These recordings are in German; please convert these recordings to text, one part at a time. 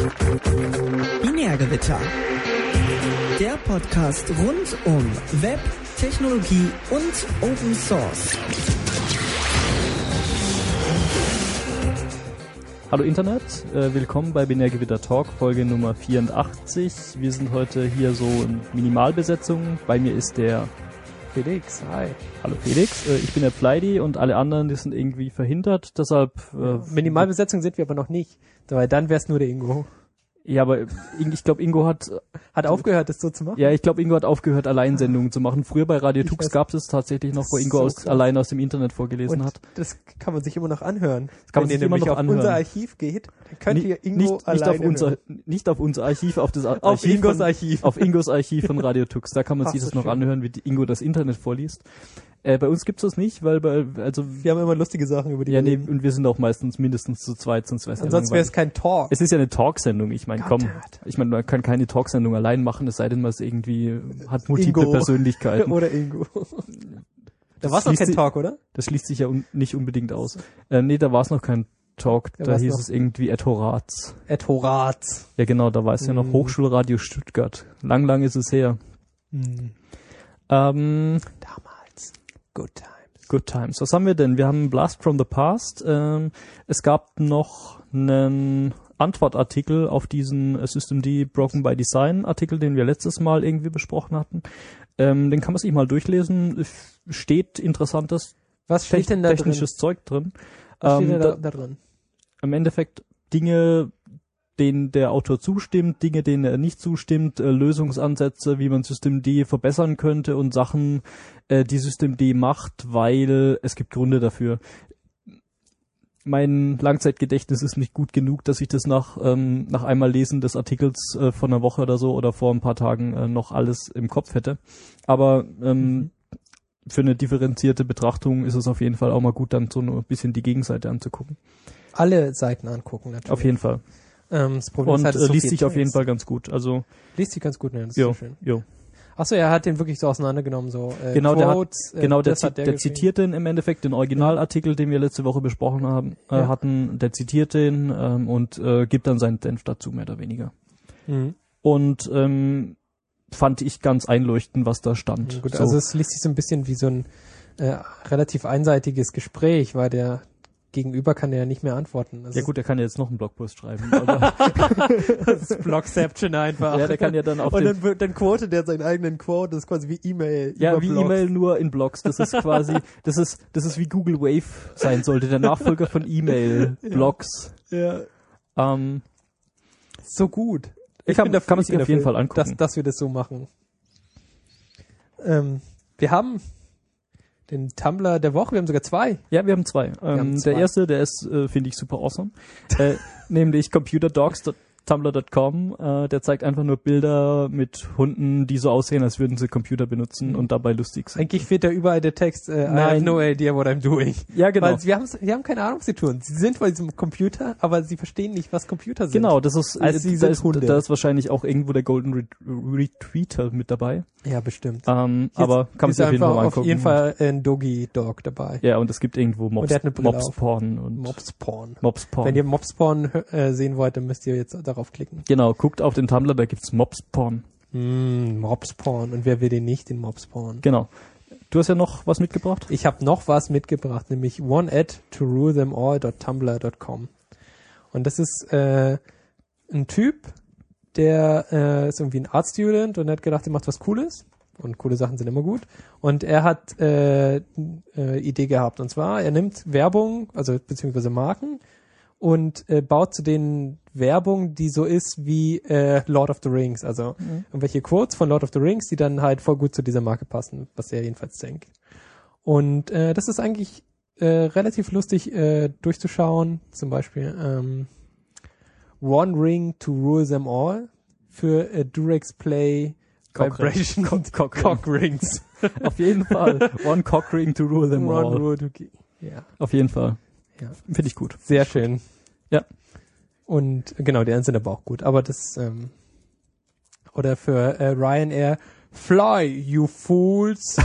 Binärgewitter. Der Podcast rund um Web, Technologie und Open Source. Hallo Internet, willkommen bei Binärgewitter Talk, Folge Nummer 84. Wir sind heute hier so in Minimalbesetzung. Bei mir ist der Felix, hi. Hallo Felix, ich bin der Pleidi und alle anderen, die sind irgendwie verhindert, deshalb... Minimalbesetzung sind wir aber noch nicht, weil dann wär's nur der Ingo. Ja, aber ich glaube, Ingo hat aufgehört, das so zu machen? Ja, ich glaube, Ingo hat aufgehört, Alleinsendungen zu machen. Früher bei Radio Tux gab es tatsächlich noch, wo Ingo allein aus dem Internet vorgelesen hat. Das kann man sich immer noch anhören. Das kann man sich immer noch anhören. Wenn ihr nämlich auf unser Archiv geht, dann könnt ihr Ingo alleine hören. Nicht auf unser Archiv, auf das Archiv. Auf Ingos Archiv. Auf Ingos Archiv von Radio Tux. Da kann man sich das noch anhören, wie Ingo das Internet vorliest. Bei uns gibt's das nicht, weil wir haben immer lustige Sachen über die. Ja, nee, und wir sind auch meistens mindestens zu zweit, sonst wäre es ansonsten wäre es kein Talk. Es ist ja eine Talksendung, ich meine, man kann keine Talksendung allein machen, es sei denn, man ist irgendwie hat multiple Ingo. Persönlichkeiten. Oder Ingo. Da war es noch kein Talk, oder? Das schließt sich ja nicht unbedingt aus. Nee, da war es noch kein Talk, da hieß es irgendwie Ed Horaz. Ed Horaz. Ja genau, da war es ja noch Hochschulradio Stuttgart. Lang ist es her. Damals. Good Times. Was haben wir denn? Wir haben Blast from the Past. Es gab noch einen Antwortartikel auf diesen Systemd Broken by Design Artikel, den wir letztes Mal irgendwie besprochen hatten. Den kann man sich mal durchlesen. Steht interessantes technisches Zeug drin. Was steht da drin? Im Endeffekt Dinge, denen der Autor zustimmt, Dinge, denen er nicht zustimmt, Lösungsansätze, wie man Systemd verbessern könnte und Sachen, die Systemd macht, weil es gibt Gründe dafür. Mein Langzeitgedächtnis ist nicht gut genug, dass ich das nach einmal Lesen des Artikels von einer Woche oder so oder vor ein paar Tagen noch alles im Kopf hätte. Aber für eine differenzierte Betrachtung ist es auf jeden Fall auch mal gut, dann so ein bisschen die Gegenseite anzugucken. Alle Seiten angucken, natürlich. Auf jeden Fall. Das Problem und ist halt, so liest sich auf jeden Fall ganz gut. Also liest sich ganz gut, ne? Das ist so schön. Jo. Achso, er hat den wirklich so auseinandergenommen, so genau, Quotes, der zitiert den im Endeffekt, den Originalartikel, den wir letzte Woche besprochen hatten, der zitiert den und gibt dann seinen Senf dazu, mehr oder weniger. Und fand ich ganz einleuchtend, was da stand. Gut, also es liest sich so ein bisschen wie so ein relativ einseitiges Gespräch, weil der Gegenüber kann ja nicht mehr antworten. Ja gut, der kann ja jetzt noch einen Blogpost schreiben. Das ist Blogception einfach. Ja, der kann ja dann auf und dann quotet der seinen eigenen Quote, das ist quasi wie E-Mail. Ja, wie E-Mail nur in Blogs. Das ist quasi, das ist wie Google Wave sein sollte, der Nachfolger von E-Mail, Blogs. Ja. So gut. Kann man sich auf jeden Fall angucken. Dass wir das so machen. Wir haben den Tumblr der Woche, wir haben sogar zwei. Ja, wir haben zwei. Der erste, der ist, finde ich, super awesome. Nämlich computerdogs.tumblr.com. Der zeigt einfach nur Bilder mit Hunden, die so aussehen, als würden sie Computer benutzen und dabei lustig sind. Eigentlich fehlt da überall der Text, I have no idea what I'm doing. Ja, genau. Weil wir haben keine Ahnung, was sie tun. Sie sind bei diesem Computer, aber sie verstehen nicht, was Computer sind. Genau, das ist, also sie sind Hunde. Da ist wahrscheinlich auch irgendwo der Golden Retweeter mit dabei. Ja, bestimmt. Aber kann man sich auf jeden Fall mal angucken. Auf jeden Fall ein Doggy Dog dabei. Ja, und es gibt irgendwo Mobsporn. Mobsporn. Mobsporn. Wenn ihr Mobsporn sehen wollt, dann müsst ihr jetzt darauf klicken. Genau, guckt auf den Tumblr, da gibt's Mobsporn. Mobsporn. Und wer will den nicht, den Mobsporn? Genau. Du hast ja noch was mitgebracht? Ich habe noch was mitgebracht, nämlich onead2rulethemall.tumblr.com. Und das ist ein Typ, der ist irgendwie ein Art Student und hat gedacht, er macht was Cooles. Und coole Sachen sind immer gut. Und er hat Idee gehabt. Und zwar, er nimmt Werbung, also beziehungsweise Marken, und baut zu denen Werbung, die so ist wie Lord of the Rings. Also irgendwelche Quotes von Lord of the Rings, die dann halt voll gut zu dieser Marke passen, was er jedenfalls denkt. Und das ist eigentlich relativ lustig durchzuschauen. Zum Beispiel One Ring to Rule Them All für Durex Play Vibration Cock Rings. Auf jeden Fall. One Cock Ring to Rule Them All. Ja. Auf jeden Fall. Ja. Finde ich gut. Sehr schön. Ja. Und genau, die anderen sind aber auch gut. Aber das, oder für Ryanair, Fly, you fools.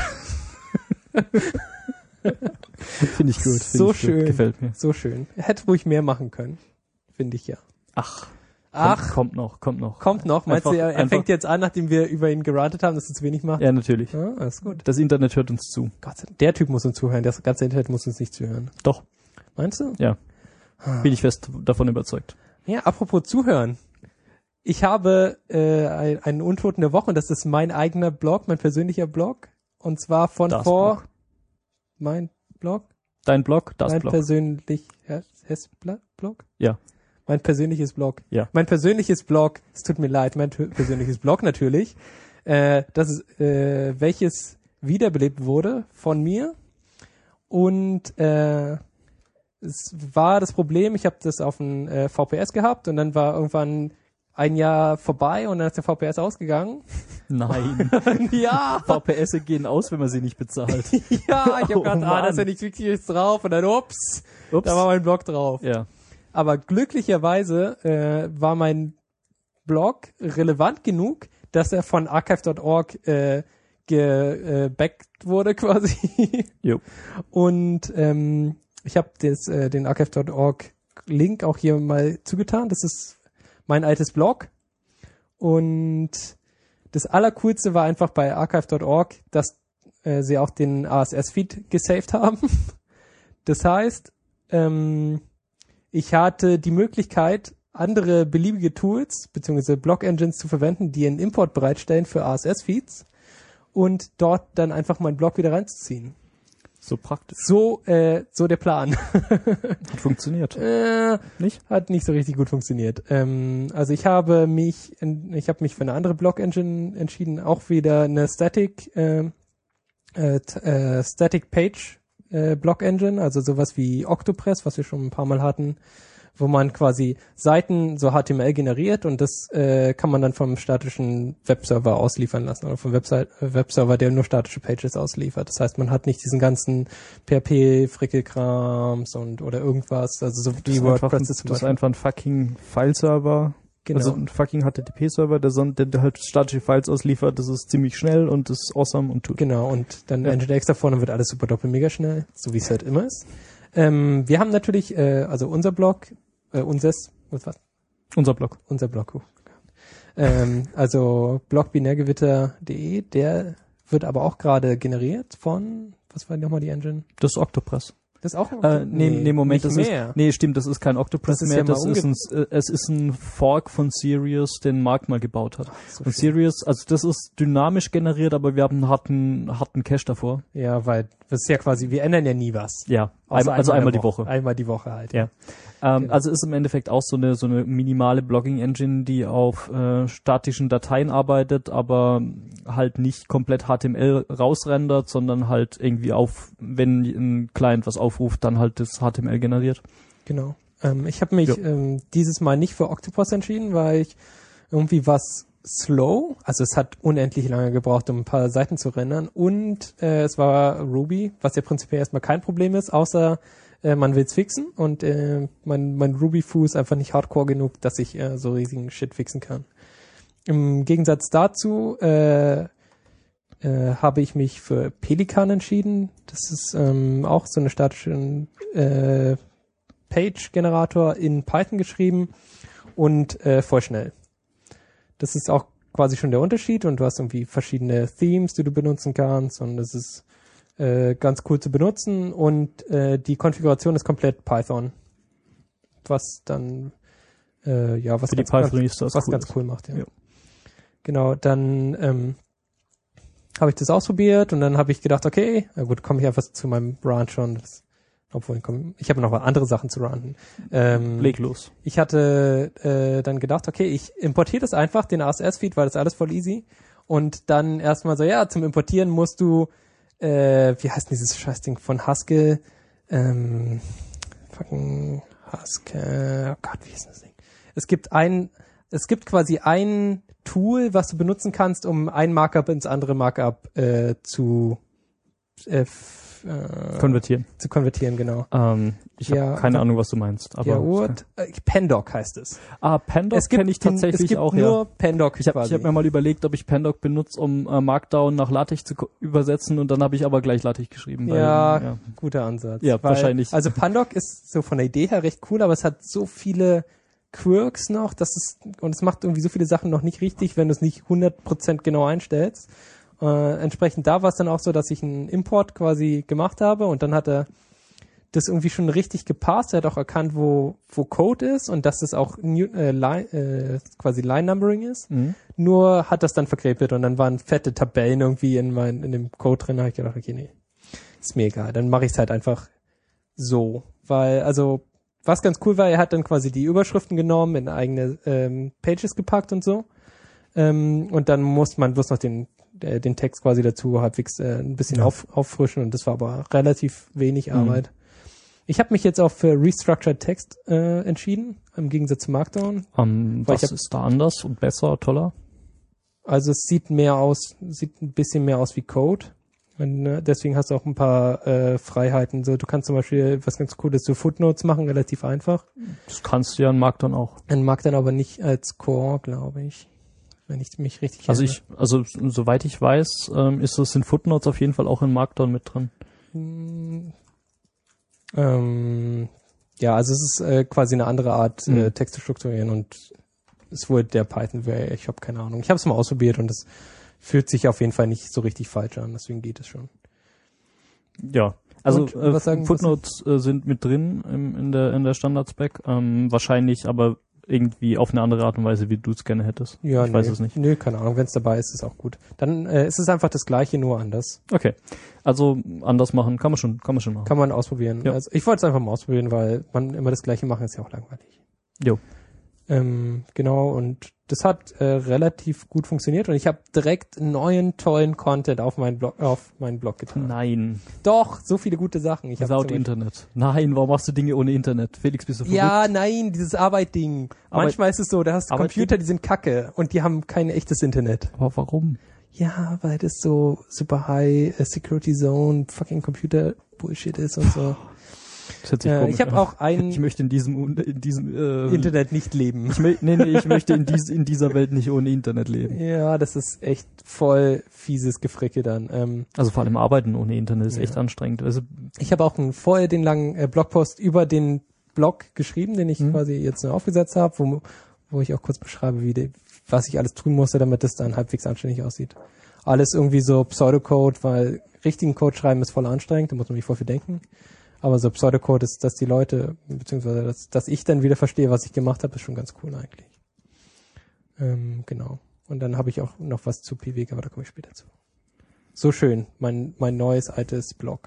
Finde ich gut. So schön. Gefällt mir. So schön. Hätte ruhig mehr machen können. Finde ich ja. Ach. Ach, Kommt noch. kommt noch. Meinst du, er fängt jetzt an, nachdem wir über ihn gerantet haben, dass er zu wenig macht? Ja, natürlich. Ja, alles gut. Das Internet hört uns zu. Gott sei Dank. Der Typ muss uns zuhören, das ganze Internet muss uns nicht zuhören. Doch, Meinst du? ja. Bin ich fest davon überzeugt. Ja, apropos zuhören. Ich habe einen Untoten der Woche und das ist mein eigener Blog, mein persönlicher Blog. Und zwar von Das vor... Blog. Mein Blog? Dein Blog, das mein Blog. persönliches Blog? Ja. Mein persönliches Blog. Ja. Mein persönliches Blog, es tut mir leid, mein persönliches Blog natürlich, das ist, welches wiederbelebt wurde von mir. Und es war das Problem, ich habe das auf dem VPS gehabt und dann war irgendwann ein Jahr vorbei und dann ist der VPS ausgegangen. Nein. Ja, VPS gehen aus, wenn man sie nicht bezahlt. ja, ich habe Oh, gedacht, da Mann. ist ja nichts Wichtiges drauf und dann ups, Ups. da war mein Blog drauf. Ja. Aber glücklicherweise war mein Blog relevant genug, dass er von archive.org gebackt wurde quasi. Jo. Und ich habe den archive.org Link auch hier mal zugetan. Das ist mein altes Blog. Und das Allercoolste war einfach bei archive.org, dass sie auch den RSS-Feed gesaved haben. Das heißt, ich hatte die Möglichkeit, andere beliebige Tools bzw. Blog-Engines zu verwenden, die einen Import bereitstellen für RSS-Feeds und dort dann einfach meinen Blog wieder reinzuziehen. So praktisch. So der Plan. Hat funktioniert. Nicht? Hat nicht so richtig gut funktioniert. Also ich habe mich für eine andere Blog-Engine entschieden, auch wieder eine Static Page Blog-Engine, also sowas wie Octopress, was wir schon ein paar Mal hatten, wo man quasi Seiten so HTML generiert und das kann man dann vom statischen Webserver ausliefern lassen oder vom Webserver, der nur statische Pages ausliefert. Das heißt, man hat nicht diesen ganzen PHP-Frickelkrams oder irgendwas, also so wie WordPress Das ist einfach ein fucking File-Server. Genau. Also ein fucking HTTP-Server, der halt statische Files ausliefert. Das ist ziemlich schnell und das ist awesome und tut. Genau, und dann Nginx davor, dann wird alles super doppelt mega schnell, so wie es halt immer ist. Wir haben natürlich, also unser Blog, unser Blog. Also blog-binärgewitter.de, der wird aber auch gerade generiert von, was war nochmal die Engine? Das ist Octopress. Das ist auch Moment, nicht mehr. Stimmt, das ist kein Octopress Das ist mehr, ja mal es ist ein Fork von Sirius, den Mark mal gebaut hat. So Und schön. Sirius, also das ist dynamisch generiert, aber wir haben einen harten Cache davor. Ja, weil das ist ja quasi, wir ändern ja nie was. Ja, Außer einmal die Woche. Einmal die Woche halt. Ja. Also ist im Endeffekt auch so eine minimale Blogging-Engine, die auf statischen Dateien arbeitet, aber halt nicht komplett HTML rausrendert, sondern halt irgendwie wenn ein Client was aufruft, dann halt das HTML generiert. Genau. Ich habe mich dieses Mal nicht für Octopus entschieden, weil ich irgendwie was slow, also es hat unendlich lange gebraucht, um ein paar Seiten zu rendern und es war Ruby, was ja prinzipiell erstmal kein Problem ist, außer man will es fixen und mein Ruby-Fuß ist einfach nicht hardcore genug, dass ich so riesigen Shit fixen kann. Im Gegensatz dazu habe ich mich für Pelikan entschieden. Das ist auch so eine statische Page-Generator in Python geschrieben und voll schnell. Das ist auch quasi schon der Unterschied und du hast irgendwie verschiedene Themes, die du benutzen kannst und das ist ganz cool zu benutzen und die Konfiguration ist komplett Python, was dann was für die Python-Users ganz cool macht. Ja. Genau, dann habe ich das ausprobiert und dann habe ich gedacht, okay, na gut, komme ich einfach zu meinem Rant schon. Ich habe noch andere Sachen zu ranten. Leg los. Ich hatte dann gedacht, okay, ich importiere das einfach, den RSS-Feed, weil das alles voll easy. Und dann erstmal so, ja, zum Importieren musst du, wie heißt denn dieses Scheißding von Haskell? Fucking Haskell, oh Gott, wie ist das Ding? Es gibt quasi ein Tool, was du benutzen kannst, um ein Markup ins andere Markup zu konvertieren. Zu konvertieren, genau. Ich habe keine Ahnung, was du meinst. Aber Pandoc heißt es. Pandoc kenne ich tatsächlich auch, ja. Nur Pandoc Ich habe mir mal überlegt, ob ich Pandoc benutze, um Markdown nach LaTeX zu übersetzen und dann habe ich aber gleich LaTeX geschrieben. Weil, guter Ansatz. Ja, wahrscheinlich. Also Pandoc ist so von der Idee her recht cool, aber es hat so viele Quirks noch, und es macht irgendwie so viele Sachen noch nicht richtig, wenn du es nicht 100% genau einstellst. Entsprechend da war es dann auch so, dass ich einen Import quasi gemacht habe und dann hat er das irgendwie schon richtig gepasst. Er hat auch erkannt, wo Code ist und dass es auch quasi Line-Numbering ist. Nur hat das dann verkrepelt und dann waren fette Tabellen irgendwie in dem Code drin. Da habe ich gedacht, okay, nee, ist mir egal. Dann mache ich es halt einfach so. Weil, also, was ganz cool war, er hat dann quasi die Überschriften genommen, in eigene Pages gepackt und so. Und dann muss man bloß noch den Text quasi dazu halbwegs ein bisschen auffrischen und das war aber relativ wenig Arbeit. Ich habe mich jetzt auch für Restructured Text entschieden, im Gegensatz zu Markdown. Was ist da anders und besser, toller? Also es sieht ein bisschen mehr aus wie Code. Und, deswegen hast du auch ein paar Freiheiten. So, du kannst zum Beispiel, was ganz cool ist, so Footnotes machen, relativ einfach. Das kannst du ja in Markdown auch. In Markdown aber nicht als Core, glaube ich. Wenn ich mich richtig erinnere. Also soweit ich weiß, sind Footnotes auf jeden Fall auch in Markdown mit drin. Ja, also es ist quasi eine andere Art, Text zu strukturieren und es wohl der Python wäre, ich habe keine Ahnung. Ich habe es mal ausprobiert und es fühlt sich auf jeden Fall nicht so richtig falsch an, deswegen geht es schon. Ja, also Footnotes sind mit drin in der Standard-Spec, wahrscheinlich aber irgendwie auf eine andere Art und Weise, wie du es gerne hättest. Ja, ich weiß es nicht. Nö, keine Ahnung. Wenn es dabei ist, ist auch gut. Dann ist es einfach das Gleiche, nur anders. Okay. Also anders machen, kann man schon machen. Kann man ausprobieren. Ja. Also ich wollte es einfach mal ausprobieren, weil man immer das Gleiche machen ist ja auch langweilig. Jo. Genau, und das hat relativ gut funktioniert und ich habe direkt neuen, tollen Content auf meinen Blog getan. Nein. Doch, so viele gute Sachen. Without Internet. Nein, warum machst du Dinge ohne Internet? Felix, bist du verrückt? Ja, nein, dieses Arbeit-Ding. Manchmal ist es so, da hast du Computer, die sind kacke und die haben kein echtes Internet. Aber warum? Ja, weil das so super high Security Zone, fucking Computer Bullshit ist und so. Das hört sich komisch ich habe auch ich möchte in diesem Internet nicht leben. Ich möchte in dieser Welt nicht ohne Internet leben. Ja, das ist echt voll fieses Gefricke dann. Also vor allem Arbeiten ohne Internet ist echt anstrengend. Also ich habe auch vorher den langen Blogpost über den Blog geschrieben, den ich quasi jetzt nur aufgesetzt habe, wo ich auch kurz beschreibe, was ich alles tun musste, damit das dann halbwegs anständig aussieht. Alles irgendwie so Pseudocode, weil richtigen Code schreiben ist voll anstrengend, da muss man nicht voll viel denken. Aber so Pseudocode ist, dass die Leute, beziehungsweise dass ich dann wieder verstehe, was ich gemacht habe, ist schon ganz cool eigentlich. Genau. Und dann habe ich auch noch was zu Piwik, aber da komme ich später zu. So schön, mein neues, altes Blog.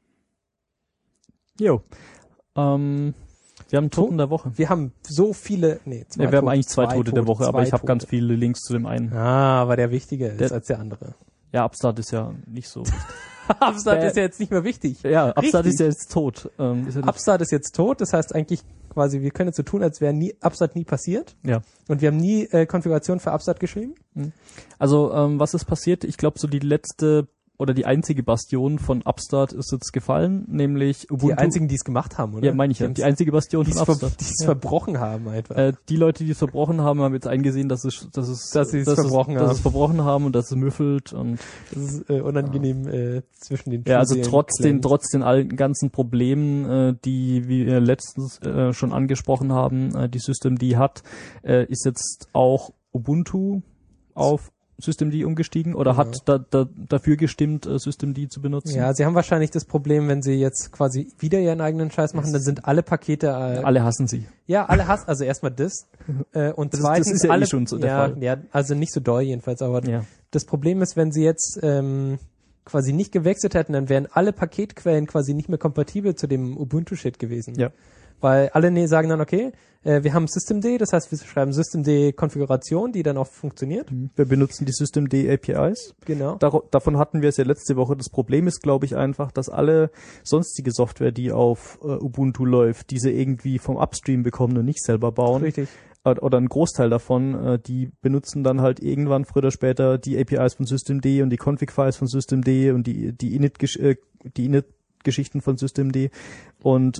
Jo. Wir haben Toten der Woche. Wir haben so viele, wir haben eigentlich zwei Tote der Woche, aber ich habe ganz viele Links zu dem einen. Ah, aber der wichtiger ist als der andere. Ja, Upstart ist ja nicht so wichtig. Upstart ist ja jetzt nicht mehr wichtig. Ja, Upstart ist ja jetzt tot. Upstart ist jetzt tot, das heißt eigentlich quasi, wir können jetzt so tun, als wäre Upstart nie passiert. Ja. Und wir haben nie Konfiguration für Upstart geschrieben. Also, was ist passiert? Ich glaube, so die letzte oder die einzige Bastion von Upstart ist jetzt gefallen, nämlich Ubuntu. Die einzigen, die es gemacht haben, oder? Ja, meine ich ja. Die einzige Bastion von Upstart. Die es verbrochen haben einfach. Die Leute, die es verbrochen haben, haben jetzt eingesehen, dass sie es verbrochen haben und dass es müffelt und das ist unangenehm zwischen den Ja, also trotz den ganzen Problemen, die wir letztens schon angesprochen haben, die Systemd hat, ist jetzt auch Ubuntu auf Systemd umgestiegen oder hat dafür gestimmt, Systemd zu benutzen. Ja, sie haben wahrscheinlich das Problem, wenn sie jetzt quasi wieder ihren eigenen Scheiß machen, dann sind alle Pakete... alle hassen sie. Ja, alle hassen, also erstmal das. Und zweitens, das ist ja alle, schon so der Fall. Ja, also nicht so doll jedenfalls, aber das Problem ist, wenn sie jetzt quasi nicht gewechselt hätten, dann wären alle Paketquellen quasi nicht mehr kompatibel zu dem Ubuntu-Shit gewesen. Ja. Weil alle sagen dann, okay, wir haben Systemd, das heißt, wir schreiben Systemd-Konfiguration, die dann auch funktioniert. Wir benutzen die Systemd APIs. Genau. Davon hatten wir es ja letzte Woche. Das Problem ist, glaube ich, einfach, dass alle sonstige Software, die auf Ubuntu läuft, diese irgendwie vom Upstream bekommen und nicht selber bauen. Richtig. Oder ein Großteil davon, die benutzen dann halt irgendwann früher oder später die APIs von Systemd und die Config-Files von Systemd und die Init-Geschichten von Systemd. Und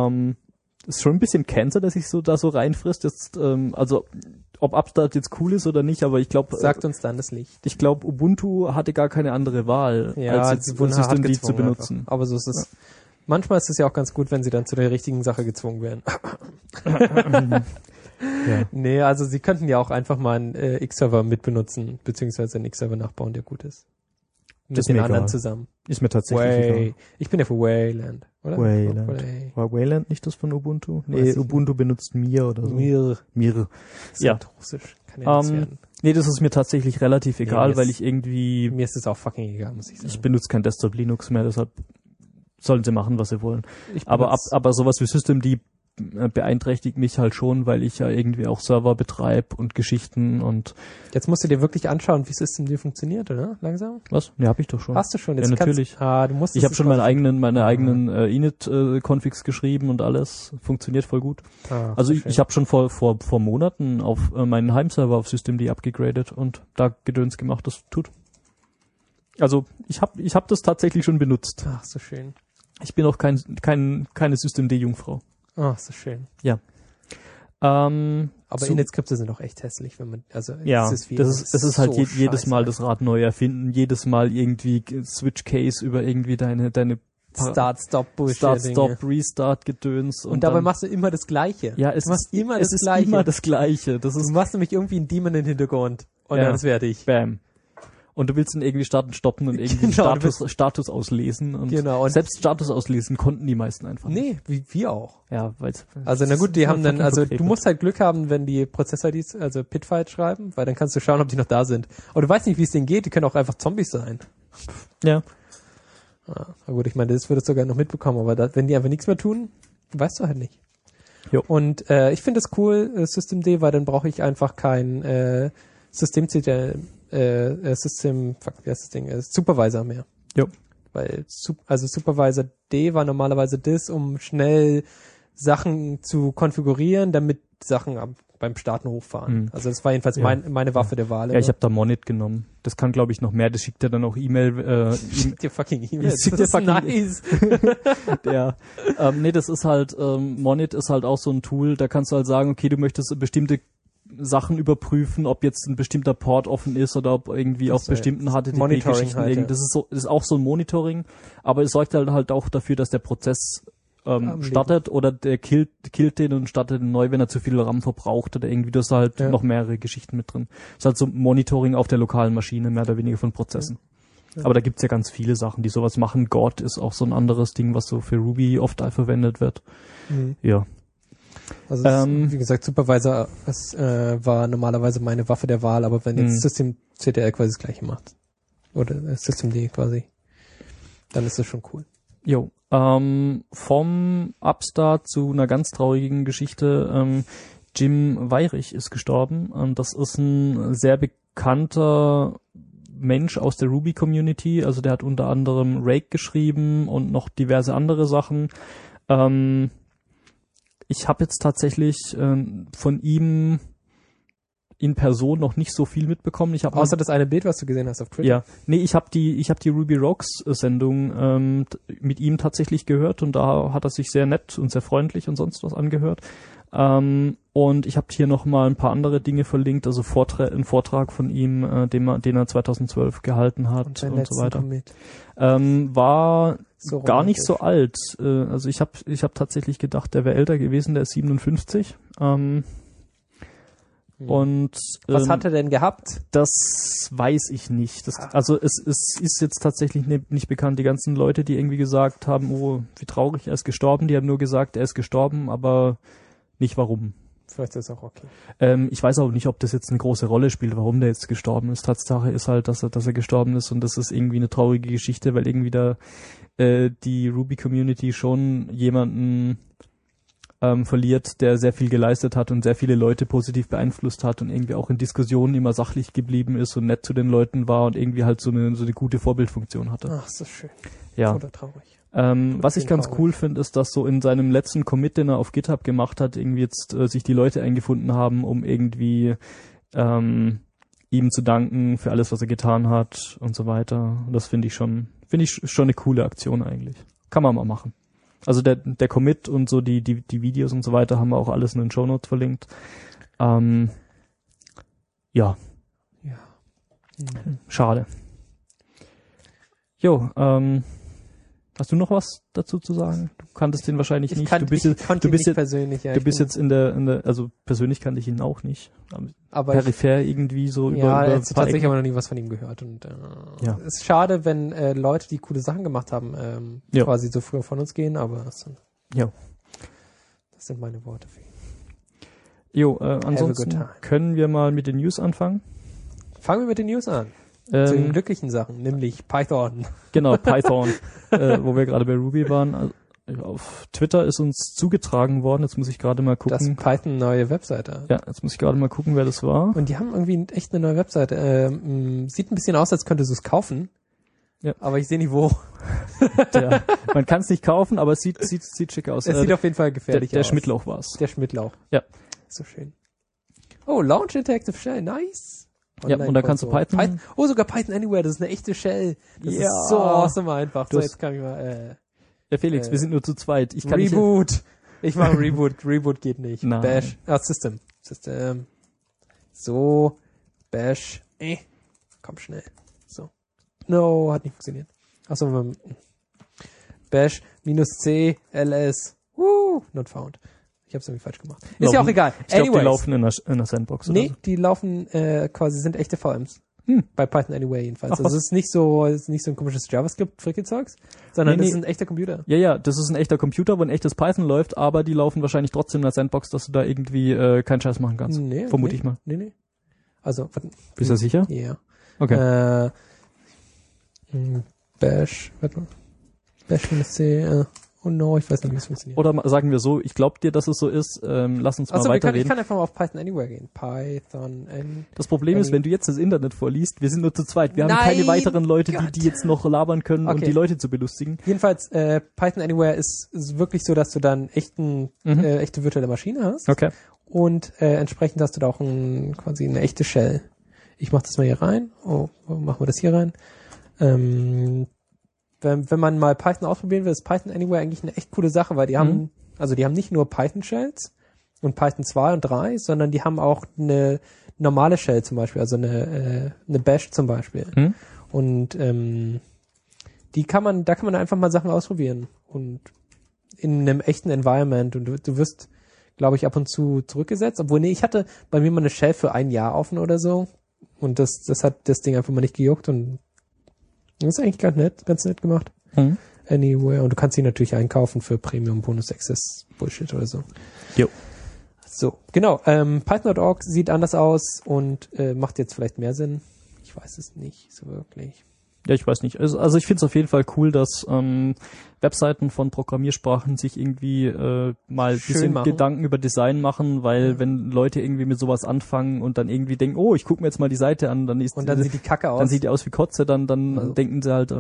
ist schon ein bisschen Cancer, dass sich da so reinfrisst. Jetzt, also ob Upstart jetzt cool ist oder nicht, aber ich glaube... Sagt uns dann das Licht. Ich glaube, Ubuntu hatte gar keine andere Wahl, als jetzt Systemd zu benutzen. Einfach. Aber so ist es. Ja. Manchmal ist es ja auch ganz gut, wenn sie dann zu der richtigen Sache gezwungen werden. Ja. Nee, also sie könnten ja auch einfach mal einen X-Server mitbenutzen, beziehungsweise einen X-Server nachbauen, der gut ist. Mit Ist den mir anderen egal. zusammen. Ist mir tatsächlich egal. Ich bin ja für Wayland, oder? Wayland. Way. War Wayland nicht das von Ubuntu? Weiß Nee, ich Ubuntu benutzt Mir oder so. Mir. Mir. Ist Ja. halt Russisch. Kann ja nichts werden. Nee, das ist mir tatsächlich relativ egal, mir weil ist- ich irgendwie, Mir ist es auch fucking egal, muss ich sagen. ich benutze kein Desktop Linux mehr, deshalb sollen sie machen, was sie wollen. Ich Aber benutze- aber sowas wie Systemd beeinträchtigt mich halt schon, weil ich ja irgendwie auch Server betreibe und Geschichten und Jetzt musst du dir wirklich anschauen, wie Systemd funktioniert, oder? Langsam? was? Ne, hab ich doch schon. Hast du schon? Ja, Jetzt natürlich. du musst Ich habe schon meine eigenen Init-Configs geschrieben und alles. Funktioniert voll gut. Also ich habe schon vor Monaten auf meinen Heimserver auf Systemd abgegradet und da Gedöns gemacht, das tut. Also ich hab das tatsächlich schon benutzt. Ach, so schön. Ich bin auch keine Systemd-Jungfrau. Ach, so schön. Ja. Aber Zu- Init-Skripte sind auch echt hässlich, wenn man, also Ja, es ist halt so jedes scheiße. Mal das Rad neu erfinden, jedes Mal irgendwie Switch-Case über irgendwie deine Start-Stop-Bullshit. Start-Stop, Restart-Gedöns. Und dabei dann, machst du immer das Gleiche. ja, du machst immer es das ist Gleiche. immer das Gleiche. Das Du ist machst nämlich irgendwie einen Daemon im Hintergrund. Und Ja. dann ist fertig. Bam. Und du willst ihn irgendwie starten, stoppen und irgendwie Genau, Status auslesen. Und Genau, und- selbst Status auslesen konnten die meisten einfach nicht. Nee, wie wir auch. Ja, weil Also na gut, die haben dann, also du musst musst halt Glück haben, wenn die Prozess-IDs, also Pitfiles schreiben, weil dann kannst du schauen, ob die noch da sind. Aber du weißt nicht, wie es denen geht, die können auch einfach Zombies sein. Ja. Ja, na gut, ich meine, das würdest du sogar noch mitbekommen, aber wenn die einfach nichts mehr tun, weißt du halt nicht. Jo. Und ich finde es cool, Systemd, weil dann brauche ich einfach kein Supervisor mehr. Jo. Weil Supervisor D war normalerweise das, um schnell Sachen zu konfigurieren, damit Sachen beim Starten hochfahren. Mhm. Also das war jedenfalls Ja. meine Waffe der Wahl. Ja, ich habe da Monit genommen. Das kann, glaube ich, noch mehr. Das schickt ja dann auch E-Mail. dir fucking E-Mails. Ich schick dir Das ist fucking nice. Ja. Nee, das ist halt, Monit ist halt auch so ein Tool, da kannst du halt sagen, okay, du möchtest bestimmte Sachen überprüfen, ob jetzt ein bestimmter Port offen ist oder ob irgendwie auf So, bestimmten Monitoring HTTP-Geschichten halt, ja. das ist auch so ein Monitoring, aber es sorgt halt auch dafür, dass der Prozess startet oder der killt den und startet den neu, wenn er zu viel RAM verbraucht oder irgendwie, das ist halt Ja. noch mehrere Geschichten mit drin. Das ist halt so Monitoring auf der lokalen Maschine, mehr oder weniger von Prozessen. Ja. Aber da gibt's ja ganz viele Sachen, die sowas machen. God ist auch so ein anderes Ding, was so für Ruby oft verwendet wird. Mhm. Ja. Also wie gesagt, Supervisor war normalerweise meine Waffe der Wahl, aber wenn jetzt Systemctl quasi das gleiche macht, oder Systemd quasi, dann ist das schon cool. Jo. Vom Upstart zu einer ganz traurigen Geschichte. Jim Weirich ist gestorben. Das ist ein sehr bekannter Mensch aus der Ruby-Community. Also der hat unter anderem Rake geschrieben und noch diverse andere Sachen. Ich habe jetzt tatsächlich von ihm in Person noch nicht so viel mitbekommen. Ich habe Außer das eine Bild, was du gesehen hast auf Twitter. ja, nee, ich habe die Ruby Rocks Sendung mit ihm tatsächlich gehört und da hat er sich sehr nett und sehr freundlich und sonst was angehört. Und ich habe hier noch mal ein paar andere Dinge verlinkt, also ein Vortrag von ihm, den er 2012 gehalten hat und so weiter. Commit. War So gar nicht romantisch. so alt. Also ich hab tatsächlich gedacht, der wäre älter gewesen, der ist 57. Und Was hat er denn gehabt? das weiß ich nicht. Also es ist jetzt tatsächlich nicht bekannt. Die ganzen Leute, die irgendwie gesagt haben, oh, wie traurig, er ist gestorben, die haben nur gesagt, er ist gestorben, aber nicht warum. Vielleicht ist es auch okay. Ich weiß auch nicht, ob das jetzt eine große Rolle spielt, warum der jetzt gestorben ist. Tatsache ist halt, dass er gestorben ist und das ist irgendwie eine traurige Geschichte, weil irgendwie da die Ruby-Community schon jemanden verliert, der sehr viel geleistet hat und sehr viele Leute positiv beeinflusst hat und irgendwie auch in Diskussionen immer sachlich geblieben ist und nett zu den Leuten war und irgendwie halt so eine gute Vorbildfunktion hatte. Ach, so schön. Ja. Oder traurig. Was ich schön ganz traurig. cool finde, ist, dass so in seinem letzten Commit, den er auf GitHub gemacht hat, irgendwie jetzt sich die Leute eingefunden haben, um irgendwie ihm zu danken für alles, was er getan hat und so weiter. Und das finde ich schon eine coole Aktion eigentlich. Kann man mal machen. Also der Commit und so die Videos und so weiter haben wir auch alles in den Shownotes verlinkt. Ja, Ja. schade. Jo, Hast du noch was dazu zu sagen? Du kanntest den wahrscheinlich nicht. Du bist jetzt in der, also persönlich kannte ich ihn auch nicht. Aber peripher irgendwie so über über tatsächlich aber noch nie was von ihm gehört. Und ja. Es ist schade, wenn Leute, die coole Sachen gemacht haben, quasi so früher von uns gehen, aber das sind meine Worte für ihn. Jo, ansonsten können wir mal mit den News anfangen. Fangen wir mit den News an. Zu den glücklichen Sachen, nämlich Python. Genau, Python, wo wir gerade bei Ruby waren. Also, auf Twitter ist uns zugetragen worden, jetzt muss ich gerade mal gucken. Das Python neue Webseite. Ja, jetzt muss ich gerade mal gucken, wer das war. Und die haben irgendwie echt eine neue Webseite. Sieht ein bisschen aus, als könntest du es kaufen. Ja. Aber ich sehe nicht wo. Man kann es nicht kaufen, aber es sieht schick aus. Es sieht auf jeden Fall gefährlich aus. Der Schmidtlauch war es. Der Schmidtlauch. Ja. So schön. Oh, Launch Interactive Shell, nice. Ja, und da kannst du Python. Oh, sogar Python Anywhere, das ist eine echte Shell. Das ist so awesome einfach. So, jetzt kann ich mal, ja, Felix, wir sind nur zu zweit. Ich kann Reboot. Ich mache Reboot. Reboot geht nicht. Nein. Bash. System. So. Bash. Komm schnell. So. No, hat nicht funktioniert. Achso, Bash -C ls. Not found. Ich hab's irgendwie falsch gemacht. Ist ja auch egal. Ich glaube, die laufen in einer Sandbox, oder? Nee, so. Die laufen quasi, sind echte VMs. Bei Python Anywhere jedenfalls. Also es ist nicht so ein komisches JavaScript-Frickelzeugs, sondern das ist ein echter Computer. Ja, das ist ein echter Computer, wo ein echtes Python läuft, aber die laufen wahrscheinlich trotzdem in der Sandbox, dass du da irgendwie keinen Scheiß machen kannst. Nee, vermute ich mal. Nee. Also, bist du sicher? Ja. Okay. Bash -C, oh no, ich weiß nicht, wie es funktioniert. Oder sagen wir so, ich glaube dir, dass es so ist, lass uns mal weiterreden. Ich kann einfach mal auf Python Anywhere gehen. Python Das Problem ist, wenn du jetzt das Internet vorliest, wir sind nur zu zweit. Wir haben keine weiteren Leute, die jetzt noch labern können, um die Leute zu belustigen. Jedenfalls, Python Anywhere ist wirklich so, dass du dann echte virtuelle Maschine hast. Okay. Und entsprechend hast du da auch quasi eine echte Shell. Ich mache das mal hier rein. Oh, machen wir das hier rein. Wenn man mal Python ausprobieren will, ist Python Anywhere eigentlich eine echt coole Sache, weil die haben nicht nur Python Shells und Python 2 und 3, sondern die haben auch eine normale Shell zum Beispiel, also eine Bash zum Beispiel. Und da kann man einfach mal Sachen ausprobieren und in einem echten Environment, und du wirst, glaube ich, ab und zu zurückgesetzt, obwohl, ich hatte bei mir mal eine Shell für 1 Jahr offen oder so, und das hat das Ding einfach mal nicht gejuckt, und das ist eigentlich ganz nett gemacht. Anywhere. Und du kannst sie natürlich einkaufen für Premium Bonus Access Bullshit oder so. Jo. So, genau. Python.org sieht anders aus und macht jetzt vielleicht mehr Sinn. Ich weiß es nicht so wirklich. Ja, ich weiß nicht. Also ich finde es auf jeden Fall cool, dass Webseiten von Programmiersprachen sich irgendwie mal ein bisschen Gedanken über Design machen, weil wenn Leute irgendwie mit sowas anfangen und dann irgendwie denken, oh, ich gucke mir jetzt mal die Seite an, dann sieht die Kacke aus. Dann sieht die aus wie Kotze, dann denken sie halt,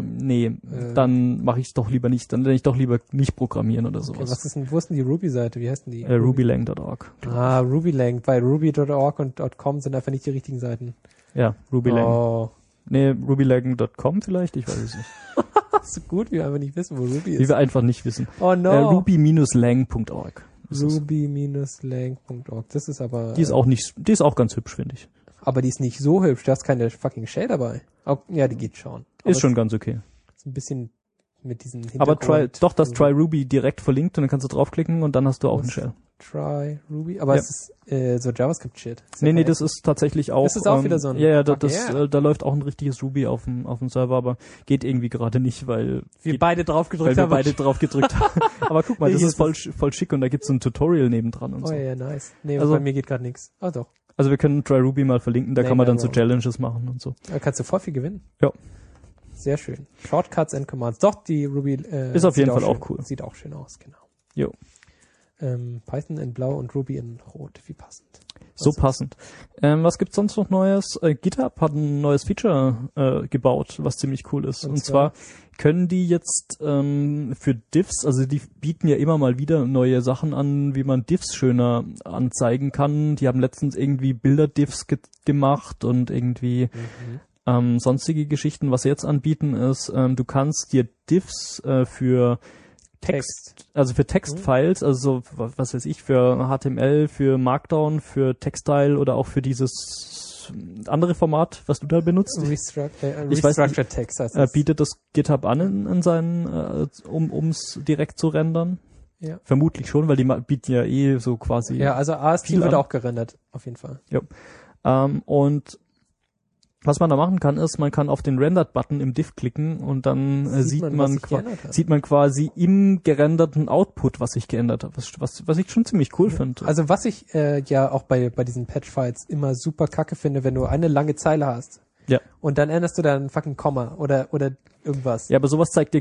dann mache ich es doch lieber nicht, dann will ich doch lieber nicht programmieren oder sowas. Okay, wo ist denn die Ruby-Seite? Wie heißt denn die? Rubylang.org. Rubylang, weil Ruby.org und .com sind einfach nicht die richtigen Seiten. Ja, Rubylang. Oh. Nee, rubylang.com vielleicht? Ich weiß es nicht. So gut, wie wir einfach nicht wissen, wo Ruby ist. Wie wir einfach nicht wissen. Oh no. Ruby-lang.org. Ruby-lang.org. Das ist aber... Die ist auch ganz hübsch, finde ich. Aber die ist nicht so hübsch. Du hast keine fucking Shell dabei. Ja, die geht schon. Ist schon ganz okay. Ist ein bisschen mit diesen Hintergrund. Aber das Try Ruby direkt verlinkt und dann kannst du draufklicken und dann hast du auch eine Shell. Try Ruby, aber es ist so JavaScript-Shit. Nee, das ist tatsächlich auch... Das ist auch wieder so ein... Ja, da läuft auch ein richtiges Ruby auf dem Server, aber geht irgendwie gerade nicht, weil... wir beide drauf gedrückt haben. Aber guck mal, das ist voll schick und da gibt's so ein Tutorial nebendran und so. Oh ja, nice. Nee, also, bei mir geht gerade nichts. Ah, doch. Also wir können Try Ruby mal verlinken, da kann man dann so Challenges machen und so. Da kannst du voll viel gewinnen. Ja. Sehr schön. Shortcuts and Commands. Doch, die Ruby... ist auf jeden Fall auch cool. Sieht auch schön aus, genau. Jo. Python in Blau und Ruby in Rot. Wie passend. So passend. Was gibt's sonst noch Neues? GitHub hat ein neues Feature gebaut, was ziemlich cool ist. Und zwar können die jetzt für Diffs, also die bieten ja immer mal wieder neue Sachen an, wie man Diffs schöner anzeigen kann. Die haben letztens irgendwie Bilder-Diffs gemacht und irgendwie sonstige Geschichten. Was sie jetzt anbieten ist, du kannst dir Diffs für Text, also für Textfiles, also was weiß ich, für HTML, für Markdown, für Textile oder auch für dieses das andere Format, was du da benutzt? Restructured Text heißt das. Bietet das GitHub an in seinen, um's direkt zu rendern? Ja. Vermutlich schon, weil die bieten ja eh so quasi. Ja, also AST wird auch gerendert, auf jeden Fall. Ja. Und was man da machen kann, ist, man kann auf den Rendered-Button im Diff klicken und dann sieht man quasi im gerenderten Output, was sich geändert hat, was ich schon ziemlich cool finde. Also was ich ja auch bei diesen Patch-Files immer super kacke finde, wenn du eine lange Zeile hast. Ja. Und dann änderst du da ein fucking Komma oder irgendwas. Ja, aber sowas zeigt der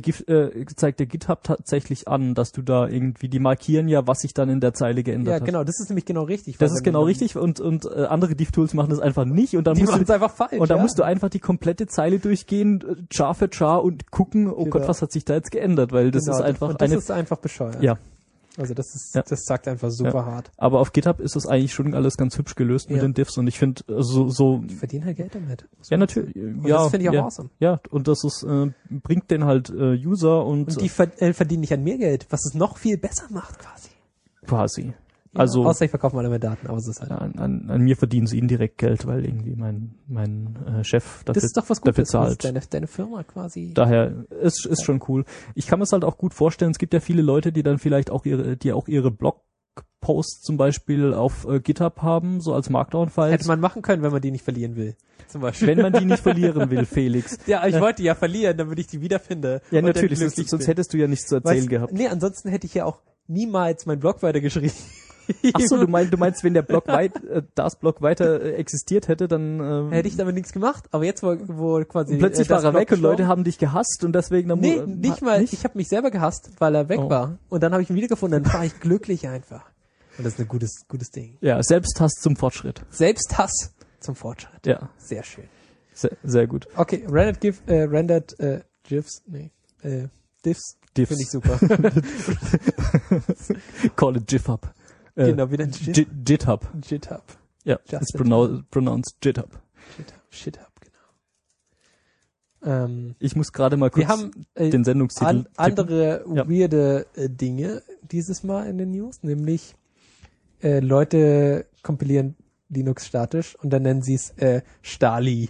GitHub tatsächlich an, dass du da irgendwie, die markieren ja, was sich dann in der Zeile geändert hat. Ja, genau, das ist nämlich genau richtig. Das ist genau richtig und andere Diff-Tools machen das einfach nicht und dann die machen es einfach falsch. Und dann musst du einfach die komplette Zeile durchgehen, Char für Char und gucken, oh Gott, was hat sich da jetzt geändert, weil das ist einfach und das ist einfach bescheuert. Ja. Also das sagt einfach super hart. Aber auf GitHub ist das eigentlich schon alles ganz hübsch gelöst mit den Diffs und ich finde die verdienen halt Geld damit. Ja, natürlich. Und das finde ich auch awesome. Ja, und das ist bringt den halt User und die verdienen nicht an mir Geld, was es noch viel besser macht quasi. Ja, also außer ich verkaufe alle meine Daten, aber es ist halt an mir verdienen sie indirekt Geld, weil irgendwie mein Chef dafür, das ist doch was Gutes, zahlt. Das ist deine Firma quasi. Daher ist schon cool. Ich kann mir es halt auch gut vorstellen, es gibt ja viele Leute, die dann vielleicht auch ihre Blogposts zum Beispiel auf GitHub haben, so als Markdown-Files. Hätte man machen können, wenn man die nicht verlieren will. Zum Beispiel. Wenn man die nicht verlieren will, Felix. Ja, ich wollte die ja verlieren, damit ich die wiederfinde. Ja, natürlich, sonst hättest du ja nichts zu erzählen gehabt. Nee, ansonsten hätte ich ja auch niemals meinen Blog weitergeschrieben. Ach so, du meinst, wenn der Blog das Blog weiter existiert hätte, dann hätte ich damit nichts gemacht. Aber jetzt, wo quasi plötzlich war er weg und Leute haben dich gehasst und deswegen dann nicht mal. Ich habe mich selber gehasst, weil er weg war. Und dann habe ich ihn wiedergefunden. Dann war ich glücklich einfach. Und das ist ein gutes Ding. Ja, Selbsthass zum Fortschritt. Selbsthass zum Fortschritt. Ja, sehr schön. Sehr gut. Okay, rendered GIFs, Diffs. Finde ich super. Call it GitHub. Genau, wie denn GitHub. GitHub. Ja, it's pronounced GitHub. GitHub, genau. Ich muss gerade mal kurz den Sendungstitel andere weirde Dinge dieses Mal in den News, nämlich Leute kompilieren Linux statisch und dann nennen sie es Stali.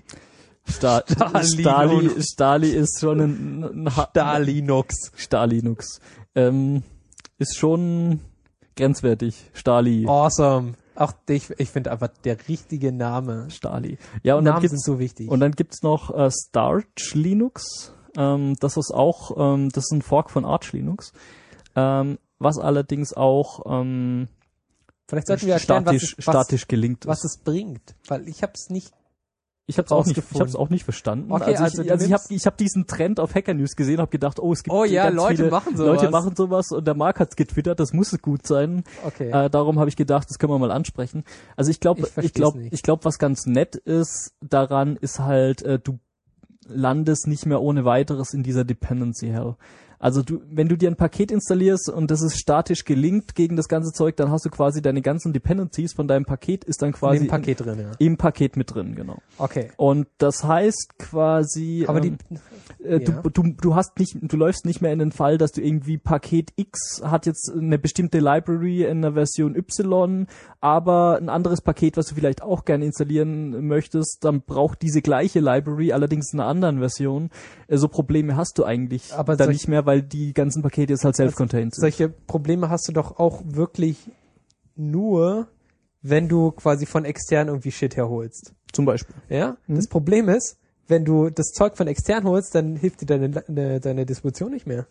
Stali ist schon ein Stalinux. Stalinux. Ist schon grenzwertig. Stali. Awesome. Auch ich finde einfach der richtige Name. Stali. Ja, und Namen sind so wichtig. Und dann gibt's noch Starch Linux. Das ist auch, das ist ein Fork von Arch Linux. Was allerdings auch vielleicht sollten wir erklären, statisch gelinkt ist. Was es bringt. Weil ich habe es nicht. Ich habe es auch nicht verstanden. Okay, ich habe diesen Trend auf Hacker News gesehen, habe gedacht, es gibt Leute machen sowas und der Marc hat's getwittert, das muss gut sein. Okay. Darum habe ich gedacht, das können wir mal ansprechen. Also ich glaube, was ganz nett ist daran, ist halt, du landest nicht mehr ohne weiteres in dieser Dependency Hell. Also wenn du dir ein Paket installierst und das ist statisch gelinkt gegen das ganze Zeug, dann hast du quasi deine ganzen Dependencies von deinem Paket ist dann quasi im Paket drin, ja. Im Paket mit drin, genau. Okay. Und das heißt quasi, aber du läufst nicht mehr in den Fall, dass du irgendwie Paket X hat jetzt eine bestimmte Library in der Version Y, aber ein anderes Paket, was du vielleicht auch gerne installieren möchtest, dann braucht diese gleiche Library allerdings in einer anderen Version. So Probleme hast du eigentlich aber dann nicht mehr, weil die ganzen Pakete jetzt halt self-contained sind. Solche Probleme hast du doch auch wirklich nur, wenn du quasi von extern irgendwie Shit herholst. Zum Beispiel. Ja? Das Problem ist, wenn du das Zeug von extern holst, dann hilft dir deine Distribution nicht mehr.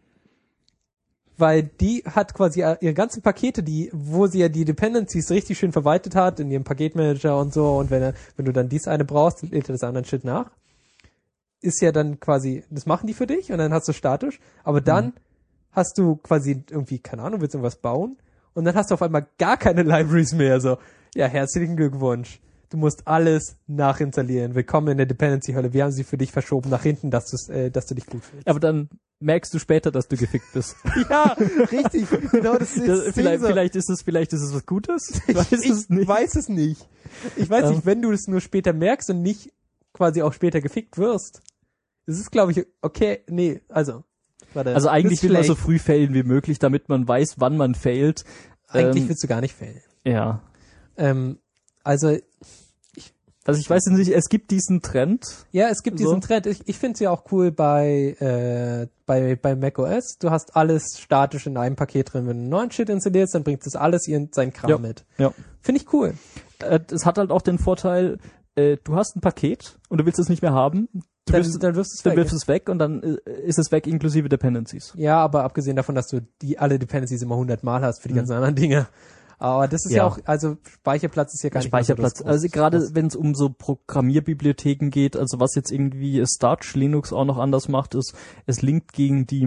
Weil die hat quasi ihre ganzen Pakete, wo sie ja die Dependencies richtig schön verwaltet hat, in ihrem Paketmanager und so, und wenn du dann dies eine brauchst, dann lädt er das anderen Shit nach. Ist ja dann quasi, das machen die für dich und dann hast du statisch, aber dann hast du quasi irgendwie, keine Ahnung, willst irgendwas bauen und dann hast du auf einmal gar keine Libraries mehr, so, ja, herzlichen Glückwunsch. Du musst alles nachinstallieren. Willkommen in der Dependency-Hölle. Wir haben sie für dich verschoben nach hinten, dass du dich gut fühlst. Aber dann merkst du später, dass du gefickt bist. Ja, richtig. Genau, das ist vielleicht ist es was Gutes. Ich weiß es nicht. Ich weiß nicht, wenn du es nur später merkst und nicht quasi auch später gefickt wirst. Das ist, glaube ich, okay, nee, also eigentlich will man so früh failen wie möglich, damit man weiß, wann man failt. Eigentlich willst du gar nicht failen. Ja. Also, Also ich weiß nicht, es gibt diesen Trend. Ja, es gibt diesen Trend. Ich finde es ja auch cool bei macOS. Du hast alles statisch in einem Paket drin. Wenn du einen neuen Shit installierst, dann bringt das alles seinen Kram mit. Ja. Finde ich cool. Es hat halt auch den Vorteil, du hast ein Paket und du willst es nicht mehr haben. Dann wirfst du es weg und dann ist es weg inklusive Dependencies. Ja, aber abgesehen davon, dass du alle Dependencies immer 100 Mal hast für die ganzen anderen Dinge. Aber das ist ja auch, also Speicherplatz ist ja gar nicht Speicherplatz. Also gerade wenn es um so Programmierbibliotheken geht, also was jetzt irgendwie Starch Linux auch noch anders macht, ist, es linkt gegen die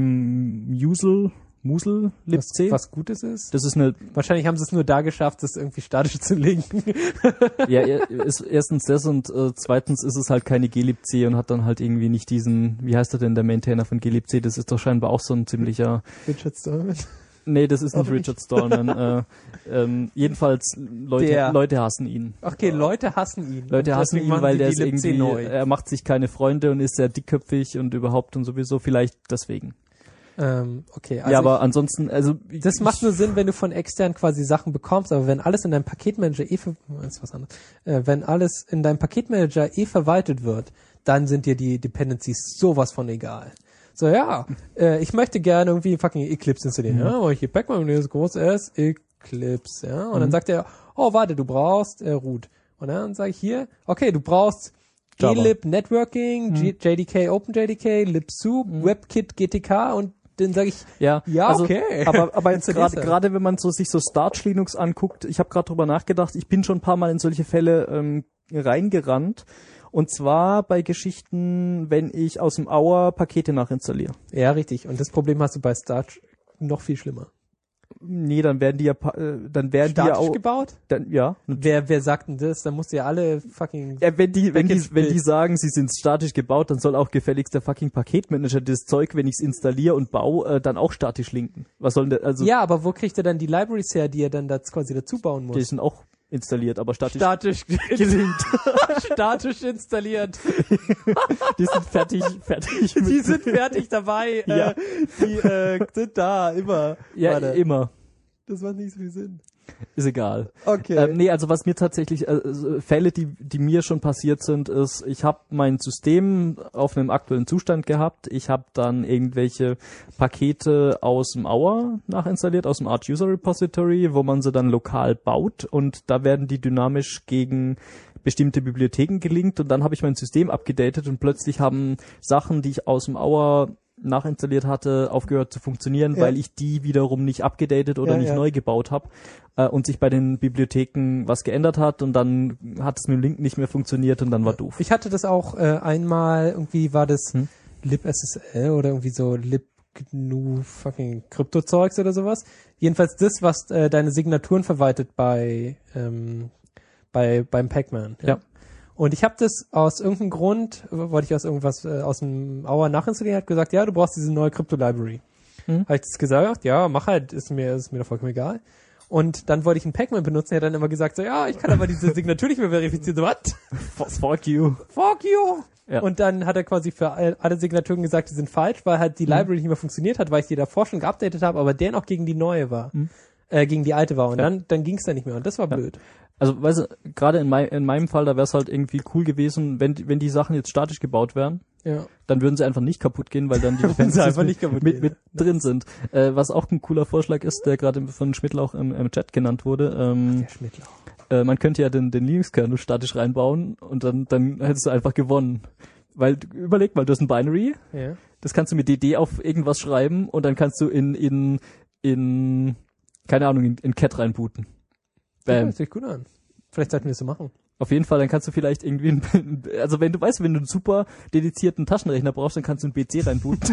Musel libc. Was Gutes ist? Das ist wahrscheinlich haben sie es nur da geschafft, das irgendwie statisch zu linken. Ja, ist erstens das und zweitens ist es halt keine glibc und hat dann halt irgendwie nicht diesen, wie heißt er denn, der Maintainer von glibc? Das ist doch scheinbar auch so ein ziemlicher... Richard Stallman? Nee, das ist nicht Richard Stallman. Jedenfalls, Leute hassen ihn. Okay, Leute hassen ihn. Leute hassen ihn, weil der ist irgendwie, er macht sich keine Freunde und ist sehr dickköpfig und überhaupt und sowieso, vielleicht deswegen. Okay. Also ja, aber ansonsten, also... Das macht nur Sinn, wenn du von extern quasi Sachen bekommst, aber wenn alles in deinem Paketmanager wenn alles in deinem Paketmanager verwaltet wird, dann sind dir die Dependencies sowas von egal. So, ja, ich möchte gerne irgendwie fucking Eclipse installieren, ja, weil ich hier Pacman ist groß S, Eclipse, ja, und dann sagt er, oh, warte, du brauchst root. Und dann sage ich hier, okay, du brauchst glib Networking, JDK, OpenJDK, libsoup, WebKit, GTK und dann sage ich, ja, also, okay. Aber jetzt gerade wenn man sich so Starch Linux anguckt, ich habe gerade drüber nachgedacht, ich bin schon ein paar Mal in solche Fälle reingerannt. Und zwar bei Geschichten, wenn ich aus dem Auer Pakete nachinstalliere. Ja, richtig. Und das Problem hast du bei Starch noch viel schlimmer. Nee, dann werden die ja statisch gebaut? Dann, ja. Wer sagt denn das? Dann musst du ja alle fucking... Ja, wenn die sagen, sie sind statisch gebaut, dann soll auch gefälligst der fucking Paketmanager das Zeug, wenn ich es installiere und baue, dann auch statisch linken. Was soll denn also? Ja, aber wo kriegt er dann die Libraries her, die er dann quasi dazu bauen muss? Die sind auch installiert, aber statisch gelinkt. Statisch installiert. Die sind fertig. Die sind fertig dabei. Ja. Die sind da, immer. Ja, Warte. immer. Das macht nicht so viel Sinn. Ist egal. Okay. Nee, also was mir tatsächlich, Fälle, die mir schon passiert sind, ist, ich habe mein System auf einem aktuellen Zustand gehabt. Ich habe dann irgendwelche Pakete aus dem Auer nachinstalliert, aus dem Arch User Repository, wo man sie dann lokal baut und da werden die dynamisch gegen bestimmte Bibliotheken gelinkt und dann habe ich mein System abgedatet und plötzlich haben Sachen, die ich aus dem Auer nachinstalliert hatte, aufgehört zu funktionieren, weil ich die wiederum nicht abgedatet oder nicht neu gebaut habe und sich bei den Bibliotheken was geändert hat und dann hat es mit dem Link nicht mehr funktioniert und dann war doof. Ich hatte das auch einmal, irgendwie war das libSSL oder irgendwie so libgnu fucking Kryptozeugs oder sowas. Jedenfalls das, was deine Signaturen verwaltet beim Pacman. Ja. Und ich habe das aus irgendeinem Grund, wollte ich aus irgendwas aus dem Auer nachinstallieren, hat gesagt, ja, du brauchst diese neue Crypto-Library. Habe ich das gesagt, ja, mach halt, ist mir doch vollkommen egal. Und dann wollte ich einen Pacman benutzen, er hat dann immer gesagt, so, ja, ich kann aber diese Signatur nicht mehr verifizieren. So, was? Fuck you. Fuck you. Ja. Und dann hat er quasi für alle Signaturen gesagt, die sind falsch, weil halt die Library nicht mehr funktioniert hat, weil ich die davor schon geupdatet habe, aber der noch gegen die neue war. Gegen die alte war. Und dann ging es dann nicht mehr. Und das war blöd. Also, weißt du, gerade in meinem Fall, da wäre es halt irgendwie cool gewesen, wenn die Sachen jetzt statisch gebaut wären, dann würden sie einfach nicht kaputt gehen, weil dann die Dependencies mit drin sind. Was auch ein cooler Vorschlag ist, der gerade von Schmidtlauch im Chat genannt wurde. Der Schmidtlauch. Man könnte ja den Linux-Kernel statisch reinbauen und dann hättest du einfach gewonnen. Weil, überleg mal, du hast ein Binary, das kannst du mit DD auf irgendwas schreiben und dann kannst du in keine Ahnung, in Cat reinbooten. Bam. Das sieht gut an. Vielleicht sollten wir es so machen. Auf jeden Fall, dann kannst du vielleicht irgendwie, also wenn du einen super dedizierten Taschenrechner brauchst, dann kannst du einen BC reinbooten.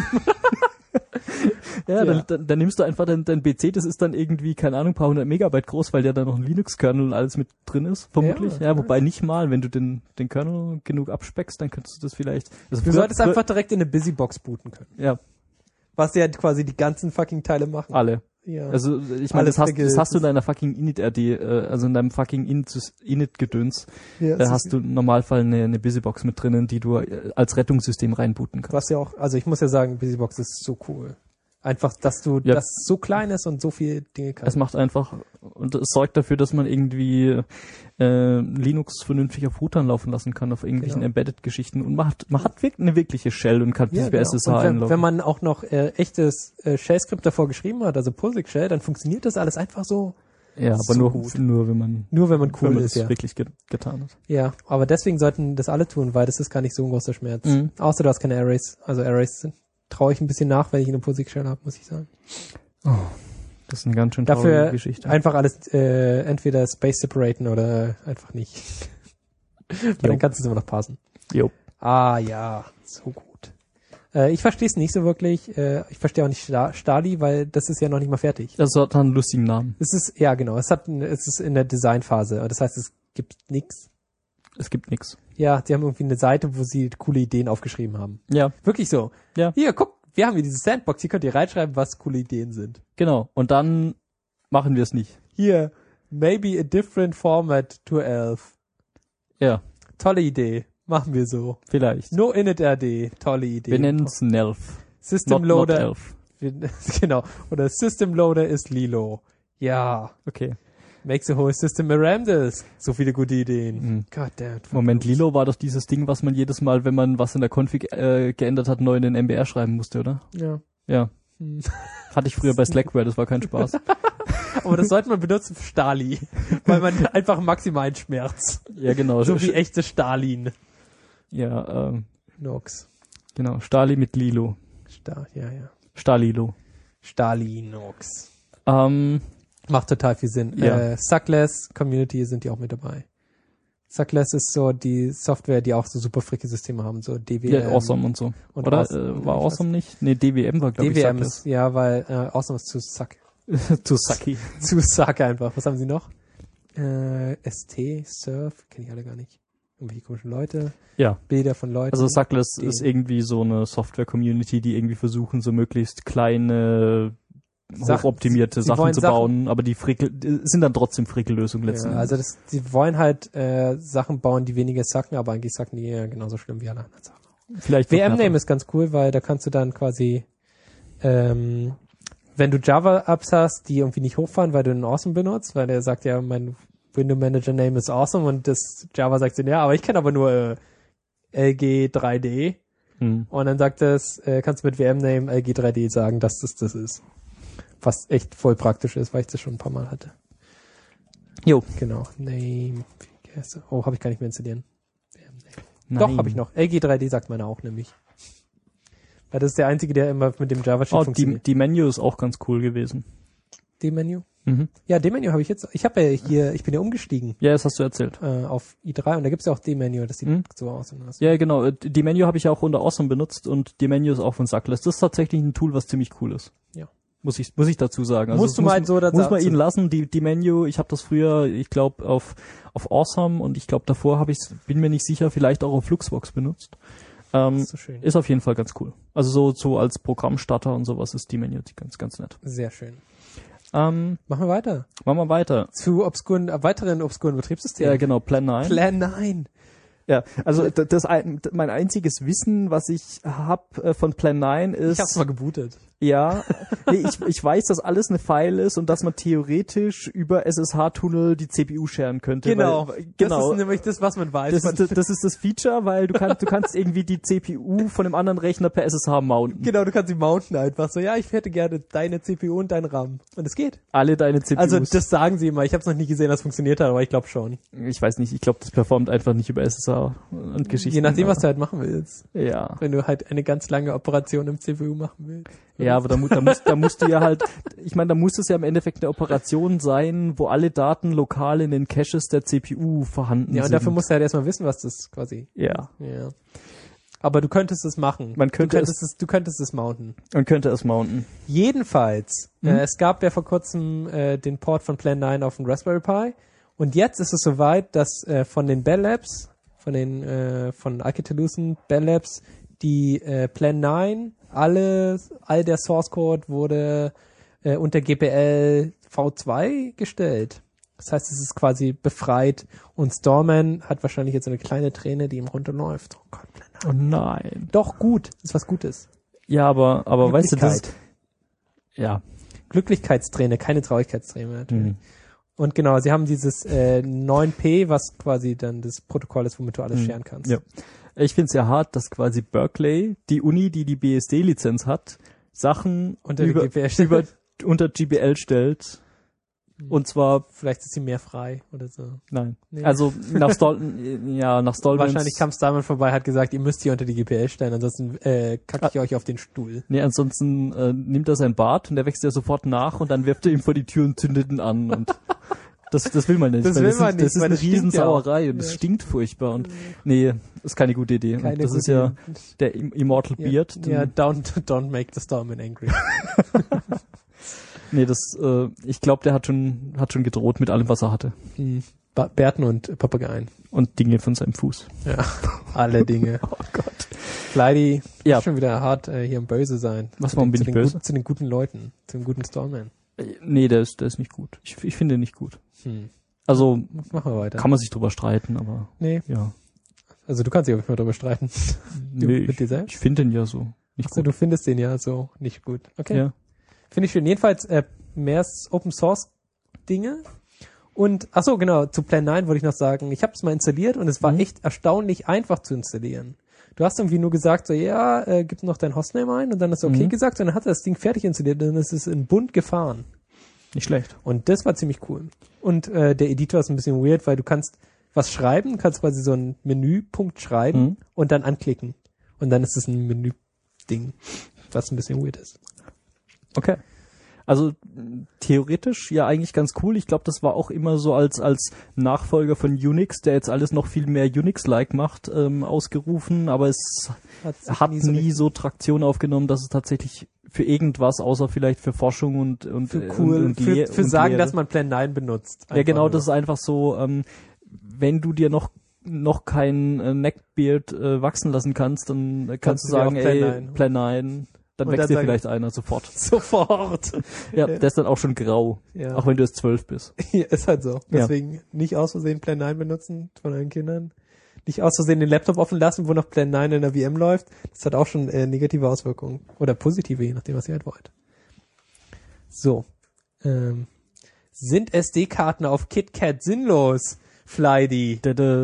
Dann nimmst du einfach dein BC, das ist dann irgendwie, keine Ahnung, ein paar hundert Megabyte groß, weil der da noch ein Linux-Kernel und alles mit drin ist, vermutlich. Ja, wobei nicht mal, wenn du den Kernel genug abspeckst, dann könntest du das vielleicht... Also du solltest einfach direkt in eine Busybox booten können. Ja. Was ja quasi die ganzen fucking Teile machen. Alle. Ja. Also ich meine, das hast du in deiner fucking Init-RD, also in deinem fucking Init-Gedöns, hast du im Normalfall eine Busybox mit drinnen, die du als Rettungssystem reinbooten kannst. Was ja auch, also ich muss ja sagen, Busybox ist so cool. Einfach, dass du Ja. das so klein ist und so viele Dinge kann. Es macht einfach, und es sorgt dafür, dass man irgendwie Linux vernünftig auf Routern laufen lassen kann, auf irgendwelchen Genau. Embedded-Geschichten. Und man hat wirklich eine wirkliche Shell und kann sich bei SSH Und einloggen. wenn man auch noch echtes Shell-Skript davor geschrieben hat, also POSIX Shell, dann funktioniert das alles einfach so. ja, aber so nur gut. wenn man Nur wenn man wenn cool man ist, das ja. wirklich getan hat. Ja, aber deswegen sollten das alle tun, weil das ist gar nicht so ein großer Schmerz. Mhm. Außer du hast keine Arrays. Also Arrays traue ich ein bisschen nach, wenn ich eine POSIX Shell habe, muss ich sagen. Das ist eine ganz schön traurige Dafür Geschichte. einfach alles entweder Space separaten oder einfach nicht. Weil dann kannst du es immer noch parsen. Jo. Ah ja, so gut. Ich verstehe es nicht so wirklich. Ich verstehe auch nicht Stali, weil das ist ja noch nicht mal fertig. Das hat einen lustigen Namen. Es ist, ja genau, es ist in der Designphase. Das heißt, es gibt nichts. Es gibt nichts. Ja, die haben irgendwie eine Seite, wo sie coole Ideen aufgeschrieben haben. Ja, Wirklich so. Ja. Hier, guck, wir haben hier diese Sandbox, hier könnt ihr reinschreiben, was coole Ideen sind. genau. Und dann machen wir es nicht. Hier, maybe a different format to ELF. Ja, Tolle Idee. Machen wir so. vielleicht. No init RD. Tolle Idee. Wir nennen es NELF. System Not Loader. Elf. Genau. Oder System Loader ist Lilo. Ja. Okay. Makes a whole system a Ramdisk. So viele gute Ideen. Mhm. God damn. Moment, Lilo war doch dieses Ding, was man jedes Mal, wenn man was in der Config geändert hat, neu in den MBR schreiben musste, oder? Ja. Ja. Hm. Hatte ich früher bei Slackware, das war kein Spaß. Aber das sollte man benutzen für Stali. Weil man einfach maximalen Schmerz. Ja, genau. So wie echte Stalin. Ja, Nox. genau. Stali mit Lilo. Ja. Stalilo. Stalinox. Ähm, Macht total viel Sinn. Ja. Suckless Community sind die auch mit dabei. Suckless ist so die Software, die auch so super fricke Systeme haben, so DWM. ja, Awesome und so. Und Oder? Awesome, War ich Awesome nicht? Nee, DWM war, glaube ich, DWM Suckless. ist, ja, weil Awesome ist zu suck. Zu sucky. Zu suck einfach. Was haben sie noch? ST, Surf, kenne ich alle gar nicht. Irgendwelche komischen Leute, Ja. Bilder von Leuten. Also Suckless die- ist irgendwie so eine Software-Community, die irgendwie versuchen, so möglichst kleine, hochoptimierte sie Sachen wollen zu bauen, aber die sind dann trotzdem Frickellösungen letzten ja, Endes. also sie wollen halt Sachen bauen, die weniger sucken, aber eigentlich sucken die ja genauso schlimm wie alle anderen Sachen. Vielleicht noch WM-Name härter. ist ganz cool, weil da kannst du dann quasi, wenn du Java-Apps hast, die irgendwie nicht hochfahren, weil du einen Awesome benutzt, weil der sagt ja, mein Window Manager Name ist Awesome und das Java sagt dann, ja, aber ich kenne aber nur LG3D Hm. und dann sagt das, kannst du mit WM-Name LG3D sagen, dass das ist. Was echt voll praktisch ist, weil ich das schon ein paar Mal hatte. Jo. Genau. Name. Oh, habe ich gar nicht mehr installieren. Nein. Doch, habe ich noch. LG3D sagt meine auch nämlich. Weil das ist der einzige, der immer mit dem JavaScript Oh, funktioniert. die Menu ist auch ganz cool gewesen. D-Menü? Mhm. Ja, D-Menü habe ich jetzt. Ich habe ja hier, ich bin ja umgestiegen Ja, das hast du erzählt. auf i3 und da gibt's ja auch D-Menü, das sieht Mhm. so aus. Und das. Ja, genau. Die Menu habe ich ja auch unter Awesome benutzt und die Menu ist auch von Suckless. Das ist tatsächlich ein Tool, was ziemlich cool ist. Ja. Muss ich dazu sagen. Also Musst das du mal so dazu- muss man ihnen lassen. Die Menu, ich habe das früher, ich glaube, auf Awesome und ich glaube davor bin mir nicht sicher, vielleicht auch auf Fluxbox benutzt. Das ist so schön. Ist auf jeden Fall ganz cool. Also so als Programmstarter und sowas ist die Menu ganz, ganz nett. Sehr schön. Machen Machen wir weiter. wir weiter. Zu weiteren obskuren Betriebssystemen. Ja, genau, Plan 9. Plan 9. Ja, also mein einziges Wissen, was ich habe von Plan 9 ist... Ich hab's mal gebootet. Ja, nee, ich weiß, dass alles eine File ist und dass man theoretisch über SSH-Tunnel die CPU sharen könnte. Genau. Weil, Das ist nämlich das, was man weiß. das ist das Feature, weil du kannst irgendwie die CPU von einem anderen Rechner per SSH mounten. Genau, du kannst sie mounten einfach so. Ja, ich hätte gerne deine CPU und dein RAM. Und es geht. Alle deine CPUs. Also das sagen sie immer. Ich habe es noch nie gesehen, dass es funktioniert hat, aber ich glaube schon. Ich weiß nicht, ich glaube, das performt einfach nicht über SSH und Geschichten. Je nachdem, was du halt machen willst. Ja. Wenn du halt eine ganz lange Operation im CPU machen willst. Ja, aber da musst du ja halt, ich meine, da muss es ja im Endeffekt eine Operation sein, wo alle Daten lokal in den Caches der CPU vorhanden Ja, und sind. dafür musst du halt erstmal wissen, was das quasi. Ja. Ja. Aber du könntest es machen. Man könnte du könntest es mounten. Man könnte es mounten. Jedenfalls, es gab ja vor kurzem den Port von Plan 9 auf den Raspberry Pi. Und jetzt ist es soweit, dass von den Bell Labs, von Alcatel-Lucent Bell Labs, die Plan 9, all der Source Code wurde unter GPL V2 gestellt. Das heißt, es ist quasi befreit und Storman hat wahrscheinlich jetzt eine kleine Träne, die ihm runterläuft. Oh Gott, Plan 9. Oh nein. Doch, gut. Das ist was Gutes. Ja, aber weißt du, das, Glücklichkeit. Ja. Glücklichkeitsträne, keine Traurigkeitsträne natürlich. Und genau, sie haben dieses 9P, was quasi dann das Protokoll ist, womit du alles scheren kannst. Ja. Ich finde es ja hart, dass quasi Berkeley, die Uni, die die BSD-Lizenz hat, Sachen Unter GPL stellt. Und zwar... Vielleicht ist sie mehr frei oder so. Nein. Nee. Also nach Stallmans... Wahrscheinlich kam Stallman vorbei, hat gesagt, ihr müsst hier unter die GPL stellen, ansonsten kacke ich euch auf den Stuhl. Nee, ansonsten nimmt er sein Bart und der wächst ja sofort nach und dann wirft er ihm vor die Tür und zündet ihn an und das will man nicht. Das will man nicht, das ist weil eine das stinkt Riesensauerei ja und es stinkt furchtbar und nee, ist keine gute Idee. Keine das gute ist ja Idee. der Immortal Beard. Ja, don't make the Stallman angry. Nee, ich glaube, der hat schon gedroht mit allem, was er hatte. Bärten und Papageien. Und Dinge von seinem Fuß. Ja, alle Dinge. Oh Gott. Fleidy, Ja. schon wieder hart hier im Böse sein. Warum bin ich böse? Zu den guten Leuten, zu dem guten Stallman. Nee, der ist nicht gut. Ich finde ihn nicht gut. Also, Machen wir weiter. kann man sich drüber streiten, aber Nee, ja. also du kannst dich auf jeden Fall drüber streiten. Nee, mit dir selbst? ich finde ihn ja so nicht Achso, gut. du findest den ja so nicht gut. Okay. Ja. Finde ich schön. Jedenfalls mehr Open Source Dinge. Und, achso, genau, zu Plan 9 wollte ich noch sagen, ich habe es mal installiert und es war echt erstaunlich einfach zu installieren. Du hast irgendwie nur gesagt, so, ja, gib noch dein Hostname ein und dann hast du okay gesagt und dann hat er das Ding fertig installiert und dann ist es in bunt gefahren. Nicht schlecht. Und das war ziemlich cool. Und der Editor ist ein bisschen weird, weil du kannst was schreiben, kannst quasi so einen Menüpunkt schreiben und dann anklicken. Und dann ist es ein Menü-Ding, was ein bisschen weird ist. Okay. Also theoretisch ja eigentlich ganz cool. Ich glaube, das war auch immer so als Nachfolger von Unix, der jetzt alles noch viel mehr Unix-like macht, ausgerufen. Aber es hat nie so Traktion aufgenommen, dass es tatsächlich für irgendwas, außer vielleicht für Forschung und für cool, und für sagen, Lehre. dass man Plan 9 benutzt. Ja, genau, nur. das ist einfach so, wenn du dir noch kein Neckbeard wachsen lassen kannst, dann kannst du sagen, Plan 9, dann wächst dir vielleicht einer sofort. Sofort. Ja, der ist dann auch schon grau, Ja. auch wenn du jetzt 12 bist. Ja, ist halt so. Ja. Deswegen nicht aus Versehen Plan 9 benutzen von euren Kindern. Nicht aus Versehen den Laptop offen lassen, wo noch Plan 9 in der VM läuft. Das hat auch schon negative Auswirkungen. Oder positive, je nachdem, was ihr halt wollt. So. Sind SD-Karten auf KitKat sinnlos? Fleidy.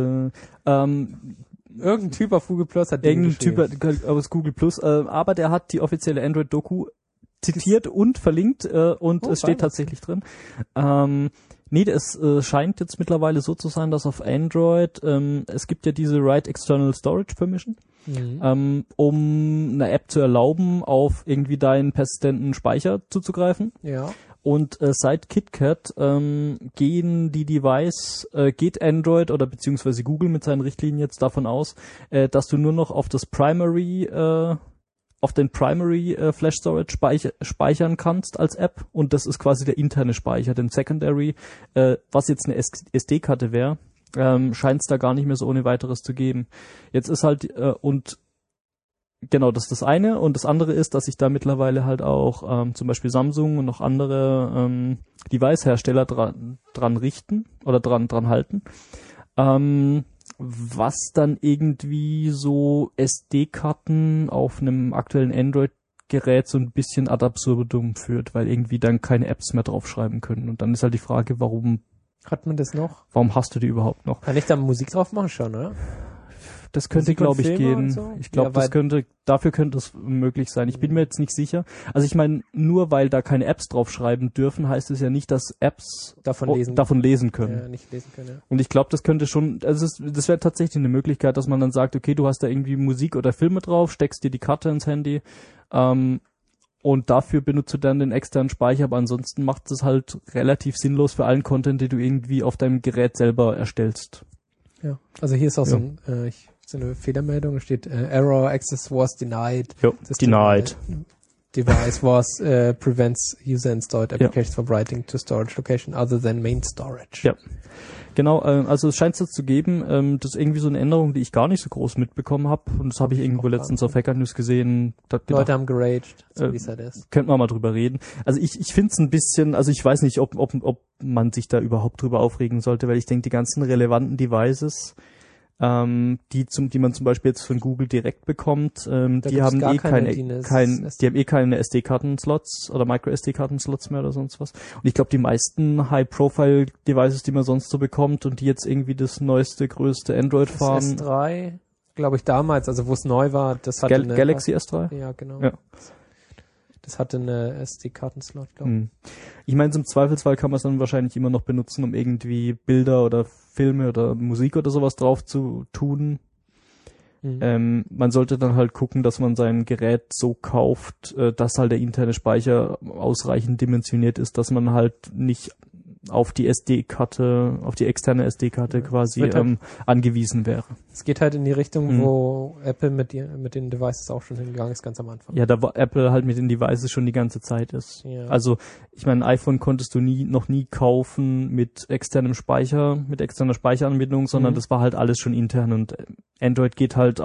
Irgendein Typ auf Google Plus hat Irgendein Typ aus Google Plus, aber der hat die offizielle Android-Doku zitiert und verlinkt und es steht tatsächlich drin. Nee, es scheint jetzt mittlerweile so zu sein, dass auf Android, es gibt ja diese Write External Storage Permission, um eine App zu erlauben, auf irgendwie deinen persistenten Speicher zuzugreifen. Ja. Und seit KitKat geht Android oder beziehungsweise Google mit seinen Richtlinien jetzt davon aus, dass du nur noch auf den Primary Flash Storage speichern kannst als App und das ist quasi der interne Speicher. Den Secondary, was jetzt eine SD-Karte wäre, scheint es da gar nicht mehr so ohne weiteres zu geben. Jetzt ist halt genau, das ist das eine. Und das andere ist, dass sich da mittlerweile halt auch zum Beispiel Samsung und noch andere Device-Hersteller dran richten oder dran halten. Was dann irgendwie so SD-Karten auf einem aktuellen Android-Gerät so ein bisschen ad absurdum führt, weil irgendwie dann keine Apps mehr draufschreiben können. Und dann ist halt die Frage, warum Hat man das noch? Warum hast du die überhaupt noch? Kann ich da Musik drauf machen schon, oder? Das könnte, glaube ich, Filme und gehen. so? Ich glaube, Ja, dafür könnte es möglich sein. Ich bin mir jetzt nicht sicher. Also ich meine, nur weil da keine Apps draufschreiben dürfen, heißt es ja nicht, dass Apps Davon lesen können. Ja, nicht lesen können, ja. Und ich glaube, das könnte schon, also das wäre tatsächlich eine Möglichkeit, dass man dann sagt, okay, du hast da irgendwie Musik oder Filme drauf, steckst dir die Karte ins Handy, und dafür benutzt du dann den externen Speicher, aber ansonsten macht es halt relativ sinnlos für allen Content, den du irgendwie auf deinem Gerät selber erstellst. Ja, also hier ist auch so eine Fehlermeldung, da steht Error, Access was denied. Jo, denied. Device was prevents user installed applications from writing to storage location other than main storage. Ja, genau, also es scheint es zu geben, das ist irgendwie so eine Änderung, die ich gar nicht so groß mitbekommen habe und das habe ich irgendwo letztens auf Hacker News gesehen. Leute haben geraged, so wie es halt ist. Könnten wir mal drüber reden. Also ich finde es ein bisschen, also ich weiß nicht, ob man sich da überhaupt drüber aufregen sollte, weil ich denke, die ganzen relevanten Devices die man zum Beispiel jetzt von Google direkt bekommt, die haben keine SD-Karten-Slots oder Micro-SD-Karten-Slots mehr oder sonst was. Und ich glaube, die meisten High-Profile-Devices, die man sonst so bekommt und die jetzt irgendwie das neueste, größte Android fahren. Das S3, glaube ich, damals, also wo es neu war, das hatte eine Galaxy S3? Ja, genau. Ja. Das hatte eine SD-Karten-Slot, glaube ich. Ich meine, im Zweifelsfall kann man es dann wahrscheinlich immer noch benutzen, um irgendwie Bilder oder Filme oder Musik oder sowas drauf zu tun. Man sollte dann halt gucken, dass man sein Gerät so kauft, dass halt der interne Speicher ausreichend dimensioniert ist, dass man halt nicht auf die SD-Karte, auf die externe SD-Karte quasi angewiesen wäre. Es geht halt in die Richtung, wo Apple mit den Devices auch schon hingegangen ist, ganz am Anfang. Ja, da war Apple halt mit den Devices schon die ganze Zeit ist. Ja. Also, ich meine, ein iPhone konntest du noch nie kaufen mit externer Speicheranbindung, sondern das war halt alles schon intern und Android geht halt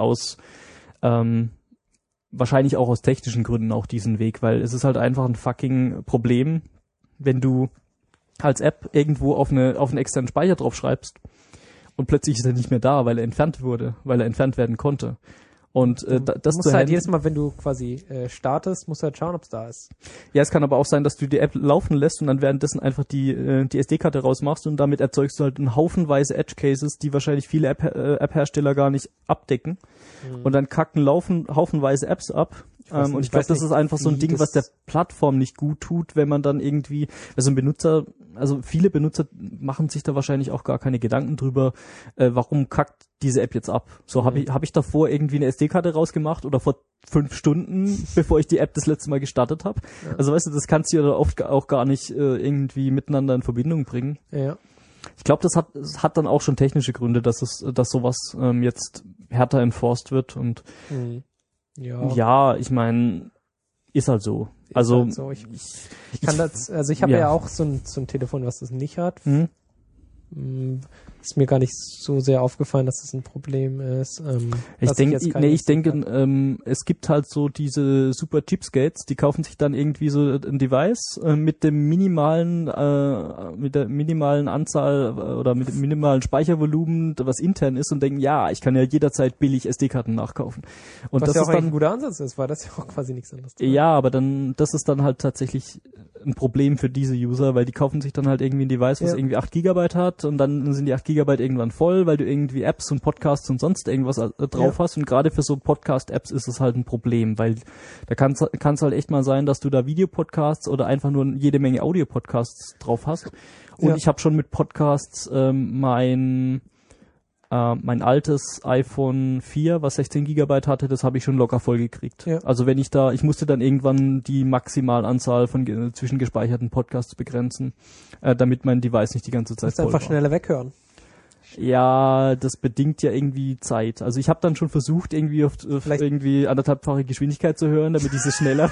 wahrscheinlich auch aus technischen Gründen auch diesen Weg, weil es ist halt einfach ein fucking Problem, wenn du als App irgendwo auf einen externen Speicher drauf schreibst und plötzlich ist er nicht mehr da, weil er entfernt werden konnte. Und das musst halt jedes Mal, wenn du quasi startest, musst du halt schauen, ob es da ist. Ja, es kann aber auch sein, dass du die App laufen lässt und dann währenddessen einfach die SD-Karte rausmachst und damit erzeugst du halt einen Haufenweise Edge-Cases, die wahrscheinlich viele App-Hersteller gar nicht abdecken. Und dann kacken haufenweise Apps ab. Und ich glaube, das ist einfach so ein Ding, was der Plattform nicht gut tut, wenn man dann irgendwie, viele Benutzer machen sich da wahrscheinlich auch gar keine Gedanken drüber, warum kackt diese App jetzt ab. So hab ich davor irgendwie eine SD-Karte rausgemacht oder vor 5 Stunden, bevor ich die App das letzte Mal gestartet habe. Ja. Also weißt du, das kannst du ja oft auch gar nicht irgendwie miteinander in Verbindung bringen. Ja. Ich glaube, das hat dann auch schon technische Gründe, dass sowas jetzt härter enforced wird und ja, ich meine, ist halt so. Also halt so. Ich kann das, also ich habe ja auch so ein Telefon, was das nicht hat. Ist mir gar nicht so sehr aufgefallen, dass das ein Problem ist. Ich denke, es gibt halt so diese super Cheapskates, die kaufen sich dann irgendwie so ein Device mit der minimalen Anzahl oder mit dem minimalen Speichervolumen, was intern ist und denken, ja, ich kann ja jederzeit billig SD-Karten nachkaufen. Und was das ja ist auch dann ein guter Ansatz ist, weil das ja auch quasi nichts anderes ist. Ja, aber das ist dann halt tatsächlich ein Problem für diese User, weil die kaufen sich dann halt irgendwie ein Device, was irgendwie 8 GB hat und dann sind die 8 GB irgendwann voll, weil du irgendwie Apps und Podcasts und sonst irgendwas drauf hast und gerade für so Podcast-Apps ist es halt ein Problem, weil da kann es halt echt mal sein, dass du da Videopodcasts oder einfach nur jede Menge Audio-Podcasts drauf hast und ich habe schon mit Podcasts mein altes iPhone 4, was 16 GB hatte, das habe ich schon locker voll gekriegt. Ja. Also ich musste dann irgendwann die Maximalanzahl von zwischengespeicherten Podcasts begrenzen, damit mein Device nicht die ganze Zeit voll war. Einfach schneller weghören. Ja, das bedingt ja irgendwie Zeit. Also ich habe dann schon versucht, irgendwie auf irgendwie 1,5-fache Geschwindigkeit zu hören, damit ich es schneller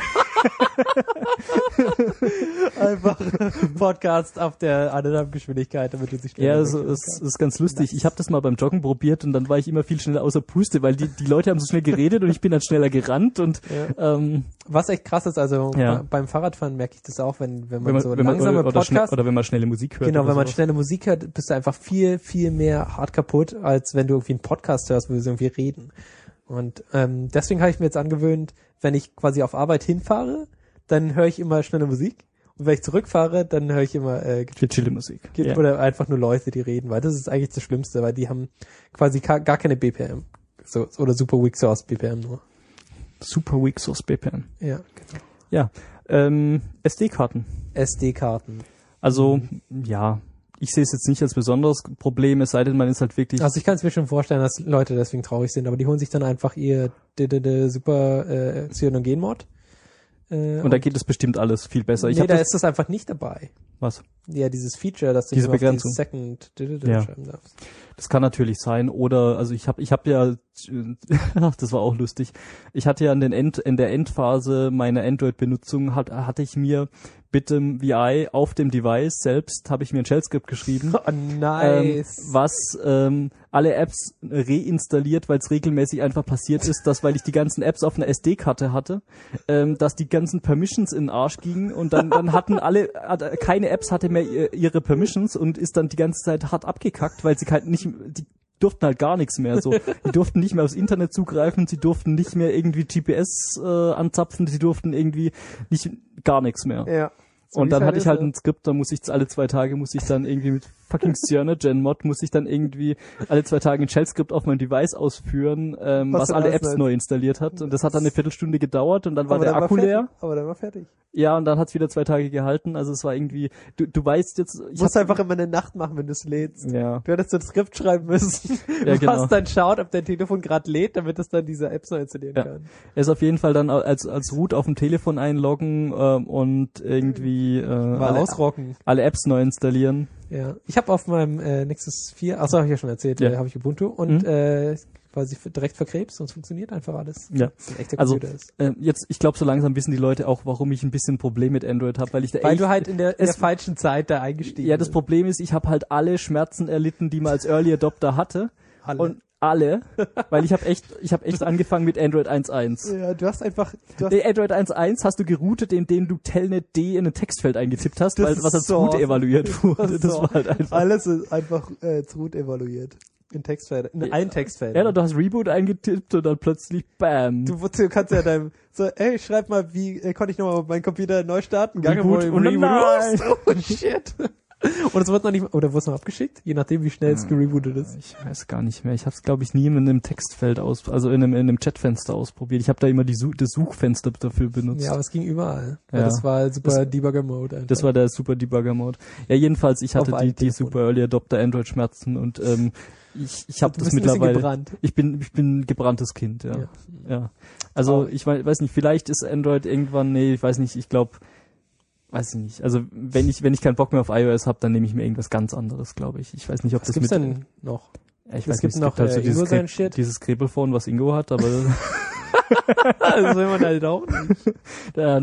einfach Podcast auf der 1,5 Geschwindigkeit, damit du sich schneller es ist ganz lustig. Nice. Ich habe das mal beim Joggen probiert und dann war ich immer viel schneller außer Puste, weil die Leute haben so schnell geredet und ich bin dann schneller gerannt und was echt krass ist, also beim Fahrradfahren merke ich das auch, wenn man so langsame Podcasts oder wenn man schnelle Musik hört. Genau, wenn man schnelle Musik hört, bist du einfach viel, viel mehr hart kaputt, als wenn du irgendwie einen Podcast hörst, wo wir irgendwie reden. Und deswegen habe ich mir jetzt angewöhnt, wenn ich quasi auf Arbeit hinfahre, dann höre ich immer schnelle Musik. Und wenn ich zurückfahre, dann höre ich immer chille Musik. Oder einfach nur Leute, die reden, weil das ist eigentlich das Schlimmste, weil die haben quasi gar keine BPM. So, oder Super Weak Source BPM nur. Super Weak Source BPM. Ja, genau. Ja, SD-Karten. Also, ich sehe es jetzt nicht als besonderes Problem, es sei denn, man ist halt wirklich... Also ich kann es mir schon vorstellen, dass Leute deswegen traurig sind, aber die holen sich dann einfach ihr super Cyanogen-Mod. Und da geht es bestimmt alles viel besser. Da ist das einfach nicht dabei. Was? Ja, dieses Feature, dass du diese Begrenzung. auf die Second schreiben darfst. Das kann natürlich sein. Oder, also ich hab ja, das war auch lustig. Ich hatte ja in der Endphase meiner Android-Benutzung hatte ich mir bitte VI auf dem Device selbst habe ich mir ein Shell-Skript geschrieben. Oh, nice. Was alle Apps reinstalliert, weil es regelmäßig einfach passiert ist, dass, weil ich die ganzen Apps auf einer SD-Karte hatte, dass die ganzen Permissions in den Arsch gingen und dann hatten keine Apps hatte mehr ihre Permissions und ist dann die ganze Zeit hart abgekackt, weil sie halt nicht, durften halt gar nichts mehr. So, die durften nicht mehr aufs Internet zugreifen, sie durften nicht mehr irgendwie GPS anzapfen, sie durften irgendwie gar nichts mehr. Ja. So und dann hatte ich halt ein ein Skript, da muss ich alle 2 Tage dann irgendwie mit fucking CyanogenMod muss ich dann irgendwie alle 2 Tage ein Shell-Skript auf mein Device ausführen, was alle Apps neu installiert hat. Und das hat dann eine Viertelstunde gedauert und dann war der Akku leer. Aber dann war fertig. Ja, und dann hat's wieder 2 Tage gehalten. Also es war irgendwie, du weißt jetzt... Du musst einfach immer eine Nacht machen, wenn du es lädst. Ja. Du hättest so ein Skript schreiben müssen, Ja, genau. was dann schaut, ob dein Telefon gerade lädt, damit es dann diese Apps neu installieren kann. Er ist auf jeden Fall dann als Root auf dem Telefon einloggen und irgendwie Mal ausrocken. alle Apps neu installieren. Ja. Ich habe auf meinem Nexus 4, habe ich ja schon erzählt, habe ich Ubuntu und quasi direkt verkrebst und es funktioniert einfach alles. Ja. Ein echter Also Computer ist. jetzt, ich glaube, so langsam wissen die Leute auch, warum ich ein bisschen Problem mit Android habe, weil du halt in der falschen Zeit da eingestiegen bist. Ja, das Problem ist, ich habe halt alle Schmerzen erlitten, die man als Early Adopter hatte. Alle. Weil ich habe echt angefangen mit Android 1.1. Ja, du hast Android 1.1 hast du geroutet, indem du Telnet D in ein Textfeld eingetippt hast, Das was als ist so Root awesome. evaluiert wurde. Das war halt einfach. Alles ist einfach zu Root evaluiert. In Textfeld. In allen Textfeldern. Ja, du hast Reboot eingetippt und dann plötzlich BAM. Du kannst ja schreib mal, wie konnte ich nochmal meinen Computer neu starten? Reboot und nein. Oh shit. Und es wird noch nicht, oder wurde es noch abgeschickt? Je nachdem, wie schnell es gerebootet ist. Ich weiß gar nicht mehr. Ich habe es, glaube ich, nie in einem Textfeld also in einem Chatfenster ausprobiert. Ich habe da immer das Suchfenster dafür benutzt. Ja, aber es ging überall. Ja. Ja. Das war super Debugger-Mode einfach. Das war der Super Debugger-Mode. Ja, jedenfalls, ich hatte die Telefon. Super Early Adopter Android-Schmerzen und ich habe das bist ein mittlerweile. gebrannt. Ich bin gebranntes Kind, ja. Also ich weiß nicht, vielleicht ist Android irgendwann, ich weiß nicht, ich glaube, weiß ich nicht. Also wenn ich keinen Bock mehr auf iOS habe, dann nehme ich mir irgendwas ganz anderes, glaube ich. Ich weiß nicht, ob Was das gibt's denn noch? Ja, ich Es weiß gibt nicht, noch halt so Ingo sein Shit. dieses Krebelphone, was Ingo hat, aber Das will man halt auch nicht. ja,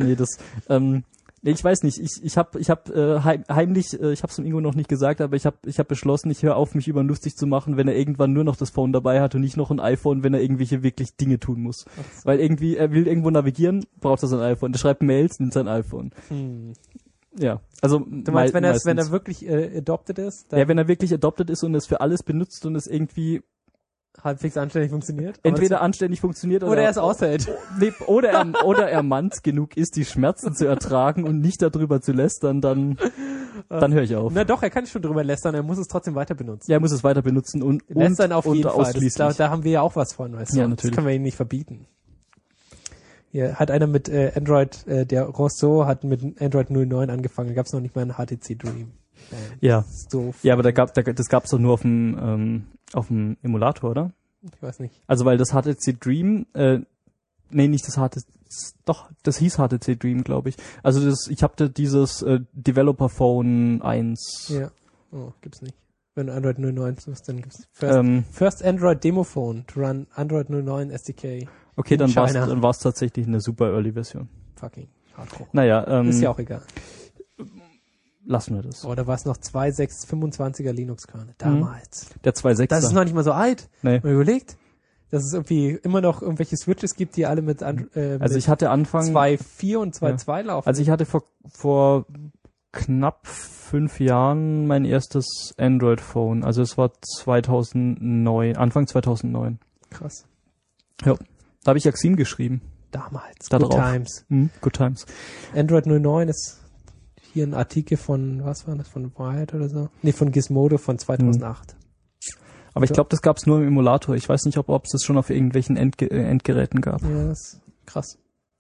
ich weiß nicht. Ich habe heimlich, ich habe es dem Ingo noch nicht gesagt, aber ich habe beschlossen, ich höre auf, mich über ihn lustig zu machen, wenn er irgendwann nur noch das Phone dabei hat und nicht noch ein iPhone, wenn er irgendwelche wirklich Dinge tun muss. So. Weil irgendwie, er will irgendwo navigieren, braucht er sein iPhone. Der schreibt Mails, nimmt sein iPhone. Ja, also Du meinst, wenn er wirklich adopted ist? Ja, wenn er wirklich adopted ist und es für alles benutzt und es irgendwie halbwegs anständig funktioniert? entweder anständig funktioniert oder er es aushält. Oder er manns genug ist, die Schmerzen zu ertragen und nicht darüber zu lästern, dann höre ich auf. Na doch, er kann schon drüber lästern, er muss es trotzdem weiter benutzen. Ja, er muss es weiter benutzen und Lästern auf jeden Fall. ausschließlich. Da haben wir ja auch was von, weißt du? Ja, natürlich. Das können wir ihm nicht verbieten. Hier hat einer mit Android, der Rousseau hat mit Android 09 angefangen, da gab es noch nicht mal einen HTC Dream. Ja. So Ja, aber das gab's doch nur auf dem Emulator, oder? ich weiß nicht. Also weil das HTC Dream, nicht das HTC, doch, das hieß HTC Dream, glaube ich. Also ich habe dieses Developer Phone 1. Ja. Oh, gibt's nicht. Wenn du Android 09 suchst, dann gibt's First Android Demo Phone to run Android 09 SDK. Okay, dann China. war's tatsächlich eine super Early Version. Fucking hardcore. Naja, Ist ja auch egal. lassen wir das. Oh, da war es noch 2.6.25er Linux-Kerne. Damals. Der 2.6er. Das ist noch nicht mal so alt. Nee. Man überlegt, dass es irgendwie immer noch irgendwelche Switches gibt, die alle mit Also ich hatte Anfang 2.4 und 2.2 laufen. Also ich hatte vor knapp 5 Jahren mein erstes Android-Phone. Also es war 2009, Anfang 2009. Krass. Ja. Da habe ich Axim geschrieben. Damals. Da Good drauf. Times. Good Times. Android 09 ist hier ein Artikel von, was war das, von Wired oder so? Nee, von Gizmodo von 2008. Aber ich glaube, das gab's nur im Emulator. Ich weiß nicht, ob es das schon auf irgendwelchen Endgeräten gab. Ja, das ist krass.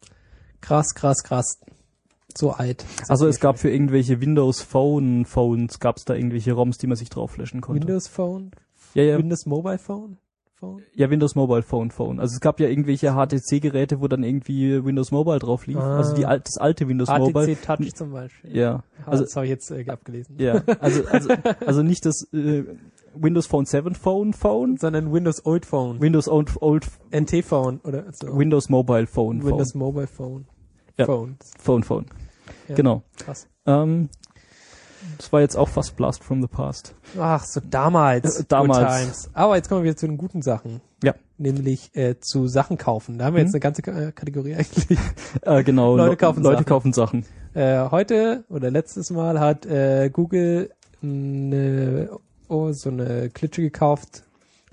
Krass. So alt. Also es gab für irgendwelche Windows Phones gab's da irgendwelche ROMs, die man sich drauf löschen konnte. Windows Phone? Ja. Windows Mobile Phone? Ja, Windows Mobile Phone. Also es gab ja irgendwelche HTC-Geräte, wo dann irgendwie Windows Mobile drauf lief. Also das alte Windows Mobile. HTC Touch zum Beispiel. Ja. Also das habe ich jetzt abgelesen. Ja. Also nicht das Windows Phone 7 Phone, sondern Windows Old Phone. Windows Old NT Phone oder so. Windows Mobile Phone. Windows Mobile Phone. Ja. Phone. Ja. Genau. Krass. Das war jetzt auch fast Blast from the Past. Ach, so damals. Damals. Good times. Aber jetzt kommen wir wieder zu den guten Sachen. Ja. Nämlich zu Sachen kaufen. Da haben wir jetzt eine ganze Kategorie eigentlich. Genau. Leute kaufen Sachen. Heute oder letztes Mal hat Google so eine Klitsche gekauft,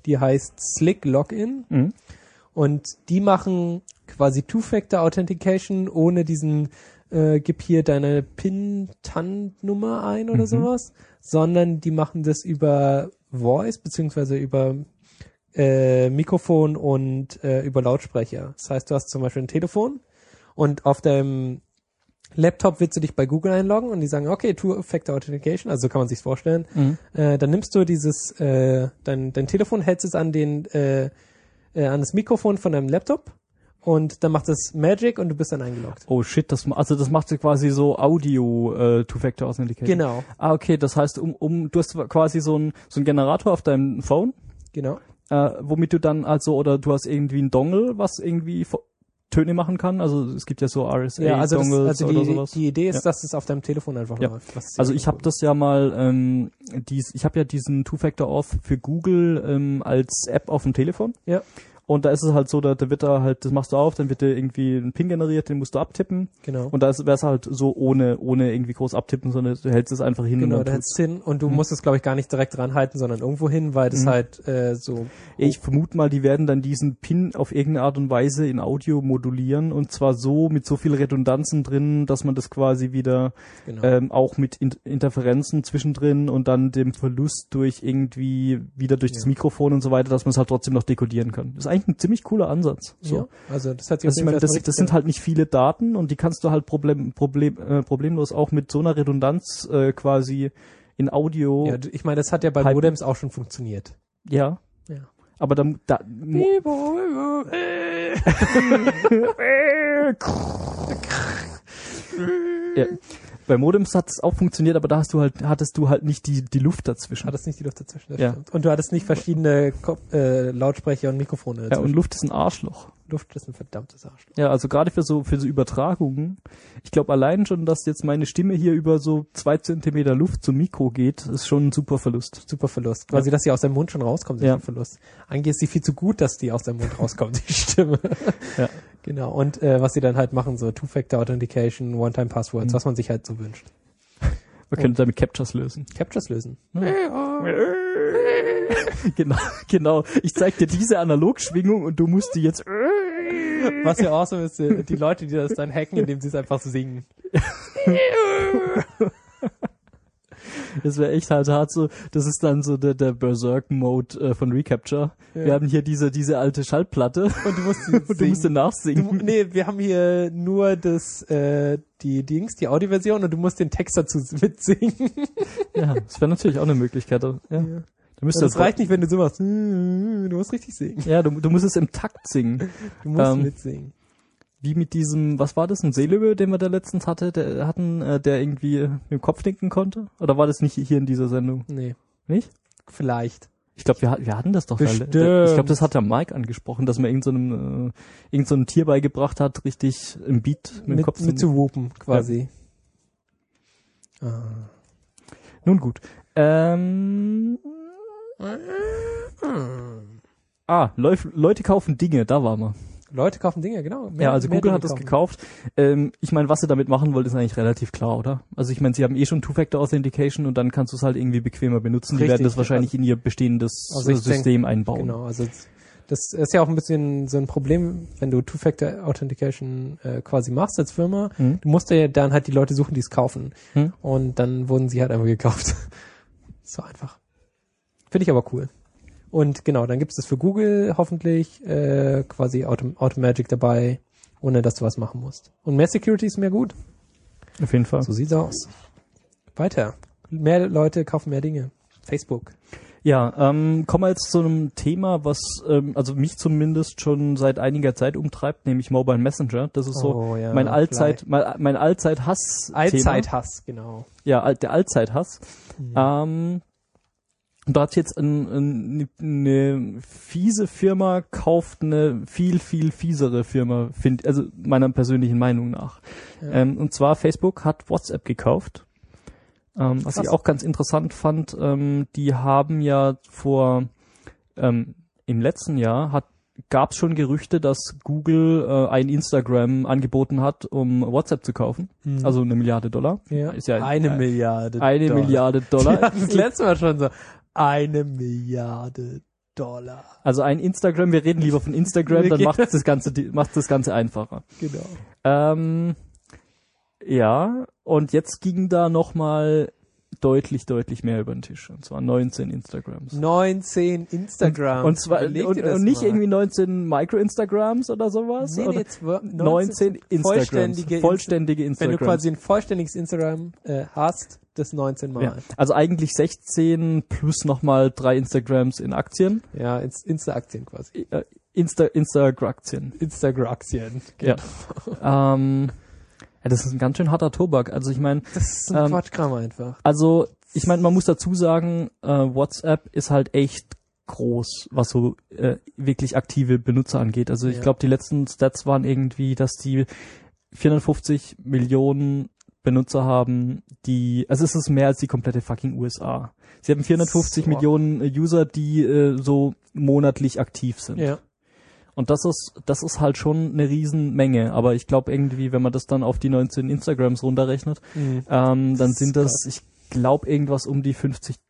die heißt Slick Login. Und die machen quasi Two-Factor-Authentication ohne diesen gib hier deine PIN-TAN-Nummer ein oder sowas, sondern die machen das über Voice beziehungsweise über Mikrofon und über Lautsprecher. Das heißt, du hast zum Beispiel ein Telefon und auf deinem Laptop willst du dich bei Google einloggen und die sagen, okay, Two-Factor Authentication, also so kann man sich's vorstellen. Dann nimmst du dieses, dein Telefon, hältst es an an das Mikrofon von deinem Laptop und dann macht es Magic und du bist dann eingeloggt. Oh shit, das macht quasi so Audio Two-Factor Authentication. Genau. Ah, okay, das heißt, du hast quasi so ein Generator auf deinem Phone, Genau. womit du dann oder du hast irgendwie einen Dongle, was irgendwie Töne machen kann. Also es gibt ja so RSA-Dongles oder sowas. Die Idee ist, dass es auf deinem Telefon einfach läuft. Also ich habe das ja mal, ich habe ja diesen Two-Factor-Auth für Google als App auf dem Telefon. Ja. Und da ist es halt so, da wird da halt, das machst du auf, dann wird dir irgendwie ein PIN generiert, den musst du abtippen. Genau. Und da wäre es halt so ohne irgendwie groß abtippen, sondern du hältst es einfach hin. Genau, da hältst es hin und du musst es, glaube ich, gar nicht direkt dran halten, sondern irgendwo hin, weil das halt so... Ich vermute mal, die werden dann diesen PIN auf irgendeine Art und Weise in Audio modulieren und zwar so mit so viel Redundanzen drin, dass man das quasi wieder auch mit Interferenzen zwischendrin und dann dem Verlust durch irgendwie wieder durch das Mikrofon und so weiter, dass man es halt trotzdem noch dekodieren kann. Das ist eigentlich ein ziemlich cooler Ansatz. So. Ja, also das hat sich Also ich meine, das sind halt nicht viele Daten und die kannst du halt problemlos auch mit so einer Redundanz quasi in Audio. Ja, ich meine, das hat ja bei Modems auch schon funktioniert. Ja. Aber dann ja. Bei Modems hat es auch funktioniert, aber da hattest du halt nicht die Luft dazwischen. Hattest nicht die Luft dazwischen, das stimmt. Und du hattest nicht verschiedene Lautsprecher und Mikrofone dazwischen. Ja, und Luft ist ein Arschloch. Luft ist ein verdammtes Arschloch. Ja, also gerade für so Übertragungen. Ich glaube allein schon, dass jetzt meine Stimme hier über so 2 Zentimeter Luft zum Mikro geht, ist schon ein super Verlust. Super Verlust. Quasi, dass sie aus deinem Mund schon rauskommt, ist ein Verlust. Eigentlich ist sie viel zu gut, dass die aus deinem Mund rauskommt, die Stimme. Ja. Genau. Und was sie dann halt machen, so Two-Factor Authentication, One-Time-Passwords, was man sich halt so wünscht. Man könnte damit Captures lösen. Captures lösen. Genau. Ich zeig dir diese Analogschwingung und du musst die jetzt... Was ja awesome ist, die Leute, die das dann hacken, indem sie es einfach singen. Das wäre echt halt hart so, das ist dann so der Berserk-Mode von Recapture. Ja. Wir haben hier diese alte Schallplatte und du musst den nachsingen. Wir haben hier nur die Audiversion und du musst den Text dazu mitsingen. Ja, das wäre natürlich auch eine Möglichkeit. Ja. Das reicht nicht, wenn du so machst. Du musst richtig singen. Ja, du musst es im Takt singen. Du musst mitsingen. Wie mit diesem, was war das, ein Seelöwe, den wir da letztens der irgendwie mit dem Kopf nicken konnte? Oder war das nicht hier in dieser Sendung? Nee. Nicht? Vielleicht. Ich glaube, wir hatten das doch. Bestimmt. Ich glaube, das hat der Mike angesprochen, dass man irgend so ein Tier beigebracht hat, richtig im Beat mit dem Kopf mit zu whoopen, quasi. Ja. Nun gut. Leute kaufen Dinge, da waren wir. Leute kaufen Dinge, genau. Also Google hat das gekauft. Ich meine, was sie damit machen wollen, ist eigentlich relativ klar, oder? Also ich meine, sie haben schon Two-Factor Authentication und dann kannst du es halt irgendwie bequemer benutzen. Richtig, die werden das wahrscheinlich in ihr bestehendes System einbauen. Genau, also das ist ja auch ein bisschen so ein Problem, wenn du Two-Factor Authentication quasi machst als Firma. Du musst ja dann halt die Leute suchen, die es kaufen. Und dann wurden sie halt einfach gekauft. So einfach. Finde ich aber cool. Und genau, dann gibt es das für Google hoffentlich quasi Automagic dabei, ohne dass du was machen musst. Und mehr Security ist mehr gut. Auf jeden Fall. So sieht's aus. Weiter. Mehr Leute kaufen mehr Dinge. Facebook. Ja, kommen wir jetzt zu einem Thema, was also mich zumindest schon seit einiger Zeit umtreibt, nämlich Mobile Messenger. Das ist mein Allzeit-Hass. Allzeit-Hass, genau. Ja, der Allzeit-Hass. Da hat jetzt eine fiese Firma kauft eine viel, viel fiesere Firma, also meiner persönlichen Meinung nach. Ja. Und zwar Facebook hat WhatsApp gekauft. Was ich auch ganz interessant fand, die haben ja im letzten Jahr gab es schon Gerüchte, dass Google ein Instagram angeboten hat, um WhatsApp zu kaufen. Also $1 Milliarde. Ja. Ist ja $1 Milliarde. $1 Milliarde. Wir hatten das letzte Mal schon so. $1 Milliarde. $. Also ein Instagram, wir reden lieber von Instagram, dann macht das Ganze einfacher. Genau. Ja, und jetzt ging da nochmal deutlich mehr über den Tisch. Und zwar 19 Instagrams. 19 Instagrams. Und zwar und nicht irgendwie 19 Micro-Instagrams oder sowas. Nee, oder jetzt 19 Instagrams. Vollständige Instagrams. Wenn du quasi ein vollständiges Instagram hast, das 19 Mal. Ja, also eigentlich 16 plus nochmal 3 Instagrams in Aktien. Ja, Insta-Aktien quasi. Instagram-Aktien. Instagram-Aktien. Genau. Ja. Ja, das ist ein ganz schön harter Tobak. Also ich meine, das ist ein Quatschkram einfach. Also ich meine, man muss dazu sagen, WhatsApp ist halt echt groß, was so wirklich aktive Benutzer angeht. Also ich glaube, die letzten Stats waren irgendwie, dass die 450 Millionen Benutzer haben, also es ist mehr als die komplette fucking USA. Sie haben 450 Millionen User, die so monatlich aktiv sind. Ja. Und das ist halt schon eine Riesenmenge. Aber ich glaube irgendwie, wenn man das dann auf die 19 Instagrams runterrechnet, dann sind das, ich glaube, irgendwas um die $45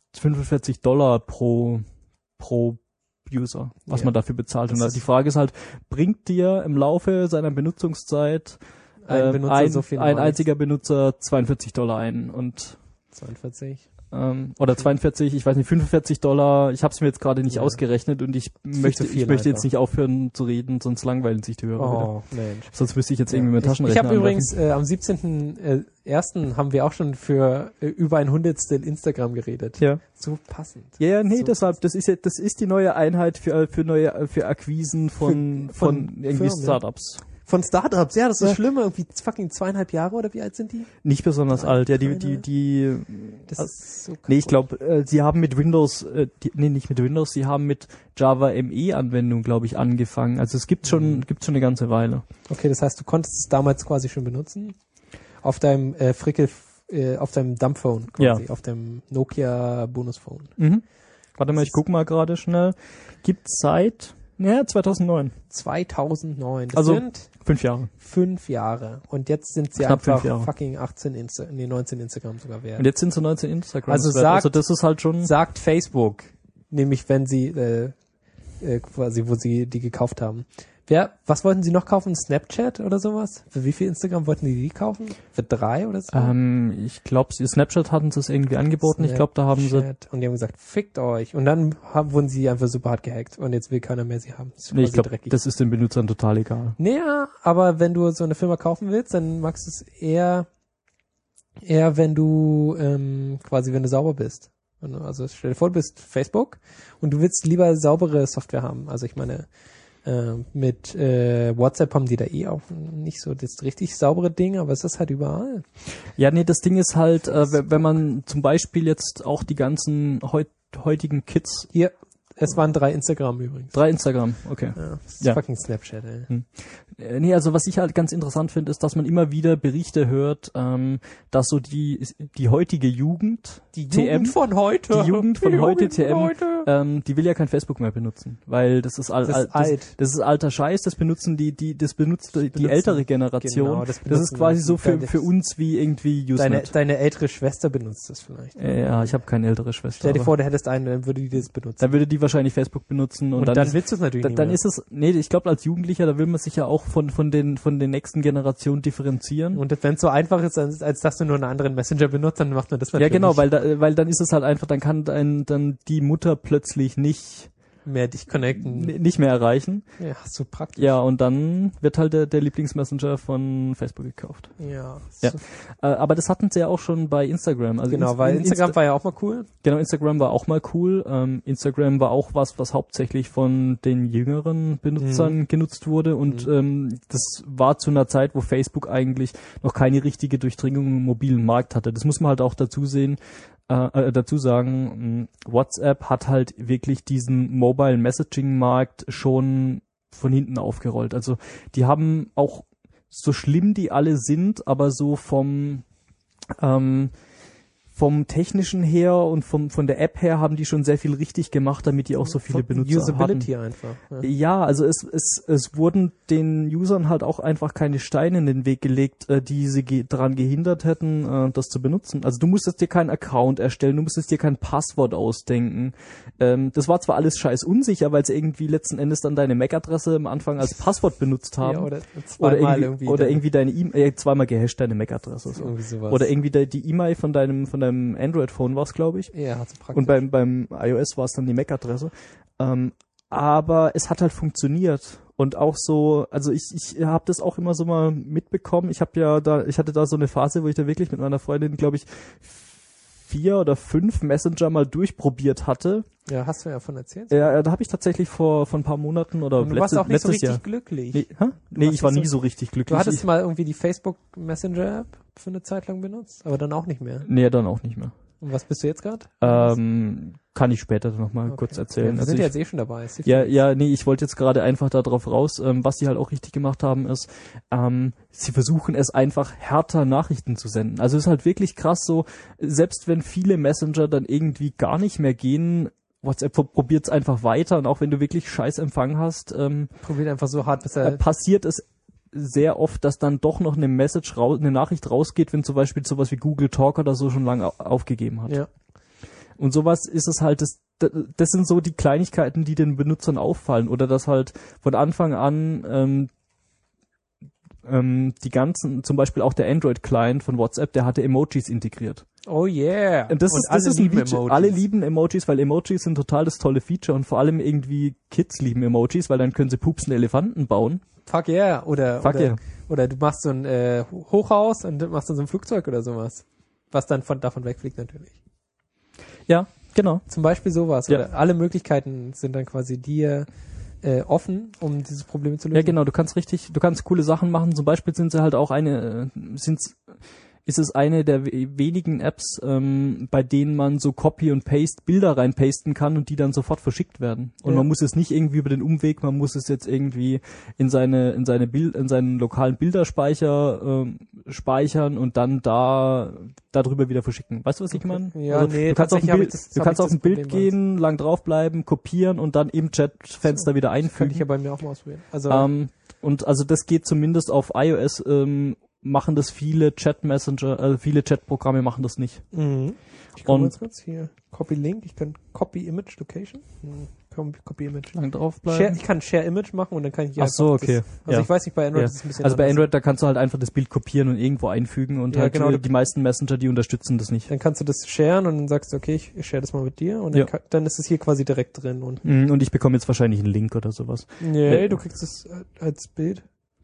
pro User, was man dafür bezahlt. Und die Frage ist halt, bringt dir im Laufe seiner Benutzungszeit ein einziger Benutzer $42 ein? Und 42? Oder 42, ich weiß nicht, $45. Ich habe es mir jetzt gerade nicht ausgerechnet und ich möchte jetzt nicht aufhören zu reden, sonst langweilen sich die Hörer wieder. Mensch. Sonst müsste ich jetzt irgendwie mit Taschenrechner Ich habe übrigens am 17.01. haben wir auch schon für über ein Hundertstel Instagram geredet. Ja. So passend. Ja, nee, so deshalb, das ist die neue Einheit für Akquisen von irgendwie Firmen, Startups. Von Startups, ja, das ist schlimm, irgendwie fucking 2,5 Jahre oder wie alt sind die? Nicht besonders alt, ja, die das ist so kaputt. Nee, ich glaube, sie haben mit Windows, sie haben mit Java ME Anwendung, glaube ich, angefangen. Also es gibt's schon eine ganze Weile. Okay, das heißt, du konntest es damals quasi schon benutzen? Auf deinem auf deinem Dumbphone quasi, auf dem Nokia Bonusphone. Mhm. Warte mal, ich guck mal gerade schnell. Gibt's seit 2009. 2009. Das also sind 5 Jahre. 5 Jahre. Und jetzt sind sie knapp einfach fucking 19 Instagram sogar wert. Und jetzt sind sie 19 Instagram. Also das ist halt schon. Sagt Facebook, nämlich wenn sie quasi, wo sie die gekauft haben. Was wollten sie noch kaufen? Snapchat oder sowas? Für wie viel Instagram wollten die kaufen? Für 3 oder so? Ich glaube, Snapchat hatten sie es irgendwie angeboten. Ich glaube, da haben sie... Und die haben gesagt, fickt euch. Und dann wurden sie einfach super hart gehackt. Und jetzt will keiner mehr sie haben. Nee, ich glaube, das ist den Benutzern total egal. Naja, aber wenn du so eine Firma kaufen willst, dann magst du es eher wenn du quasi, wenn du sauber bist. Also stell dir vor, du bist Facebook und du willst lieber saubere Software haben. Also ich meine... mit WhatsApp haben die da auch nicht so das richtig saubere Ding, aber es ist halt überall. Ja, nee, das Ding ist halt, wenn man zum Beispiel jetzt auch die ganzen heutigen Kids... Hier, es waren 3 Instagram übrigens. 3 Instagram, okay. Ja, das ist fucking Snapchat, ey. Nee, also was ich halt ganz interessant finde, ist, dass man immer wieder Berichte hört, dass so die heutige Jugend, die Jugend von heute, die will ja kein Facebook mehr benutzen, weil das ist alter Scheiß, das benutzt die ältere Generation. Genau, das ist quasi so für uns wie irgendwie Usenet. Deine ältere Schwester benutzt das vielleicht. Ja, ich habe keine ältere Schwester. Stell dir vor, du hättest eine, dann würde die das benutzen. Dann würde die wahrscheinlich Facebook benutzen und dann willst du es natürlich nicht mehr. Dann ist es, ich glaube als Jugendlicher, da will man sich ja auch von den nächsten Generationen differenzieren. Und wenn es so einfach ist, als dass du nur einen anderen Messenger benutzt, dann macht man das natürlich. Ja, genau, weil dann ist es halt einfach, dann kann dann die Mutter plötzlich nicht mehr dich connecten. Nicht mehr erreichen. Ja, so praktisch. Ja, und dann wird halt der Lieblingsmessenger von Facebook gekauft. Ja. Aber das hatten sie ja auch schon bei Instagram. Also genau, weil Instagram war ja auch mal cool. Genau, Instagram war auch mal cool. Instagram war auch was hauptsächlich von den jüngeren Benutzern genutzt wurde. Und das war zu einer Zeit, wo Facebook eigentlich noch keine richtige Durchdringung im mobilen Markt hatte. Das muss man halt auch dazu sagen, WhatsApp hat halt wirklich diesen Mobile Messaging Markt schon von hinten aufgerollt. Also die haben auch, so schlimm die alle sind, aber so vom vom Technischen her und von der App her haben die schon sehr viel richtig gemacht, damit die auch so viele Benutzer Usability hatten. einfach. Ja, also es wurden den Usern halt auch einfach keine Steine in den Weg gelegt, die sie daran gehindert hätten, das zu benutzen. Also du musstest dir keinen Account erstellen, du musstest dir kein Passwort ausdenken. Das war zwar alles scheiß unsicher, weil sie irgendwie letzten Endes dann deine MAC-Adresse am Anfang als Passwort benutzt haben. Ja, oder zweimal irgendwie deine E-Mail, zweimal gehasht deine MAC-Adresse. So. Irgendwie sowas. Oder irgendwie die E-Mail von deinem Android-Phone war es, glaube ich. Ja, hat's praktisch. Und beim iOS war es dann die MAC-Adresse. Aber es hat halt funktioniert. Und auch so, also ich habe das auch immer so mal mitbekommen. Ich hatte da so eine Phase, wo ich da wirklich mit meiner Freundin, glaube ich, 4 oder 5 Messenger mal durchprobiert hatte. Ja, hast du ja von erzählt. Ja, da habe ich tatsächlich vor ein paar Monaten oder Und du warst auch nicht so richtig Jahr. glücklich. Nee, ich war nie so richtig glücklich. Du hattest mal irgendwie die Facebook Messenger App für eine Zeit lang benutzt, aber dann auch nicht mehr. Nee, dann auch nicht mehr. Und was bist du jetzt gerade? Kann ich später noch mal kurz erzählen. Ja, wir sind ja jetzt schon dabei. Nee, ich wollte jetzt gerade einfach da drauf raus. Was die halt auch richtig gemacht haben, ist, sie versuchen es einfach härter Nachrichten zu senden. Also es ist halt wirklich krass so, selbst wenn viele Messenger dann irgendwie gar nicht mehr gehen, WhatsApp probiert es einfach weiter und auch wenn du wirklich scheiß Empfang hast, probiert einfach so hart, bis passiert es sehr oft, dass dann doch noch eine Nachricht rausgeht, wenn zum Beispiel sowas wie Google Talk oder so schon lange aufgegeben hat. Ja. Und sowas ist es halt, das sind so die Kleinigkeiten, die den Benutzern auffallen. Oder dass halt von Anfang an die ganzen, zum Beispiel auch der Android-Client von WhatsApp, der hatte Emojis integriert. Oh yeah. Und das ist ein Feature. Alle lieben Emojis, weil Emojis sind total das tolle Feature und vor allem irgendwie Kids lieben Emojis, weil dann können sie pupsende Elefanten bauen. Fuck yeah. Oder du machst so ein Hochhaus und machst dann so ein Flugzeug oder sowas. Was dann davon wegfliegt natürlich. Ja, genau. Zum Beispiel sowas. Ja. Oder alle Möglichkeiten sind dann quasi dir offen, um dieses Problem zu lösen. Ja, genau. Du kannst coole Sachen machen. Zum Beispiel sind sie halt auch ist es eine der wenigen Apps, bei denen man so Copy und Paste Bilder reinpasten kann und die dann sofort verschickt werden. Und man muss es nicht irgendwie über den Umweg, man muss es jetzt irgendwie in seinen lokalen Bilderspeicher speichern und dann darüber wieder verschicken. Weißt du, was ich meine? Ja, also, nee, du kannst auf ein Bild gehen, lang draufbleiben, kopieren und dann im Chatfenster wieder einfügen. Könnte ich ja bei mir auch mal ausprobieren. Also das geht zumindest auf iOS, machen das viele viele Chatprogramme machen das nicht. Mhm. Ich komme jetzt kurz hier. Copy Link, ich kann Copy Image Location. Copy Image. Lang draufbleiben. Ich kann Share Image machen und dann kann ich hier Ach so, okay. Ich weiß nicht, bei Android ist es ein bisschen Also bei anders. Android, da kannst du halt einfach das Bild kopieren und irgendwo einfügen und die meisten Messenger, die unterstützen das nicht. Dann kannst du das sharen und dann sagst du, okay, ich share das mal mit dir und dann ist es hier quasi direkt drin. Und ich bekomme jetzt wahrscheinlich einen Link oder sowas. Nee, du kriegst es als Bild.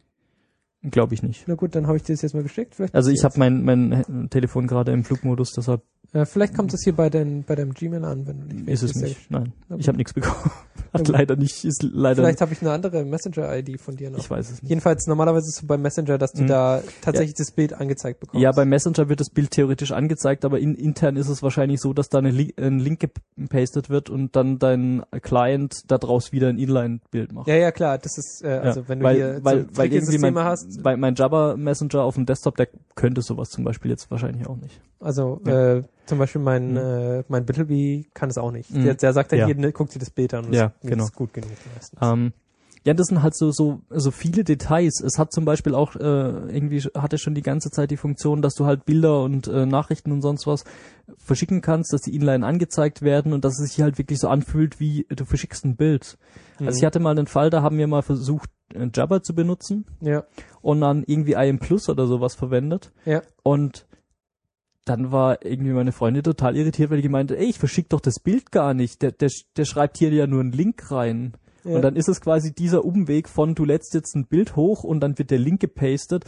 Glaube ich nicht. Na gut, dann habe ich dir das jetzt mal geschickt. Also ich habe mein Telefon gerade im Flugmodus, deshalb. Vielleicht kommt es hier bei deinem Gmail an, wenn du nicht. Ist es nicht? Nein, ich habe nichts bekommen. Leider nicht. Vielleicht habe ich eine andere Messenger-ID von dir noch. Ich weiß es nicht. Jedenfalls normalerweise ist es beim Messenger, dass du da tatsächlich das Bild angezeigt bekommst. Ja, beim Messenger wird das Bild theoretisch angezeigt, aber intern ist es wahrscheinlich so, dass da ein Link gepastet wird und dann dein Client daraus wieder ein Inline-Bild macht. Ja, klar. Das ist wenn du hier weil irgendwie hast. Mein Java Messenger auf dem Desktop, der könnte sowas zum Beispiel jetzt wahrscheinlich auch nicht. Also zum Beispiel mein Bittleby kann es auch nicht. Der sagt dann hier, guck dir das Bild an und das ist gut genug meistens. Ja, das sind halt so viele Details. Es hat zum Beispiel auch hatte schon die ganze Zeit die Funktion, dass du halt Bilder und Nachrichten und sonst was verschicken kannst, dass die inline angezeigt werden und dass es sich halt wirklich so anfühlt, wie du verschickst ein Bild. Also ich hatte mal einen Fall, da haben wir mal versucht, Jabber zu benutzen und dann irgendwie IM Plus oder sowas verwendet. Ja. Und dann war irgendwie meine Freundin total irritiert, weil die gemeinte, ich verschick doch das Bild gar nicht. Der schreibt hier ja nur einen Link rein. Ja. Und dann ist es quasi dieser Umweg von, du lädst jetzt ein Bild hoch und dann wird der Link gepastet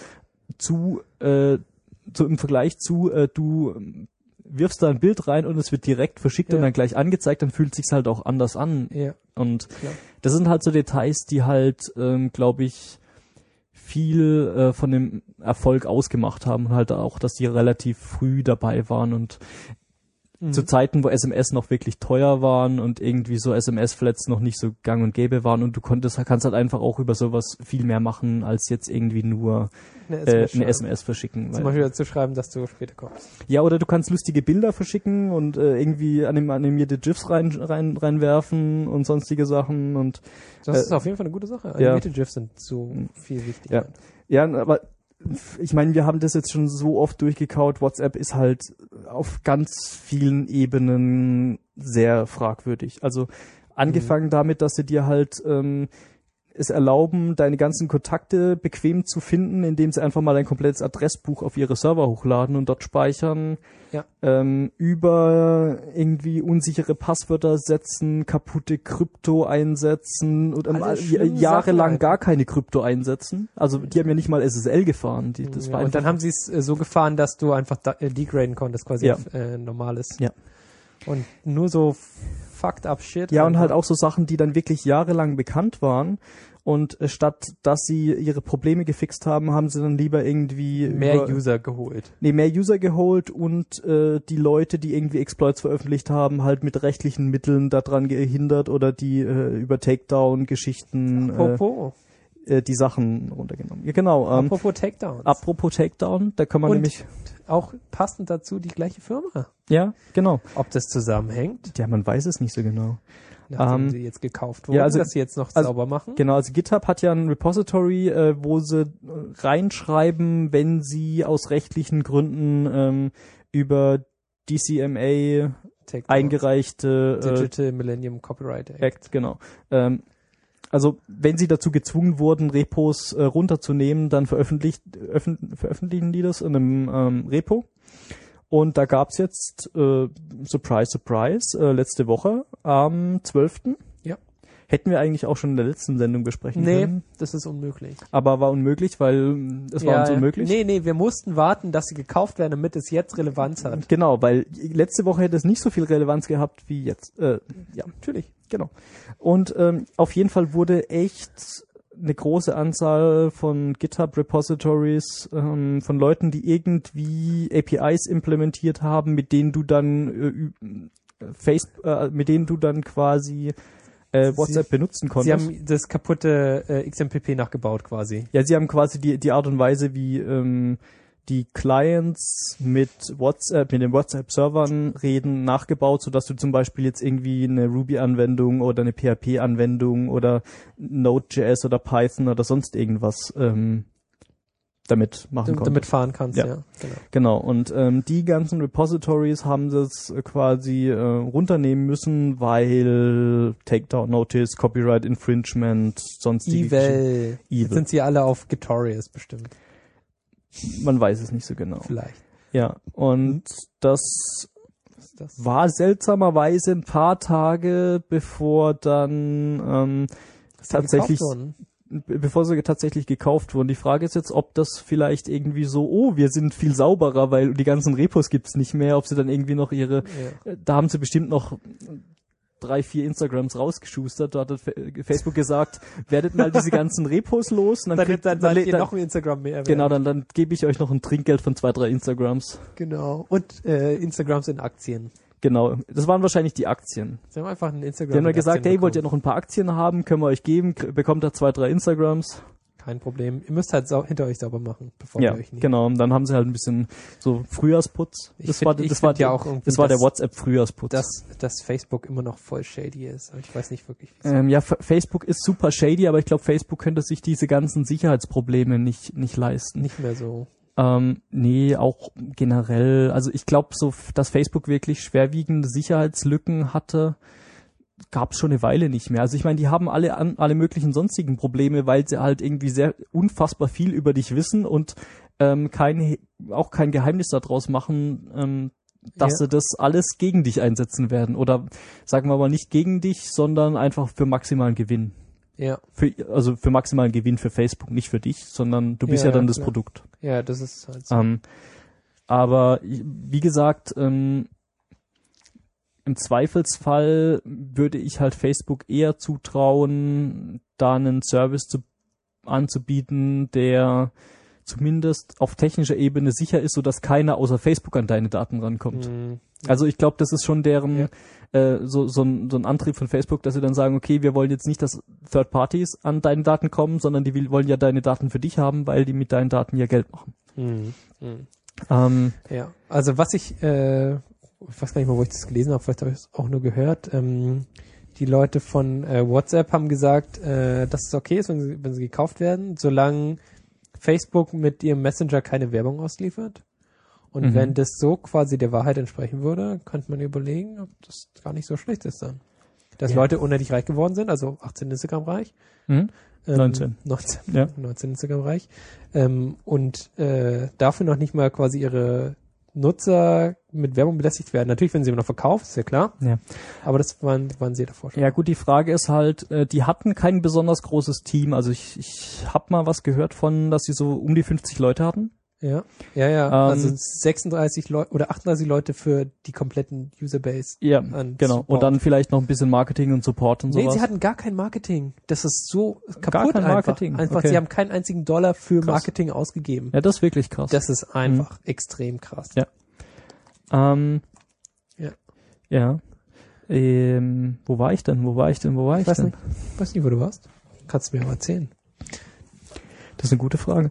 im Vergleich zu, du wirfst da ein Bild rein und es wird direkt verschickt und dann gleich angezeigt, dann fühlt sich's halt auch anders an. Ja. Und das sind halt so Details, die halt, glaube ich, viel von dem Erfolg ausgemacht haben und halt auch, dass die relativ früh dabei waren und zu Zeiten, wo SMS noch wirklich teuer waren und irgendwie so SMS-Flats noch nicht so gang und gäbe waren und du kannst halt einfach auch über sowas viel mehr machen, als jetzt irgendwie nur eine SMS verschicken. Zum Beispiel dazu schreiben, dass du später kommst. Ja, oder du kannst lustige Bilder verschicken und irgendwie animierte GIFs reinwerfen und sonstige Sachen und das ist auf jeden Fall eine gute Sache. Animierte GIFs sind so viel wichtiger. Ja, aber ich meine, wir haben das jetzt schon so oft durchgekaut. WhatsApp ist halt auf ganz vielen Ebenen sehr fragwürdig. Also angefangen damit, dass sie dir halt es erlauben, deine ganzen Kontakte bequem zu finden, indem sie einfach mal ein komplettes Adressbuch auf ihre Server hochladen und dort speichern, über irgendwie unsichere Passwörter setzen, kaputte Krypto einsetzen und jahrelang gar keine Krypto einsetzen. Also die haben ja nicht mal SSL gefahren. Und dann haben sie es so gefahren, dass du einfach degraden konntest, quasi auf normales. Ja. Und nur so fucked up shit. Ja, und halt auch so Sachen, die dann wirklich jahrelang bekannt waren. Und statt dass sie ihre Probleme gefixt haben, haben sie dann lieber irgendwie mehr User geholt. Mehr User geholt und die Leute, die irgendwie Exploits veröffentlicht haben, halt mit rechtlichen Mitteln daran gehindert oder die über Takedown-Geschichten die Sachen runtergenommen. Ja, genau. Apropos Takedown, da kann man nämlich auch passend dazu die gleiche Firma. Ja, genau. Ob das zusammenhängt? Ja, man weiß es nicht so genau. Nachdem sie jetzt gekauft wurden, dass sie jetzt noch sauber machen? Genau, also GitHub hat ja ein Repository, wo sie reinschreiben, wenn sie aus rechtlichen Gründen über DCMA eingereichte Digital Millennium Copyright Act, genau. Also wenn sie dazu gezwungen wurden, Repos runterzunehmen, dann veröffentlichen die das in einem Repo. Und da gab's jetzt, surprise, surprise, letzte Woche am 12. Ja. Hätten wir eigentlich auch schon in der letzten Sendung besprechen können. Nee, das ist unmöglich. Aber war unmöglich, weil es war uns unmöglich. Nee, wir mussten warten, dass sie gekauft werden, damit es jetzt Relevanz hat. Genau, weil letzte Woche hätte es nicht so viel Relevanz gehabt wie jetzt. Ja, natürlich, genau. Und auf jeden Fall wurde echt eine große Anzahl von GitHub-Repositories von Leuten, die irgendwie APIs implementiert haben, mit denen du dann quasi WhatsApp benutzen konntest. Sie haben das kaputte XMPP nachgebaut quasi. Ja, sie haben quasi die Art und Weise, wie die Clients mit den WhatsApp-Servern reden, nachgebaut, sodass du zum Beispiel jetzt irgendwie eine Ruby-Anwendung oder eine PHP-Anwendung oder Node.js oder Python oder sonst irgendwas damit machen konntest. Damit fahren kannst, ja. Genau. Und die ganzen Repositories haben das quasi runternehmen müssen, weil Takedown Notice, Copyright Infringement, sonstige Evil. Jetzt sind sie alle auf Gitorious bestimmt. Man weiß es nicht so genau. Vielleicht. Ja, und das war seltsamerweise ein paar Tage, bevor dann bevor sie tatsächlich gekauft wurden. Die Frage ist jetzt, ob das vielleicht irgendwie so, wir sind viel sauberer, weil die ganzen Repos gibt's nicht mehr, ob sie dann irgendwie noch da haben sie bestimmt noch 3-4 Instagrams rausgeschustert. Da hat Facebook gesagt, werdet mal diese ganzen Repos los. Und dann seid ihr noch ein Instagram mehr. Genau, dann gebe ich euch noch ein Trinkgeld von 2-3 Instagrams. Genau. Und Instagrams in Aktien. Genau, das waren wahrscheinlich die Aktien. Sie haben einfach ein Instagram. Die haben gesagt, hey, wollt ihr noch ein paar Aktien haben? Können wir euch geben? Bekommt ihr 2-3 Instagrams? Kein Problem. Ihr müsst halt hinter euch sauber machen, bevor wir euch nicht. Genau. Und dann haben sie halt ein bisschen so Frühjahrsputz. Das war der WhatsApp-Frühjahrsputz. Dass Facebook immer noch voll shady ist. Aber ich weiß nicht wirklich, wie Facebook ist super shady, aber ich glaube, Facebook könnte sich diese ganzen Sicherheitsprobleme nicht leisten. Nicht mehr so. Nee, auch generell. Also ich glaube, so, dass Facebook wirklich schwerwiegende Sicherheitslücken hatte, gab es schon eine Weile nicht mehr. Also ich meine, die haben alle möglichen sonstigen Probleme, weil sie halt irgendwie sehr unfassbar viel über dich wissen und kein Geheimnis daraus machen, dass sie das alles gegen dich einsetzen werden. Oder sagen wir mal nicht gegen dich, sondern einfach für maximalen Gewinn. Ja. Für maximalen Gewinn für Facebook, nicht für dich, sondern du bist ja dann das Produkt. Ja, das ist halt so. Aber wie gesagt, im Zweifelsfall würde ich halt Facebook eher zutrauen, da einen Service anzubieten, der zumindest auf technischer Ebene sicher ist, sodass keiner außer Facebook an deine Daten rankommt. Also ich glaube, das ist schon deren so ein Antrieb von Facebook, dass sie dann sagen, okay, wir wollen jetzt nicht, dass Third Parties an deine Daten kommen, sondern die wollen ja deine Daten für dich haben, weil die mit deinen Daten ja Geld machen. Ja, also was ich weiß gar nicht mal, wo ich das gelesen habe, vielleicht habe ich es auch nur gehört, die Leute von WhatsApp haben gesagt, dass es okay ist, wenn sie gekauft werden, solange Facebook mit ihrem Messenger keine Werbung ausliefert. Und wenn das so quasi der Wahrheit entsprechen würde, könnte man überlegen, ob das gar nicht so schlecht ist dann. Dass Leute unendlich reich geworden sind, also 18 Instagram reich. 19. 19 Instagram reich. Und dafür noch nicht mal quasi ihre Nutzer mit Werbung belästigt werden. Natürlich, wenn sie immer noch verkauft, ist ja klar. Ja. Aber das waren sie davor schon. Ja gut, die Frage ist halt, die hatten kein besonders großes Team. Also ich habe mal was gehört von, dass sie so um die 50 Leute hatten. Ja. Also 36 Leute oder 38 Leute für die kompletten Userbase. Ja, genau. Support. Und dann vielleicht noch ein bisschen Marketing und Support und sowas. Nee, sie hatten gar kein Marketing. Das ist so kaputt gar kein Marketing. Einfach, okay. Sie haben keinen einzigen Dollar für Marketing ausgegeben. Ja, das ist wirklich krass. Das ist einfach extrem krass. Ja. Ja. Wo war ich denn? Ich weiß nicht, wo du warst. Kannst du mir aber erzählen. Das ist eine gute Frage.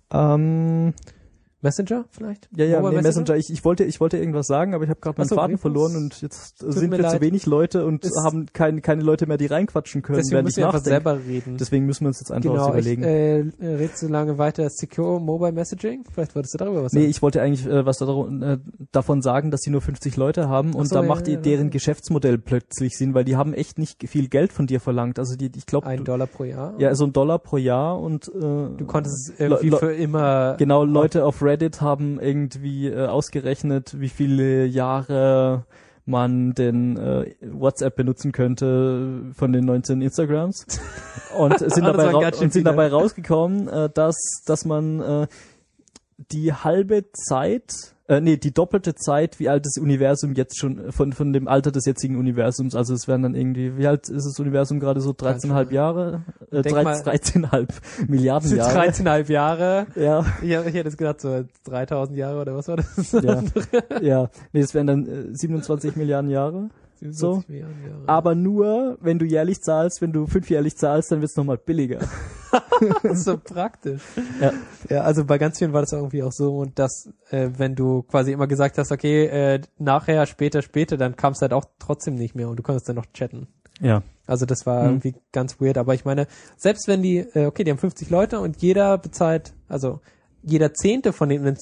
Messenger vielleicht? Ja, nee, Messenger. Ich wollte irgendwas sagen, aber ich habe gerade meinen Faden verloren und jetzt sind wir zu wenig Leute und haben keine Leute mehr, die reinquatschen können. Deswegen müssen wir einfach selber reden. Deswegen müssen wir uns jetzt einfach was überlegen. Redest so lange weiter Secure Mobile Messaging? Vielleicht wolltest du darüber was sagen. Nee, ich wollte eigentlich was davon sagen, dass sie nur 50 Leute haben und da macht deren Geschäftsmodell plötzlich Sinn, weil die haben echt nicht viel Geld von dir verlangt. Also ich glaube $1 pro Jahr? Ja, so $1 pro Jahr und du konntest irgendwie für immer... Genau, Leute auf Reddit haben irgendwie ausgerechnet, wie viele Jahre man denn WhatsApp benutzen könnte von den 19 Instagrams und sind dabei rausgekommen, dass man die halbe Zeit, die doppelte Zeit, wie alt das Universum jetzt schon, von dem Alter des jetzigen Universums, also es wären dann irgendwie, wie alt ist das Universum gerade so, 13,5 Jahre? 13,5 Milliarden Jahre. 13,5 Jahre? Ja. Ich hätte jetzt gedacht, so 3000 Jahre oder was war das? Ja. Nee, es wären dann 27 Milliarden Jahre. So. Milliarden Jahre. Aber nur, wenn du jährlich zahlst, wenn du 5-jährlich zahlst, dann wird's nochmal billiger. Das ist so praktisch. Ja, also bei ganz vielen war das irgendwie auch so, und dass, wenn du quasi immer gesagt hast, okay, nachher, später, dann kam es halt auch trotzdem nicht mehr und du konntest dann noch chatten. Ja. Also das war irgendwie ganz weird, aber ich meine, selbst wenn die haben 50 Leute und jeder bezahlt, also jeder Zehnte von den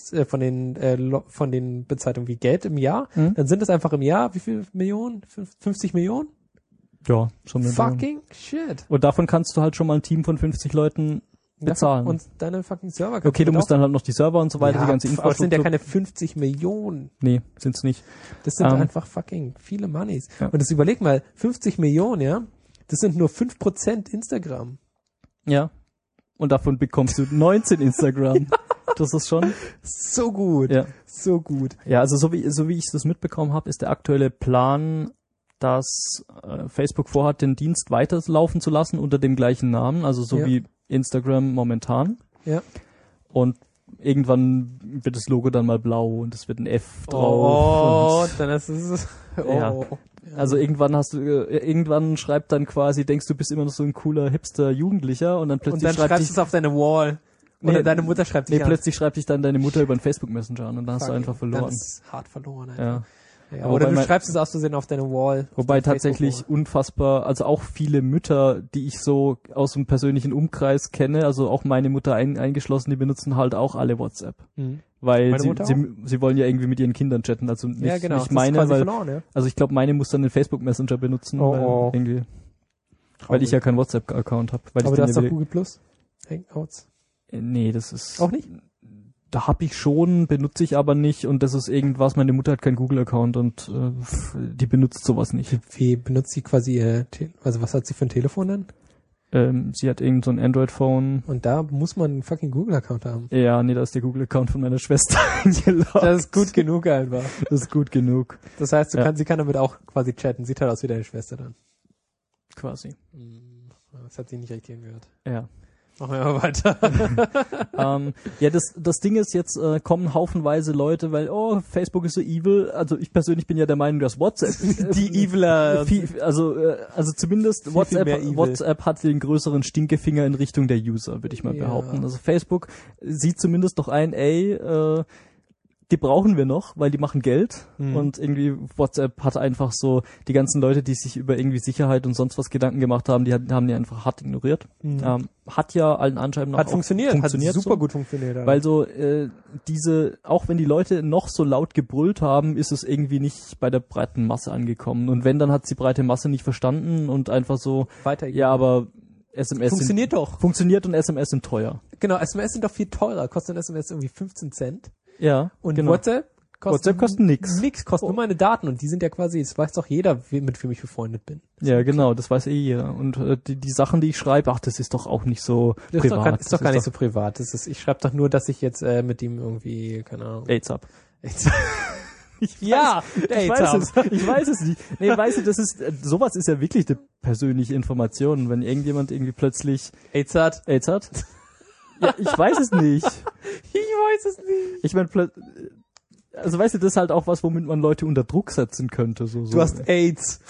bezahlt irgendwie Geld im Jahr, dann sind es einfach im Jahr, wie viel Millionen? 50 Millionen? Ja, schon eine Fucking shit. Und davon kannst du halt schon mal ein Team von 50 Leuten bezahlen. Und deine fucking Server. Okay, du musst dann halt noch die Server und so weiter, die ganze Infrastruktur. Aber es sind ja keine 50 Millionen. Nee, sind's nicht. Das sind einfach fucking viele Moneys. Ja. Und das überleg mal, 50 Millionen, ja, das sind nur 5% Instagram. Ja. Und davon bekommst du 19 Instagram. Das ist schon so gut. Ja. So gut. Ja, also so wie ich das mitbekommen habe, ist der aktuelle Plan, dass Facebook vorhat, den Dienst weiterlaufen zu lassen unter dem gleichen Namen, also so wie Instagram momentan. Ja. Und irgendwann wird das Logo dann mal blau und es wird ein F drauf. Oh, dann ist es. Ja. Also irgendwann schreibt dann quasi, denkst du bist immer noch so ein cooler Hipster-Jugendlicher und dann plötzlich schreibst du es auf deine Wall. Oder deine Mutter schreibt dich an. Plötzlich schreibt dich dann deine Mutter über den Facebook Messenger an und dann hast du einfach verloren. Dann ist hart verloren, Alter. Ja. Ja, oder du schreibst es aus Versehen auf deine Wall. Wobei tatsächlich unfassbar, also auch viele Mütter, die ich so aus dem persönlichen Umkreis kenne, also auch meine Mutter eingeschlossen, die benutzen halt auch alle WhatsApp. Weil sie wollen ja irgendwie mit ihren Kindern chatten, also nicht meine, weil, also ich glaube, meine muss dann den Facebook Messenger benutzen, weil ich ja keinen WhatsApp-Account habe. Aber du hast doch Google Plus? Hangouts? Nee, das ist... Auch nicht? Da habe ich schon, benutze ich aber nicht und das ist irgendwas, meine Mutter hat keinen Google-Account und die benutzt sowas nicht. Wie benutzt sie quasi also was hat sie für ein Telefon denn? Sie hat irgend so ein Android-Phone. Und da muss man einen fucking Google-Account haben. Ja, nee, da ist der Google-Account von meiner Schwester eingeloggt. Das ist gut genug einfach. Das ist gut genug. Das heißt, sie kann damit auch quasi chatten. Sieht halt aus wie deine Schwester dann. Quasi. Das hat sie nicht richtig gehört. Ja. Machen wir mal weiter. Ja, das Ding ist, jetzt kommen haufenweise Leute, weil, Facebook ist so evil. Also ich persönlich bin ja der Meinung, dass WhatsApp Die Eviler. also zumindest viel WhatsApp mehr evil. WhatsApp hat den größeren Stinkefinger in Richtung der User, würde ich mal Ja. behaupten. Also Facebook sieht zumindest doch ein, die brauchen wir noch, weil die machen Geld und irgendwie WhatsApp hat einfach so die ganzen Leute, die sich über irgendwie Sicherheit und sonst was Gedanken gemacht haben, haben die einfach hart ignoriert. Hat ja allen Anschein nach Hat auch funktioniert, hat super so. gut funktioniert. Alter. Weil so auch wenn die Leute noch so laut gebrüllt haben, ist es irgendwie nicht bei der breiten Masse angekommen. Und wenn, dann hat die breite Masse nicht verstanden und einfach so, weiter. ja, aber SMS funktioniert doch. Funktioniert und SMS sind teuer. Genau, SMS sind doch viel teurer. Kostet ein SMS irgendwie 15 Cent. Ja, Und genau. WhatsApp kostet nix. Nix, kostet nur meine Daten. Und die sind ja quasi, das weiß doch jeder, mit wem ich befreundet bin. Ja, genau, das weiß jeder. Und die Sachen, die ich schreibe, das ist doch auch nicht so Das privat. ist doch gar nicht so privat. Ich schreibe doch nur, dass ich jetzt mit ihm irgendwie, keine Ahnung. AIDS hab. Ich weiß es nicht. Nee, weißt du, sowas ist ja wirklich eine persönliche Information. Wenn irgendjemand irgendwie plötzlich AIDS hat. Ja, ich weiß es nicht. Ich weiß es nicht. Ich meine, also weißt du, das ist halt auch was, womit man Leute unter Druck setzen könnte. So. Du hast AIDS.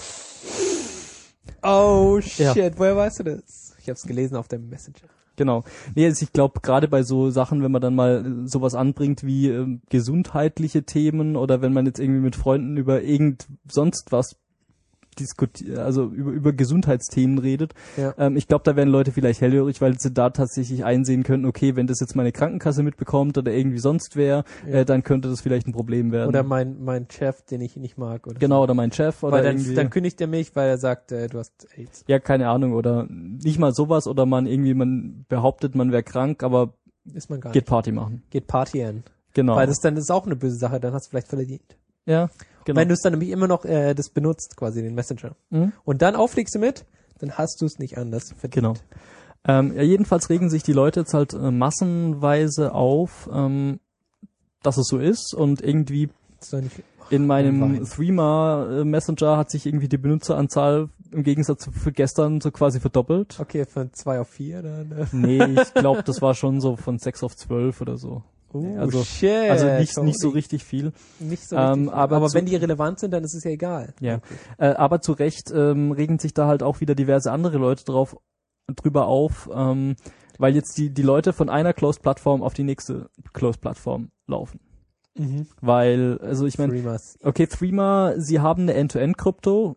Oh shit, Ja. Woher weißt du das? Ich hab's gelesen auf dem Messenger. Genau. Nee, also ich glaube, gerade bei so Sachen, wenn man dann mal sowas anbringt wie gesundheitliche Themen oder wenn man jetzt irgendwie mit Freunden über sonst was also über Gesundheitsthemen redet. Ja. Ich glaube, da werden Leute vielleicht hellhörig, weil sie da tatsächlich einsehen können, okay, wenn das jetzt meine Krankenkasse mitbekommt oder irgendwie sonst wer, dann könnte das vielleicht ein Problem werden. Oder mein Chef, den ich nicht mag. Oder genau, oder mein Chef. Oder weil dann kündigt er mich, weil er sagt, du hast AIDS. Ja, keine Ahnung. Oder nicht mal sowas. Oder man behauptet, man wäre krank, aber Ist man gar geht nicht. Party machen. Geht partyen. Genau. Weil das ist auch eine böse Sache, dann hast du vielleicht verdient. Ja, genau. Wenn du es dann nämlich immer noch das benutzt, quasi den Messenger. Und dann auflegst du mit, dann hast du es nicht anders verdient. Genau. Ja, jedenfalls regen sich die Leute jetzt halt massenweise auf, dass es so ist und irgendwie Das ist doch nicht, in meinem Wein. Threema Messenger hat sich irgendwie die Benutzeranzahl im Gegensatz zu gestern so quasi verdoppelt. okay, von 2 auf 4 dann. Nee, ich glaube, das war schon so von 6 auf 12 oder so. Also, shit. also nicht so richtig viel. Nicht so richtig viel. aber wenn die relevant sind, dann ist es ja egal. Ja, aber zu Recht regen sich da halt auch wieder diverse andere Leute drüber auf, weil jetzt die Leute von einer Closed-Plattform auf die nächste Closed-Plattform laufen. Weil, also ich meine, Threemas. okay, Threema, sie haben eine End-to-End-Krypto,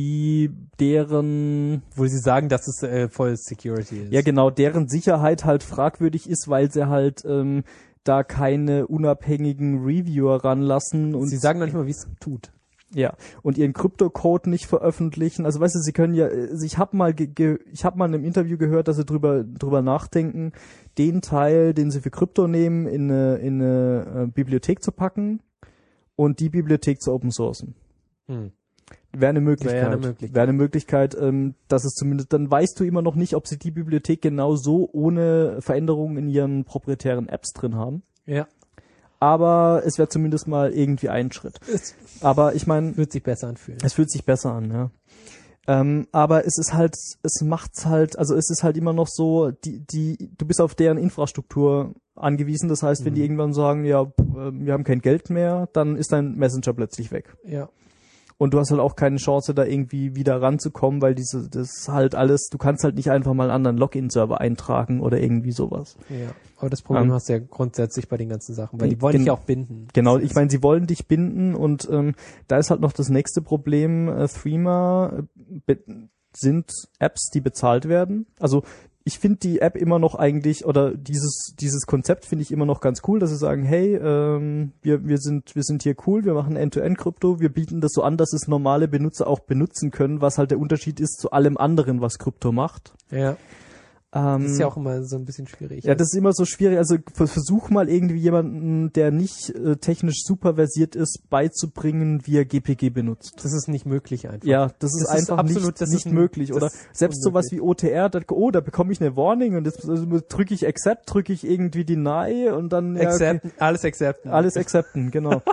deren Wo sie sagen, dass es voll Security ist. ja genau, deren Sicherheit halt fragwürdig ist, weil sie halt da keine unabhängigen Reviewer ranlassen und Sie sagen noch nicht mal, wie es tut. ja, und ihren Kryptocode nicht veröffentlichen. Also weißt du, sie können ja, ich habe mal in einem Interview gehört, dass sie drüber nachdenken, den Teil, den sie für Krypto nehmen, in eine Bibliothek zu packen und die Bibliothek zu open sourcen. Wäre eine Möglichkeit. Wäre eine Möglichkeit, dass es zumindest, dann weißt du immer noch nicht, ob sie die Bibliothek genau so ohne Veränderungen in ihren proprietären Apps drin haben. Ja. Aber es wäre zumindest mal irgendwie ein Schritt. Aber ich meine, Wird sich besser anfühlen. es fühlt sich besser an, ja. Aber es ist halt immer noch so, du bist auf deren Infrastruktur angewiesen. Das heißt, wenn die irgendwann sagen, ja, wir haben kein Geld mehr, dann ist dein Messenger plötzlich weg. Ja. Und du hast halt auch keine Chance, da irgendwie wieder ranzukommen, weil das halt alles, du kannst halt nicht einfach mal einen anderen Login-Server eintragen oder irgendwie sowas. Ja. Aber das Problem hast du ja grundsätzlich bei den ganzen Sachen, weil die wollen dich ja auch binden. Genau, ich meine, sie wollen dich binden und da ist halt noch das nächste Problem. Threema sind Apps, die bezahlt werden. Also ich finde die App immer noch eigentlich, oder dieses Konzept finde ich immer noch ganz cool, dass sie sagen, hey, wir sind hier cool, wir machen End-to-End-Krypto, wir bieten das so an, dass es normale Benutzer auch benutzen können, was halt der Unterschied ist zu allem anderen, was Krypto macht. Ja. Das ist ja auch immer so ein bisschen schwierig. Ja, das ist immer so schwierig. Also versuch mal irgendwie jemanden, der nicht technisch super versiert ist, beizubringen, wie er GPG benutzt. Das ist nicht möglich einfach. Ja, das ist einfach absolut, nicht möglich. Oder selbst sowas wie OTR, da bekomme ich eine Warning und jetzt drücke ich Accept, drücke ich irgendwie Deny und dann Accepten, alles accepten. Alles accepten, genau.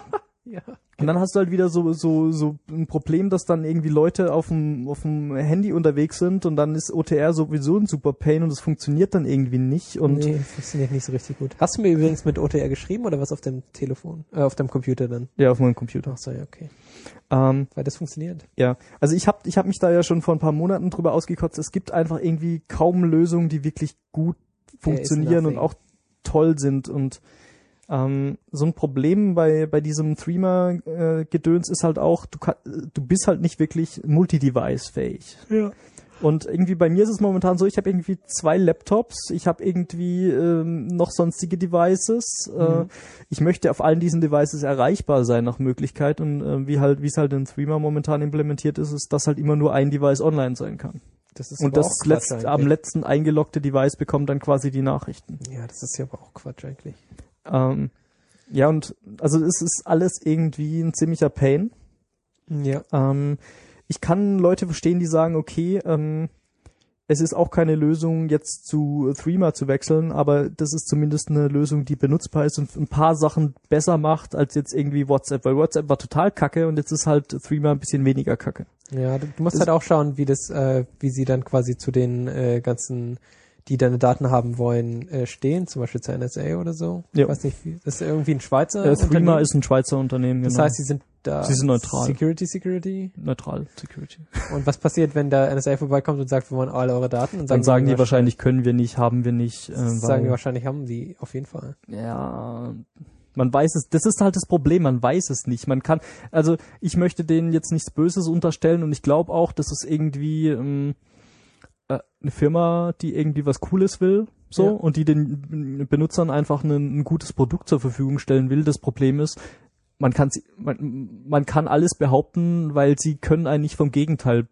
Ja. Und dann hast du halt wieder so ein Problem, dass dann irgendwie Leute auf dem Handy unterwegs sind und dann ist OTR sowieso ein super Pain und es funktioniert dann irgendwie nicht. Und Nee, funktioniert nicht so richtig gut. Hast du mir übrigens mit OTR geschrieben oder was auf dem Telefon? Auf dem Computer dann? ja, auf meinem Computer. Ach so, ja, okay. Ähm, Weil das funktioniert. ja, also ich hab mich da ja schon vor ein paar Monaten drüber ausgekotzt. Es gibt einfach irgendwie kaum Lösungen, die wirklich gut funktionieren und auch toll sind. Und so ein Problem bei diesem Threema-Gedöns ist halt auch, du bist halt nicht wirklich multi-device-fähig. Ja. Und irgendwie bei mir ist es momentan so, ich habe irgendwie 2 Laptops, ich habe irgendwie noch sonstige Devices. Ich möchte auf allen diesen Devices erreichbar sein nach Möglichkeit. Und wie es halt in Threema momentan implementiert ist, ist, dass halt immer nur ein Device online sein kann. Das ist Und aber das auch Quatsch am eigentlich. letzten eingeloggte Device bekommt dann quasi die Nachrichten. Ja, das ist ja aber auch Quatsch eigentlich. Ja, und also es ist alles irgendwie ein ziemlicher Pain. Ja. Ich kann Leute verstehen, die sagen, okay, es ist auch keine Lösung, jetzt zu Threema zu wechseln, aber das ist zumindest eine Lösung, die benutzbar ist und ein paar Sachen besser macht als jetzt irgendwie WhatsApp, weil WhatsApp war total kacke und jetzt ist halt Threema ein bisschen weniger kacke. Ja, du musst halt auch schauen, wie sie dann quasi zu den ganzen, die deine Daten haben wollen, stehen, zum Beispiel zur NSA oder so. Ja. Ich weiß nicht, das ist irgendwie ein Schweizer Threema Unternehmen. ist ein Schweizer Unternehmen, genau. Das heißt, sie sind da. Sie sind neutral. Security. Neutral, Security. Und was passiert, wenn der NSA vorbeikommt und sagt, wir wollen alle eure Daten? Und Dann sagen die wahrscheinlich, können wir nicht, haben wir nicht. Sagen die wahrscheinlich, haben die auf jeden Fall. Ja, man weiß es, das ist halt das Problem, man weiß es nicht. Man kann, also ich möchte denen jetzt nichts Böses unterstellen und ich glaube auch, dass es irgendwie eine Firma, die irgendwie was Cooles will, so, Ja. und die den Benutzern einfach ein gutes Produkt zur Verfügung stellen will. Das Problem ist, man kann alles behaupten, weil sie können einen nicht vom Gegenteil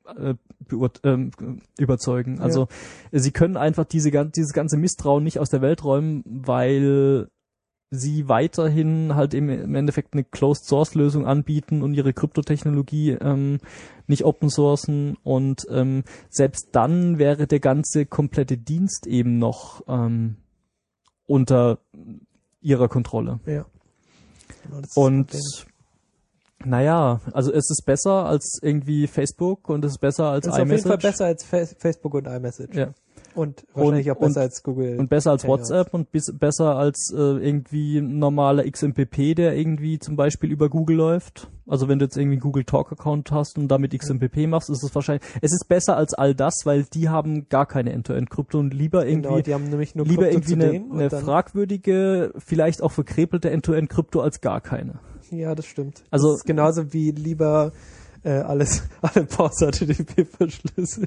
überzeugen. Also sie können einfach dieses ganze Misstrauen nicht aus der Welt räumen, weil sie weiterhin halt im Endeffekt eine Closed-Source-Lösung anbieten und ihre Kryptotechnologie nicht open sourcen und selbst dann wäre der ganze komplette Dienst eben noch unter ihrer Kontrolle. Ja. Genau, das ist Und das Problem. naja, also es ist besser als irgendwie Facebook und es ist besser als Das ist auf jeden iMessage. Fall besser als Facebook und iMessage. Ja. Und wahrscheinlich auch besser und- als Google. Und besser als Hangouts. WhatsApp und besser als irgendwie ein normaler XMPP, der irgendwie zum Beispiel über Google läuft. Also wenn du jetzt irgendwie einen Google Talk Account hast und damit XMPP machst, ist es wahrscheinlich, es ist besser als all das, weil die haben gar keine End-to-End-Krypto und lieber irgendwie, Genau, die haben nämlich nur lieber Krypto irgendwie zu denen und eine dann- fragwürdige, vielleicht auch verkrepelte End-to-End-Krypto als gar keine. Ja, das stimmt. Also- das ist genauso wie lieber alle Ports HTTP verschlüsseln.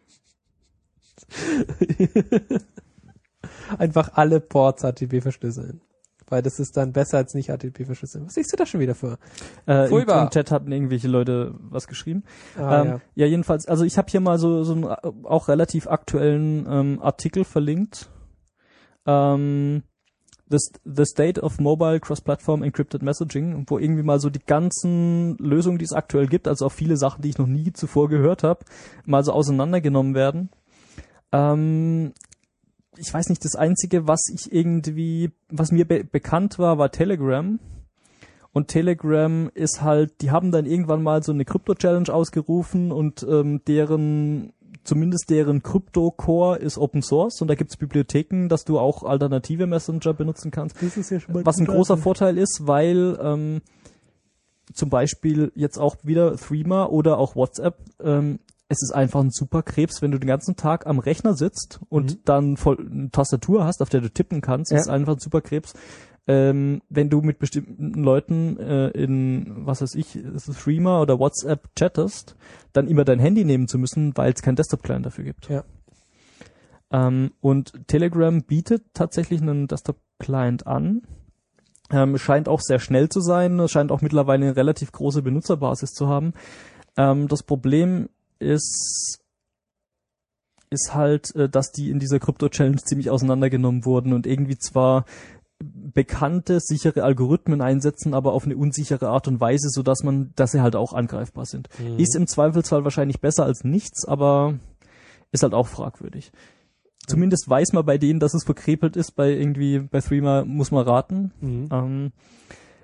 Einfach alle Ports HTTP verschlüsseln. Weil das ist dann besser als nicht HTTP verschlüsseln. Was siehst du da schon wieder für? Furchtbar. Im Chat hatten irgendwelche Leute was geschrieben. Ja. Ja, jedenfalls, also ich habe hier mal so einen auch relativ aktuellen Artikel verlinkt. The State of Mobile Cross-Platform Encrypted Messaging, wo irgendwie mal so die ganzen Lösungen, die es aktuell gibt, also auch viele Sachen, die ich noch nie zuvor gehört habe, mal so auseinandergenommen werden. Ich weiß nicht, das Einzige, was mir bekannt war Telegram. Und Telegram ist halt, die haben dann irgendwann mal so eine Krypto-Challenge ausgerufen und zumindest deren Krypto-Core ist Open Source und da gibt's Bibliotheken, dass du auch alternative Messenger benutzen kannst. Das ist ja schon mal Was ein gut großer an. Vorteil ist, weil zum Beispiel jetzt auch wieder Threema oder auch WhatsApp, es ist einfach ein super Krebs, wenn du den ganzen Tag am Rechner sitzt und dann voll eine Tastatur hast, auf der du tippen kannst, Ja. ist einfach ein super Krebs. Wenn du mit bestimmten Leuten in, was weiß ich, Threema oder WhatsApp chattest, dann immer dein Handy nehmen zu müssen, weil es kein Desktop-Client dafür gibt. Ja. Und Telegram bietet tatsächlich einen Desktop-Client an. Scheint auch sehr schnell zu sein, es scheint auch mittlerweile eine relativ große Benutzerbasis zu haben. Das Problem ist halt, dass die in dieser Krypto-Challenge ziemlich auseinandergenommen wurden und irgendwie zwar bekannte, sichere Algorithmen einsetzen, aber auf eine unsichere Art und Weise, dass sie halt auch angreifbar sind. Ist im Zweifelsfall wahrscheinlich besser als nichts, aber ist halt auch fragwürdig. Zumindest weiß man bei denen, dass es verkrepelt ist, bei Threema muss man raten.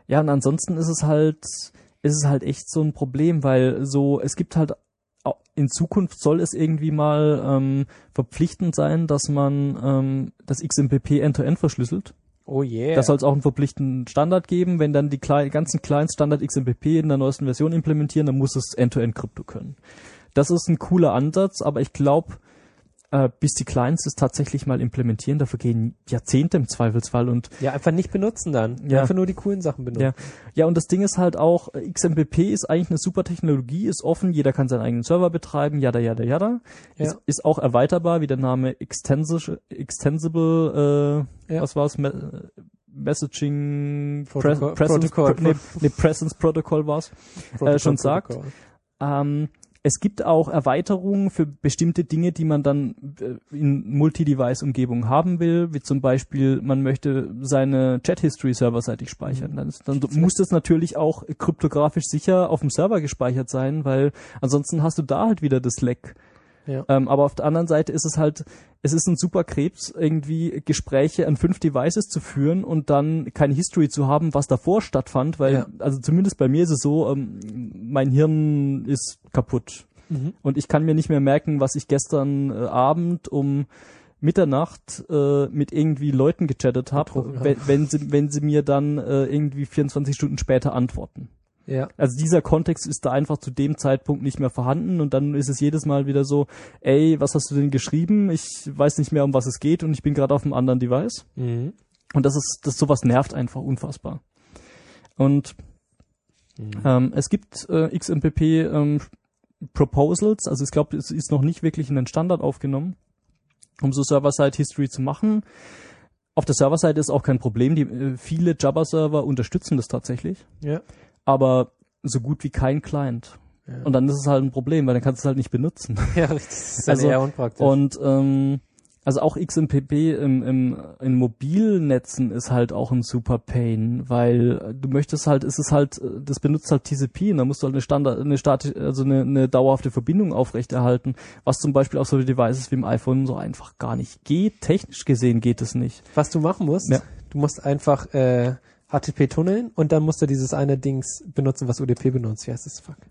Ja, und ansonsten ist es halt echt so ein Problem, weil so, es gibt halt, in Zukunft soll es irgendwie mal verpflichtend sein, dass man das XMPP End-to-End verschlüsselt. Oh yeah. Da soll es auch einen verpflichtenden Standard geben. Wenn dann die ganzen Clients Standard XMPP in der neuesten Version implementieren, dann muss es End-to-End-Krypto können. Das ist ein cooler Ansatz, aber ich glaube, bis die Clients es tatsächlich mal implementieren, dafür gehen Jahrzehnte im Zweifelsfall und Ja, einfach nicht benutzen dann. Ja. Einfach nur die coolen Sachen benutzen. Ja, und das Ding ist halt auch, XMPP ist eigentlich eine super Technologie, ist offen, jeder kann seinen eigenen Server betreiben, yada. Ja. Ist auch erweiterbar, wie der Name Extensible, was war's, Messaging Presence Protocol war's, schon sagt. Es gibt auch Erweiterungen für bestimmte Dinge, die man dann in Multi-Device-Umgebungen haben will, wie zum Beispiel, man möchte seine Chat-History serverseitig speichern. Dann muss das natürlich auch kryptografisch sicher auf dem Server gespeichert sein, weil ansonsten hast du da halt wieder das Leck. Ja. Aber auf der anderen Seite ist es halt, es ist ein super Krebs, irgendwie Gespräche an 5 Devices zu führen und dann keine History zu haben, was davor stattfand, weil, also zumindest bei mir ist es so, mein Hirn ist kaputt. Und ich kann mir nicht mehr merken, was ich gestern Abend um Mitternacht mit irgendwie Leuten gechattet habe, wenn sie mir dann irgendwie 24 Stunden später antworten. Ja. Also dieser Kontext ist da einfach zu dem Zeitpunkt nicht mehr vorhanden und dann ist es jedes Mal wieder so, ey, was hast du denn geschrieben? Ich weiß nicht mehr, um was es geht und ich bin gerade auf einem anderen Device. Und das sowas nervt einfach unfassbar. Und es gibt XMPP Proposals, also ich glaube, es ist noch nicht wirklich in den Standard aufgenommen, um so Server-Side-History zu machen. Auf der Server-Seite ist auch kein Problem, viele Jabber-Server unterstützen das tatsächlich. Ja. Aber so gut wie kein Client. Ja. Und dann ist es halt ein Problem, weil dann kannst du es halt nicht benutzen. Ja, richtig. Das ist dann eher unpraktisch. Und also auch XMPP in Mobilnetzen ist halt auch ein super Pain, weil du möchtest halt, das benutzt halt TCP und da musst du halt eine dauerhafte Verbindung aufrechterhalten, was zum Beispiel auf solche Devices wie im iPhone so einfach gar nicht geht. Technisch gesehen geht es nicht. Was du machen musst, du musst einfach HTTP tunneln und dann musst du dieses eine Dings benutzen, was UDP benutzt. Wie heißt das? Fuck.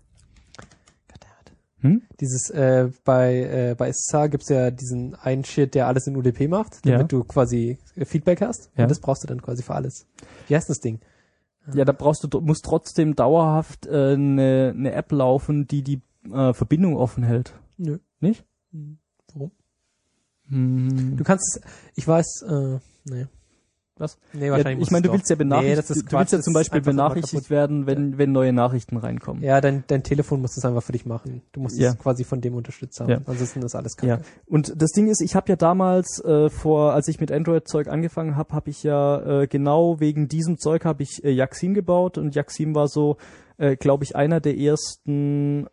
Dieses, bei SSH gibt's ja diesen einen Shit, der alles in UDP macht, damit du quasi Feedback hast. Ja. Und das brauchst du dann quasi für alles. Wie heißt das Ding? Ja, da musst trotzdem dauerhaft eine App laufen, die Verbindung offen hält. Nö. Nicht? Warum? Du kannst, ich weiß, nee. Was? Nee, wahrscheinlich ich meine, du willst ja benachrichtigt, du willst ja zum Beispiel benachrichtigt werden, wenn neue Nachrichten reinkommen. Ja, dein Telefon muss das einfach für dich machen. Du musst es quasi von dem unterstützt haben. Ja. Ansonsten ist alles kacke. Ja. Und das Ding ist, ich habe ja damals als ich mit Android-Zeug angefangen habe ich ja genau wegen diesem Zeug habe ich Yaxim gebaut und Yaxim war so, glaube ich, einer der ersten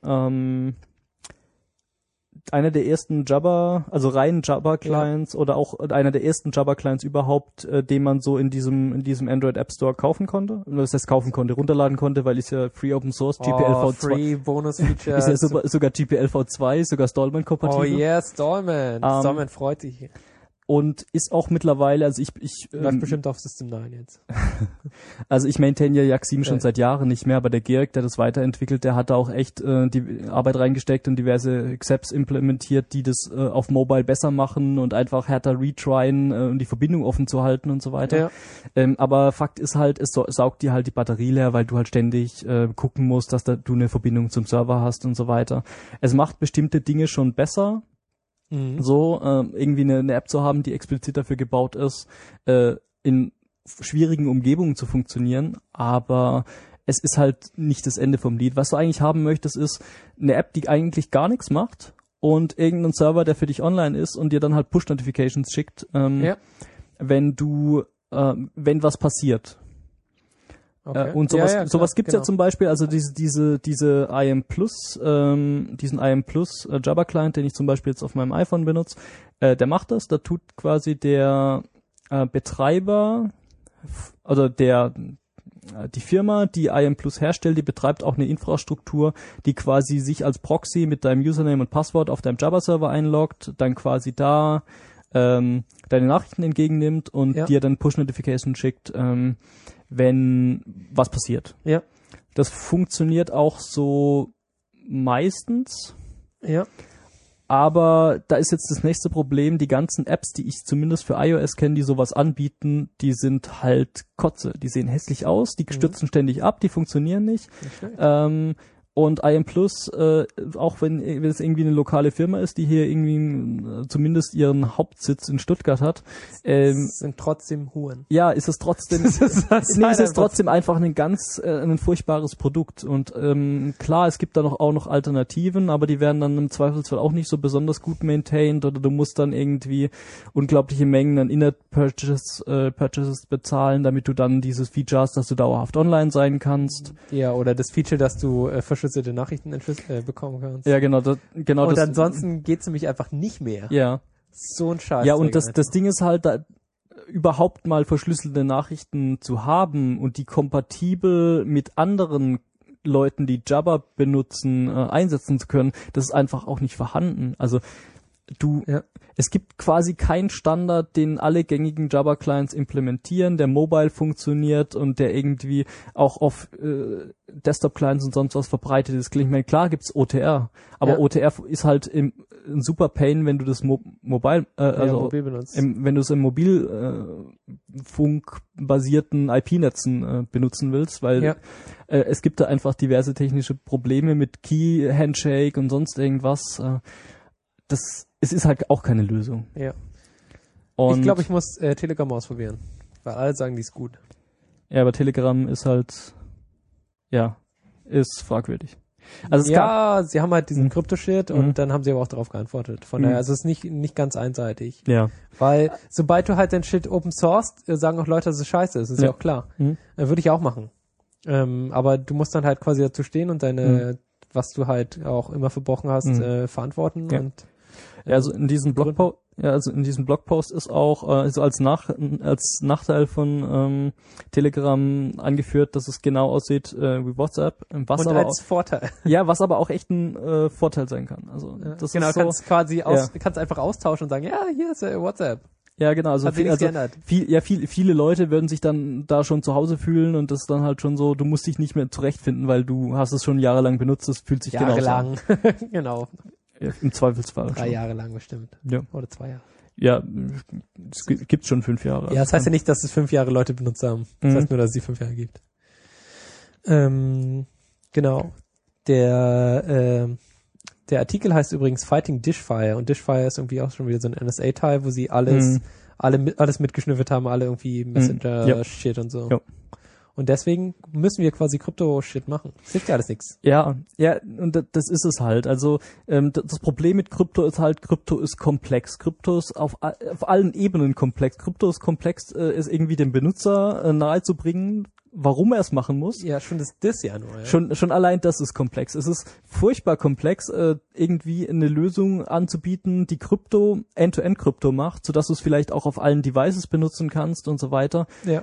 Jabber, also reinen Jabber-Clients oder auch einer der ersten Jabber-Clients überhaupt, den man so in diesem Android App Store kaufen konnte. Das heißt, runterladen konnte, weil ist ja Free Open Source, GPLv2. Free Bonus-Feature. Ist ja sogar GPLv2, sogar Stallman-kompatibel. Oh yeah, Stallman. Stallman freut sich. Und ist auch mittlerweile, also läuft bestimmt auf System 9 jetzt. Also ich maintain ja Yaxim schon seit Jahren nicht mehr, aber der Georg, der das weiterentwickelt, der hat da auch echt die Arbeit reingesteckt und diverse Xapps implementiert, die das auf Mobile besser machen und einfach härter retryen, um die Verbindung offen zu halten und so weiter. Ja. Aber Fakt ist halt, es saugt dir halt die Batterie leer, weil du halt ständig gucken musst, dass du eine Verbindung zum Server hast und so weiter. Es macht bestimmte Dinge schon besser, so irgendwie eine App zu haben, die explizit dafür gebaut ist, in schwierigen Umgebungen zu funktionieren, aber es ist halt nicht das Ende vom Lied. Was du eigentlich haben möchtest, ist eine App, die eigentlich gar nichts macht und irgendein Server, der für dich online ist und dir dann halt Push-Notifications schickt, wenn was passiert. Okay. Und sowas gibt's ja zum Beispiel, also diese IM Plus, diesen IM Plus Jabber Client, den ich zum Beispiel jetzt auf meinem iPhone benutze, der macht das, da tut quasi der Betreiber, also die Firma, die IM Plus herstellt, die betreibt auch eine Infrastruktur, die quasi sich als Proxy mit deinem Username und Passwort auf deinem Jabber Server einloggt, dann quasi da deine Nachrichten entgegennimmt und dir dann Push-Notification schickt, wenn was passiert. Ja. Das funktioniert auch so meistens. Ja. Aber da ist jetzt das nächste Problem, die ganzen Apps, die ich zumindest für iOS kenne, die sowas anbieten, die sind halt Kotze. Die sehen hässlich aus, die stürzen ständig ab, die funktionieren nicht. Und IM Plus, auch wenn es irgendwie eine lokale Firma ist, die hier irgendwie zumindest ihren Hauptsitz in Stuttgart hat, sind trotzdem Huren. ja, ist es trotzdem, es ist trotzdem einfach ein furchtbares Produkt. Und klar, es gibt da auch noch Alternativen, aber die werden dann im Zweifelsfall auch nicht so besonders gut maintained, oder du musst dann irgendwie unglaubliche Mengen an In-App-Purchases bezahlen, damit du dann dieses Feature hast, dass du dauerhaft online sein kannst. Ja, oder das Feature, dass du verschlüsselte Nachrichten bekommen kannst. Ja, genau. Und ansonsten geht's nämlich einfach nicht mehr. Ja. So ein Scheiß. Ja, und das Ding ist halt, da überhaupt mal verschlüsselte Nachrichten zu haben und die kompatibel mit anderen Leuten, die Jabber benutzen, einsetzen zu können, das ist einfach auch nicht vorhanden. Also es gibt quasi keinen Standard, den alle gängigen Jabber-Clients implementieren, der mobile funktioniert und der irgendwie auch auf Desktop-Clients und sonst was verbreitet ist. Ich meine, klar gibt's OTR, aber OTR ist halt ein super Pain, wenn du das mobil benutzt. Wenn du es im Mobilfunkbasierten IP-Netzen benutzen willst, weil es gibt da einfach diverse technische Probleme mit Key-Handshake und sonst irgendwas. Es ist halt auch keine Lösung. Ja. Und ich glaube, ich muss Telegram ausprobieren, weil alle sagen, die ist gut. Ja, aber Telegram ist halt, ist fragwürdig. Also sie haben halt diesen Krypto-Shit und dann haben sie aber auch darauf geantwortet. Von daher, also es ist nicht ganz einseitig. Ja. Weil sobald du halt den Shit open sourced, sagen auch Leute, dass es scheiße ist. Das ist ja auch klar. Würde ich auch machen. Aber du musst dann halt quasi dazu stehen und deine, was du halt auch immer verbrochen hast, verantworten und also in diesem Blogpost ist auch also als Nachteil von Telegram angeführt, dass es genau aussieht wie WhatsApp, was und aber als Vorteil. Ja, was aber auch echt ein Vorteil sein kann. Also das genau, ist so, kannst quasi kannst einfach austauschen und sagen, ja, hier ist WhatsApp. Ja, genau, also, viele Leute würden sich dann da schon zu Hause fühlen und das ist dann halt schon so, du musst dich nicht mehr zurechtfinden, weil du hast es schon jahrelang benutzt, das fühlt sich genauso an. Genau. Ja, im Zweifelsfall. 3 Jahre lang bestimmt. Ja. Oder 2 Jahre. Ja, es gibt's schon 5 Jahre. Ja, das heißt ja nicht, dass es 5 Jahre Leute benutzt haben. Das heißt nur, dass es die 5 Jahre gibt. Genau. Der Artikel heißt übrigens Fighting Dishfire und Dishfire ist irgendwie auch schon wieder so ein NSA-Teil, wo sie alles mitgeschnüffelt haben, alle irgendwie Messenger-Shit und so. Ja. Und deswegen müssen wir quasi Krypto-Shit machen. Das hilft ja alles nichts. Ja, und das ist es halt. Also das Problem mit Krypto ist halt, Krypto ist komplex. Krypto ist auf allen Ebenen komplex. Krypto ist komplex, ist irgendwie dem Benutzer nahezubringen, warum er es machen muss. Ja, schon das ja nur. Ja. Schon allein das ist komplex. Es ist furchtbar komplex, irgendwie eine Lösung anzubieten, die End-to-End-Krypto macht, sodass du es vielleicht auch auf allen Devices benutzen kannst und so weiter. Ja.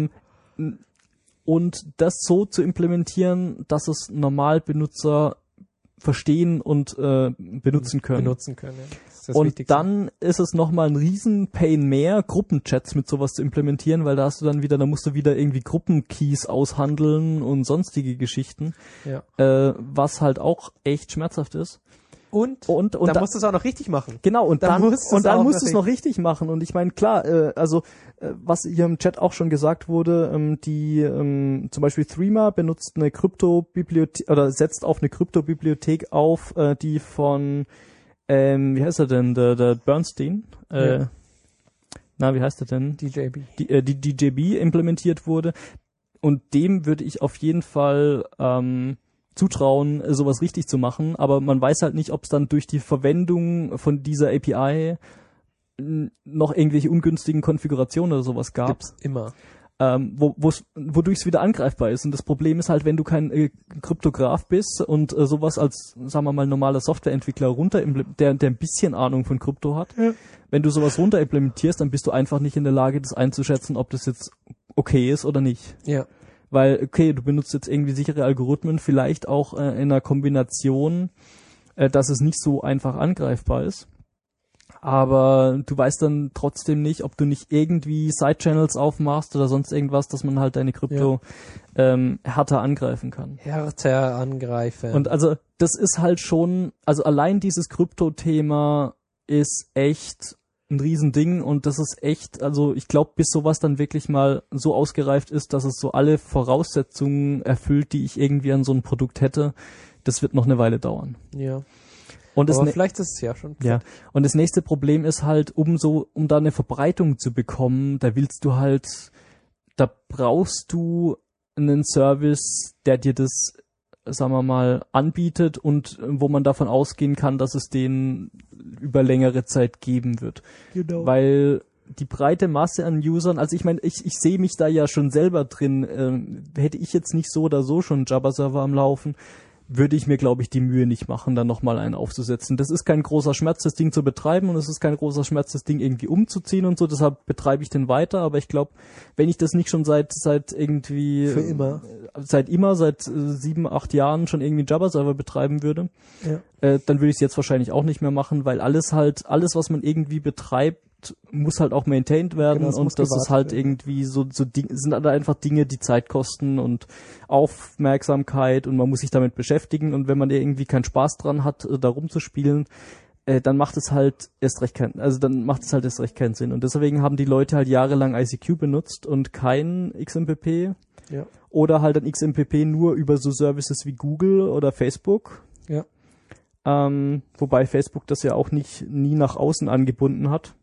Und das so zu implementieren, dass es Normalbenutzer verstehen und benutzen können. Ja. Das und dann ist es nochmal ein Riesen-Pain mehr, Gruppenchats mit sowas zu implementieren, weil da musst du wieder irgendwie Gruppenkeys aushandeln und sonstige Geschichten, was halt auch echt schmerzhaft ist. Und dann musst du es auch noch richtig machen. Genau, und dann musst du es noch richtig machen. Und ich meine, klar, was hier im Chat auch schon gesagt wurde, zum Beispiel Threema benutzt eine Krypto-Bibliothek oder setzt auf eine Krypto-Bibliothek auf, die von wie heißt er denn? Der Bernstein? Wie heißt er denn? DJB. Die DJB implementiert wurde. Und dem würde ich auf jeden Fall zutrauen, sowas richtig zu machen. Aber man weiß halt nicht, ob es dann durch die Verwendung von dieser API noch irgendwelche ungünstigen Konfigurationen oder sowas gab. Gibt's immer. Wodurch es wieder angreifbar ist. Und das Problem ist halt, wenn du kein Kryptograf bist und sowas als, sagen wir mal, normaler Softwareentwickler der ein bisschen Ahnung von Krypto hat, wenn du sowas runter implementierst, dann bist du einfach nicht in der Lage, das einzuschätzen, ob das jetzt okay ist oder nicht. Ja. Weil, okay, du benutzt jetzt irgendwie sichere Algorithmen, vielleicht auch in einer Kombination, dass es nicht so einfach angreifbar ist. aber du weißt dann trotzdem nicht, ob du nicht irgendwie Side-Channels aufmachst oder sonst irgendwas, dass man halt deine Krypto härter angreifen kann. Härter angreifen. Und also das ist halt schon, also allein dieses Krypto-Thema ist echt ein Riesending und das ist echt, also ich glaube, bis sowas dann wirklich mal so ausgereift ist, dass es so alle Voraussetzungen erfüllt, die ich irgendwie an so ein Produkt hätte, das wird noch eine Weile dauern. Ja. Und Aber vielleicht ist es ja schon. Ja. Und das nächste Problem ist halt, um da eine Verbreitung zu bekommen, da brauchst du einen Service, der dir das, sagen wir mal, anbietet und wo man davon ausgehen kann, dass es den über längere Zeit geben wird. Genau. Weil die breite Masse an Usern, also ich meine, ich sehe mich da ja schon selber drin, hätte ich jetzt nicht so oder so schon einen Jabber-Server am Laufen, würde ich mir, glaube ich, die Mühe nicht machen, dann nochmal einen aufzusetzen. Das ist kein großer Schmerz, das Ding zu betreiben und es ist kein großer Schmerz, das Ding irgendwie umzuziehen und so, deshalb betreibe ich den weiter, aber ich glaube, wenn ich das nicht schon seit irgendwie... Für immer. Seit 7, 8 Jahren schon irgendwie einen Jabber-Server betreiben würde, dann würde ich es jetzt wahrscheinlich auch nicht mehr machen, weil alles, was man irgendwie betreibt, muss halt auch maintained werden, genau, und das ist halt irgendwie sind halt einfach Dinge, die Zeit kosten und Aufmerksamkeit und man muss sich damit beschäftigen und wenn man irgendwie keinen Spaß dran hat, da rumzuspielen, dann macht es halt erst recht keinen Sinn und deswegen haben die Leute halt jahrelang ICQ benutzt und kein XMPP oder halt ein XMPP nur über so Services wie Google oder Facebook. Ja. Wobei Facebook das ja auch nie nach außen angebunden hat.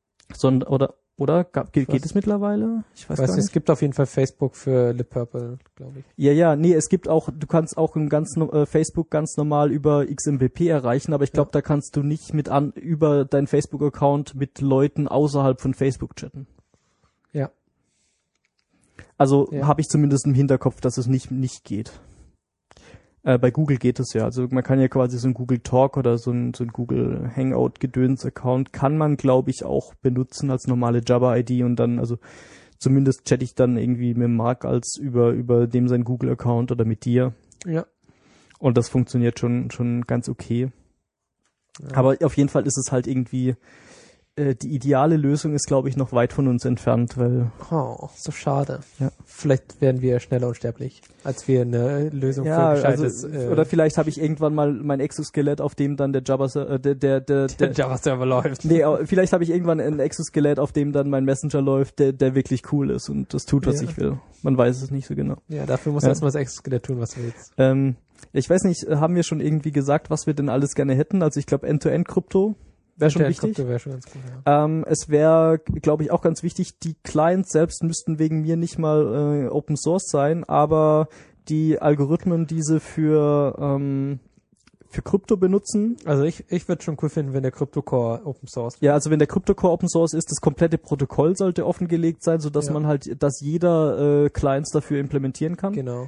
Geht es mittlerweile? Ich weiß gar nicht. Es gibt auf jeden Fall Facebook für LibPurple, glaube ich. Ja, es gibt auch, du kannst auch Facebook ganz normal über XMPP erreichen, aber ich glaube, da kannst du nicht über deinen Facebook-Account mit Leuten außerhalb von Facebook chatten. Ja. Also habe ich zumindest im Hinterkopf, dass es nicht geht. Bei Google geht es ja. Also man kann ja quasi so ein Google Talk oder so ein Google Hangout-Gedöns-Account kann man, glaube ich, auch benutzen als normale Jabber-ID und dann, also zumindest chatte ich dann irgendwie mit Marc als über dem sein Google-Account oder mit dir. Ja. Und das funktioniert schon ganz okay. Ja. Aber auf jeden Fall ist es halt irgendwie, die ideale Lösung ist, glaube ich, noch weit von uns entfernt, weil... Oh, so schade. Ja. Vielleicht werden wir schneller unsterblich, als wir eine Lösung für gescheites... oder vielleicht habe ich irgendwann mal mein Exoskelett, auf dem dann der Java-Server läuft. Nee, vielleicht habe ich irgendwann ein Exoskelett, auf dem dann mein Messenger läuft, der wirklich cool ist und das tut, was ich will. Man weiß es nicht so genau. Ja, dafür musst du erstmal das Exoskelett tun, was du willst. Ich weiß nicht, haben wir schon irgendwie gesagt, was wir denn alles gerne hätten? Also ich glaube, End-to-End-Krypto wäre schon wichtig. Wäre schon ganz cool, es wäre, glaube ich, auch ganz wichtig, die Clients selbst müssten wegen mir nicht mal Open Source sein, aber die Algorithmen, die sie für Krypto benutzen. Also ich würde schon cool finden, wenn der Crypto-Core Open Source wäre. Ja, also wenn der Crypto-Core Open Source ist, das komplette Protokoll sollte offengelegt sein, sodass man halt, dass jeder Clients dafür implementieren kann. Genau.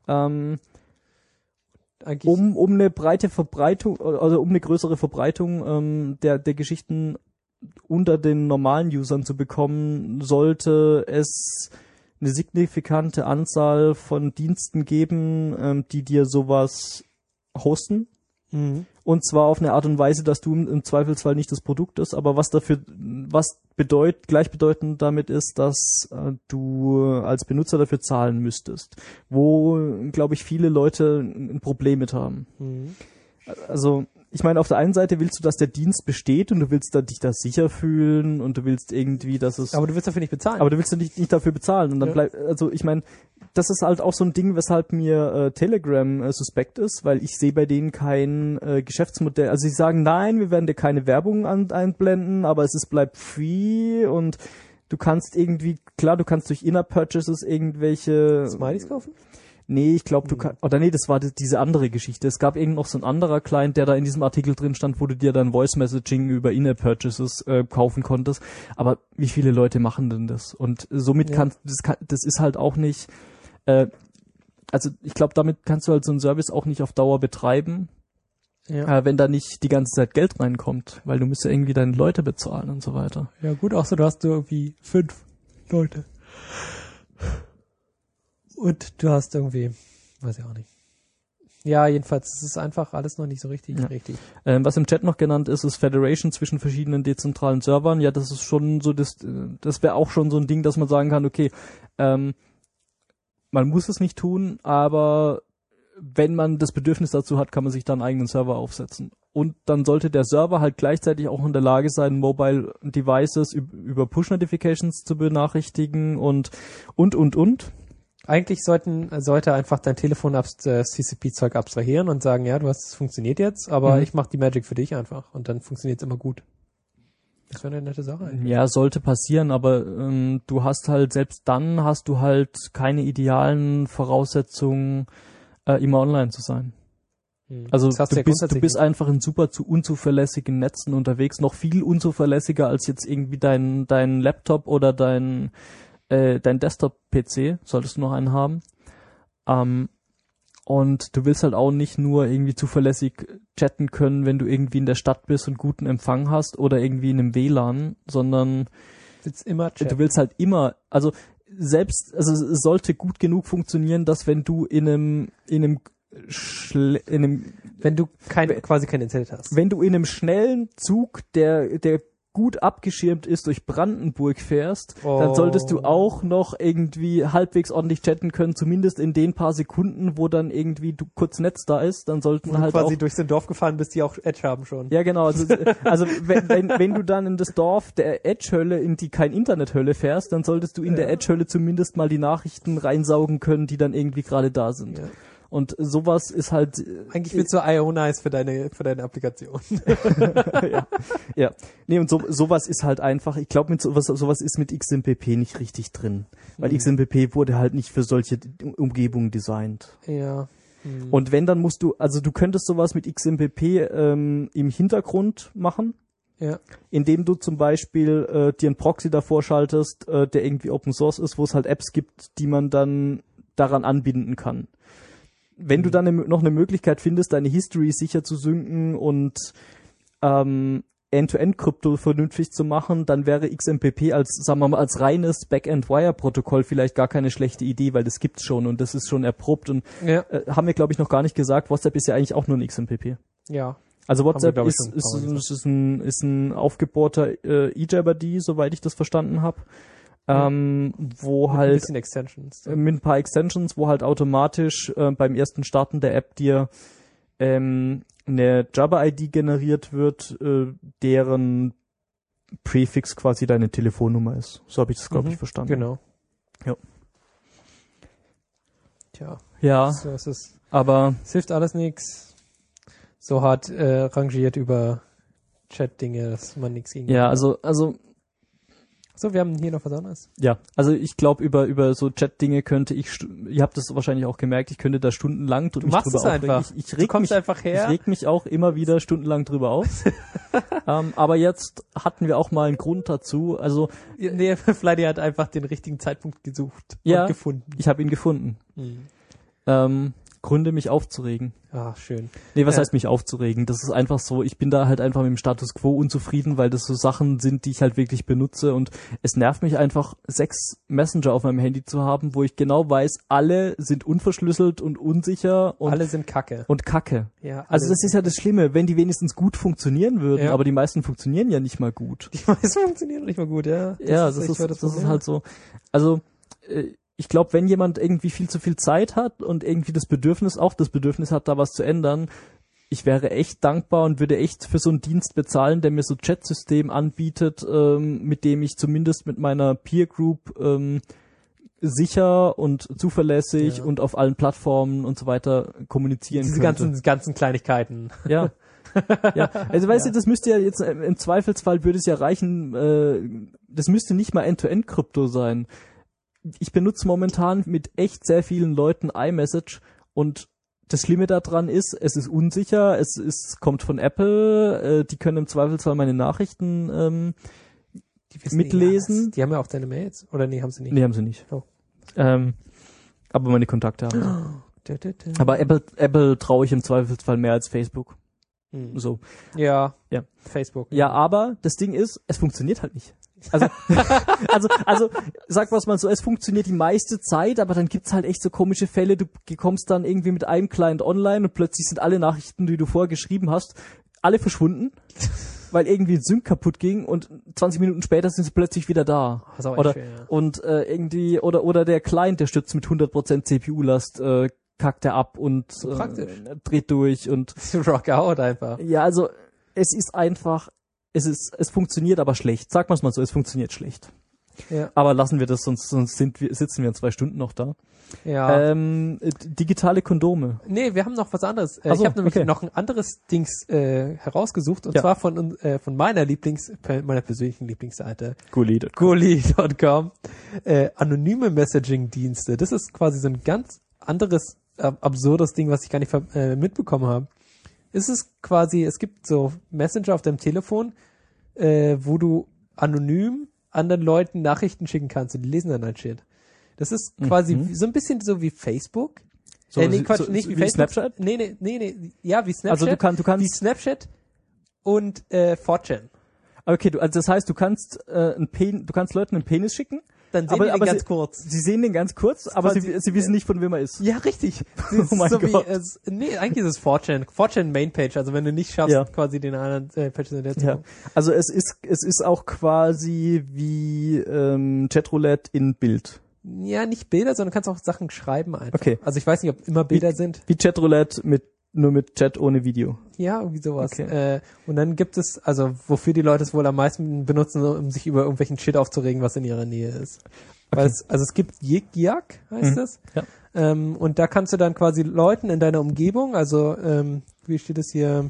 Um eine breite Verbreitung, also um eine größere Verbreitung der Geschichten unter den normalen Usern zu bekommen, sollte es eine signifikante Anzahl von Diensten geben, die dir sowas hosten. Mhm. Und zwar auf eine Art und Weise, dass du im Zweifelsfall nicht das Produkt ist, aber gleichbedeutend damit ist, dass du als Benutzer dafür zahlen müsstest. Wo, glaube ich, viele Leute ein Problem mit haben. Mhm. Also, ich meine, auf der einen Seite willst du, dass der Dienst besteht und du willst dich da sicher fühlen und du willst irgendwie, dass es... Aber du willst dafür nicht bezahlen. Aber du willst nicht dafür bezahlen. Und dann also ich meine, das ist halt auch so ein Ding, weshalb mir Telegram suspekt ist, weil ich sehe bei denen kein Geschäftsmodell. Also sie sagen, nein, wir werden dir keine Werbung einblenden, aber bleibt free und du kannst irgendwie, klar, du kannst durch In-App-Purchases irgendwelche... Smileys kaufen? Nee, ich glaube, du kannst, das war diese andere Geschichte. Es gab noch so ein anderer Client, der da in diesem Artikel drin stand, wo du dir dann Voice Messaging über In-App-Purchases kaufen konntest. Aber wie viele Leute machen denn das? Und somit das ist halt auch nicht, also ich glaube, damit kannst du halt so einen Service auch nicht auf Dauer betreiben, wenn da nicht die ganze Zeit Geld reinkommt, weil du musst ja irgendwie deine Leute bezahlen und so weiter. Ja gut, auch so, du hast irgendwie 5 Leute. Und du hast irgendwie, weiß ich auch nicht, Ja, jedenfalls, es ist einfach alles noch nicht so richtig. Was im Chat noch genannt ist Federation zwischen verschiedenen dezentralen Servern. Ja, das ist schon so, das wäre auch schon so ein Ding, dass man sagen kann, okay, man muss es nicht tun, aber wenn man das Bedürfnis dazu hat, kann man sich da einen eigenen Server aufsetzen. Und dann sollte der Server halt gleichzeitig auch in der Lage sein, Mobile Devices über Push-Notifications zu benachrichtigen und. Eigentlich sollte einfach dein Telefon das TCP-Zeug abstrahieren und sagen, ja, es funktioniert jetzt, aber ich mache die Magic für dich einfach und dann funktioniert es immer gut. Das wäre eine nette Sache eigentlich. Ja, sollte passieren, aber du hast halt, selbst dann hast du halt keine idealen Voraussetzungen, immer online zu sein. Also du bist einfach in super unzuverlässigen Netzen unterwegs, noch viel unzuverlässiger als jetzt irgendwie dein Laptop oder dein Desktop-PC, solltest du noch einen haben. Und du willst halt auch nicht nur irgendwie zuverlässig chatten können, wenn du irgendwie in der Stadt bist und guten Empfang hast oder irgendwie in einem WLAN, sondern du willst halt immer, also es sollte gut genug funktionieren, dass wenn du wenn du quasi kein Internet hast. Wenn du in einem schnellen Zug, der gut abgeschirmt ist, durch Brandenburg fährst, dann solltest du auch noch irgendwie halbwegs ordentlich chatten können, zumindest in den paar Sekunden, wo dann irgendwie kurz Netz da ist, dann sollten wo halt du quasi durch so ein Dorf gefahren bist, die auch Edge haben schon. Ja, genau. Also wenn du dann in das Dorf der Edge-Hölle, in die kein Internet-Hölle fährst, dann solltest du in der Edge-Hölle zumindest mal die Nachrichten reinsaugen können, die dann irgendwie gerade da sind. Ja. Und sowas ist halt... Eigentlich willst du Ionize für deine Applikation. Ja. Nee, und sowas ist halt einfach, ich glaube, sowas ist mit XMPP nicht richtig drin. Weil XMPP wurde halt nicht für solche Umgebungen designt. Ja. Und wenn, dann musst du könntest sowas mit XMPP im Hintergrund machen. Ja. Indem du zum Beispiel dir einen Proxy davor schaltest, der irgendwie Open Source ist, wo es halt Apps gibt, die man dann daran anbinden kann. Wenn du dann noch eine Möglichkeit findest, deine History sicher zu synken und End-to-End-Krypto vernünftig zu machen, dann wäre XMPP als reines Backend-Wire-Protokoll vielleicht gar keine schlechte Idee, weil das gibt's schon und das ist schon erprobt und haben wir, glaube ich, noch gar nicht gesagt, WhatsApp ist ja eigentlich auch nur ein XMPP. Ja. Also WhatsApp ist ein aufgebohrter eJabber-D, soweit ich das verstanden habe. Wo halt ein bisschen Extensions. Mit ein paar Extensions, wo halt automatisch beim ersten Starten der App dir eine Jabber-ID generiert wird, deren Prefix quasi deine Telefonnummer ist. So habe ich das, glaube ich, verstanden. Genau. Ja. Tja. Ja. So ist es. Aber es hilft alles nichts. So hart rangiert über Chat-Dinge, dass man nichts gegen. Ja, also so, wir haben hier noch was anderes. Ja, also ich glaube, über so Chat-Dinge könnte ihr habt das wahrscheinlich auch gemerkt, ich könnte da stundenlang drüber aufregen. Du machst es einfach. Du kommst einfach her. Ich reg mich auch immer wieder stundenlang drüber auf. Aber jetzt hatten wir auch mal einen Grund dazu. Also nee, Flydy hat einfach den richtigen Zeitpunkt gesucht und gefunden. Ich habe ihn gefunden. Gründe, mich aufzuregen. Ah, schön. Nee, was heißt mich aufzuregen? Das ist einfach so, ich bin da halt einfach mit dem Status Quo unzufrieden, weil das so Sachen sind, die ich halt wirklich benutze und es nervt mich einfach, 6 Messenger auf meinem Handy zu haben, wo ich genau weiß, alle sind unverschlüsselt und unsicher und alle sind Kacke. Und Kacke. Ja, also das ist ja das Schlimme, wenn die wenigstens gut funktionieren würden, aber die meisten funktionieren ja nicht mal gut. Die meisten funktionieren nicht mal gut, ja. Das ist halt so. Also ich glaube, wenn jemand irgendwie viel zu viel Zeit hat und irgendwie das Bedürfnis hat, da was zu ändern, ich wäre echt dankbar und würde echt für so einen Dienst bezahlen, der mir so ein Chat-System anbietet, mit dem ich zumindest mit meiner Peer Group sicher und zuverlässig und auf allen Plattformen und so weiter kommunizieren könnte. Diese ganzen Kleinigkeiten. Ja. Ja, also weißt du, das müsste ja jetzt, im Zweifelsfall würde es ja reichen, das müsste nicht mal End-to-End-Krypto sein. Ich benutze momentan mit echt sehr vielen Leuten iMessage und das Schlimme daran ist, es ist unsicher, es kommt von Apple, die können im Zweifelsfall meine Nachrichten mitlesen. Die haben ja auch deine Mails, oder nee, haben sie nicht? Nee, haben sie nicht. Oh. Aber meine Kontakte haben sie. Aber Apple traue ich im Zweifelsfall mehr als Facebook. So. Ja. Facebook. Ja, aber das Ding ist, es funktioniert halt nicht. Also, sag was mal so, es funktioniert die meiste Zeit, aber dann gibt's halt echt so komische Fälle, du kommst dann irgendwie mit einem Client online und plötzlich sind alle Nachrichten, die du vorher geschrieben hast, alle verschwunden, weil irgendwie ein Sync kaputt ging und 20 Minuten später sind sie plötzlich wieder da. Das ist auch Oder, schön, ja. und irgendwie, oder der Client, der stürzt mit 100% CPU-Last, kackt er ab und praktisch. dreht durch und Rock out einfach. ja, also es ist einfach, es funktioniert aber schlecht. Sag mal's mal so, es funktioniert schlecht. Ja. Aber lassen wir das, sonst sitzen wir in 2 Stunden noch da. Ja. Digitale Kondome. Nee, wir haben noch was anderes. Ach so, Ich habe nämlich okay. noch ein anderes Dings herausgesucht, und Ja. zwar von meiner meiner persönlichen Lieblingsseite, Gulli. Goli.com. Anonyme Messaging-Dienste. Das ist quasi so ein ganz anderes, absurdes Ding, was ich gar nicht mitbekommen habe. Es gibt so Messenger auf deinem Telefon, wo du anonym anderen Leuten Nachrichten schicken kannst und die lesen dann dein Shit. Das ist quasi so ein bisschen so wie Facebook. So, Nee, Quatsch, so, nicht wie wie Facebook. Snapchat? Nee. Ja, wie Snapchat. Also du kannst wie Snapchat und 4chan. okay, also das heißt, du kannst Leuten einen Penis schicken, Dann sehen die den ganz sie, kurz. Sie sehen den ganz kurz, aber quasi- sie wissen nicht, von wem er ist. Ja, richtig. Oh mein Gott. Eigentlich ist es 4chan. 4chan Mainpage, also wenn du nicht schaffst, Ja. quasi den anderen Page in der Ja. Also es ist auch quasi wie Chatroulette in Bild. Ja, nicht Bilder, sondern du kannst auch Sachen schreiben einfach. Okay. Also ich weiß nicht, ob immer Bilder sind. Wie Chatroulette nur mit Chat ohne Video. Ja, irgendwie sowas. Okay. Und dann gibt es, also wofür die Leute es wohl am meisten benutzen, um sich über irgendwelchen Shit aufzuregen, was in ihrer Nähe ist. Weil es gibt Yik-Yak, heißt es. Ja. Und da kannst du dann quasi Leuten in deiner Umgebung, also wie steht es hier,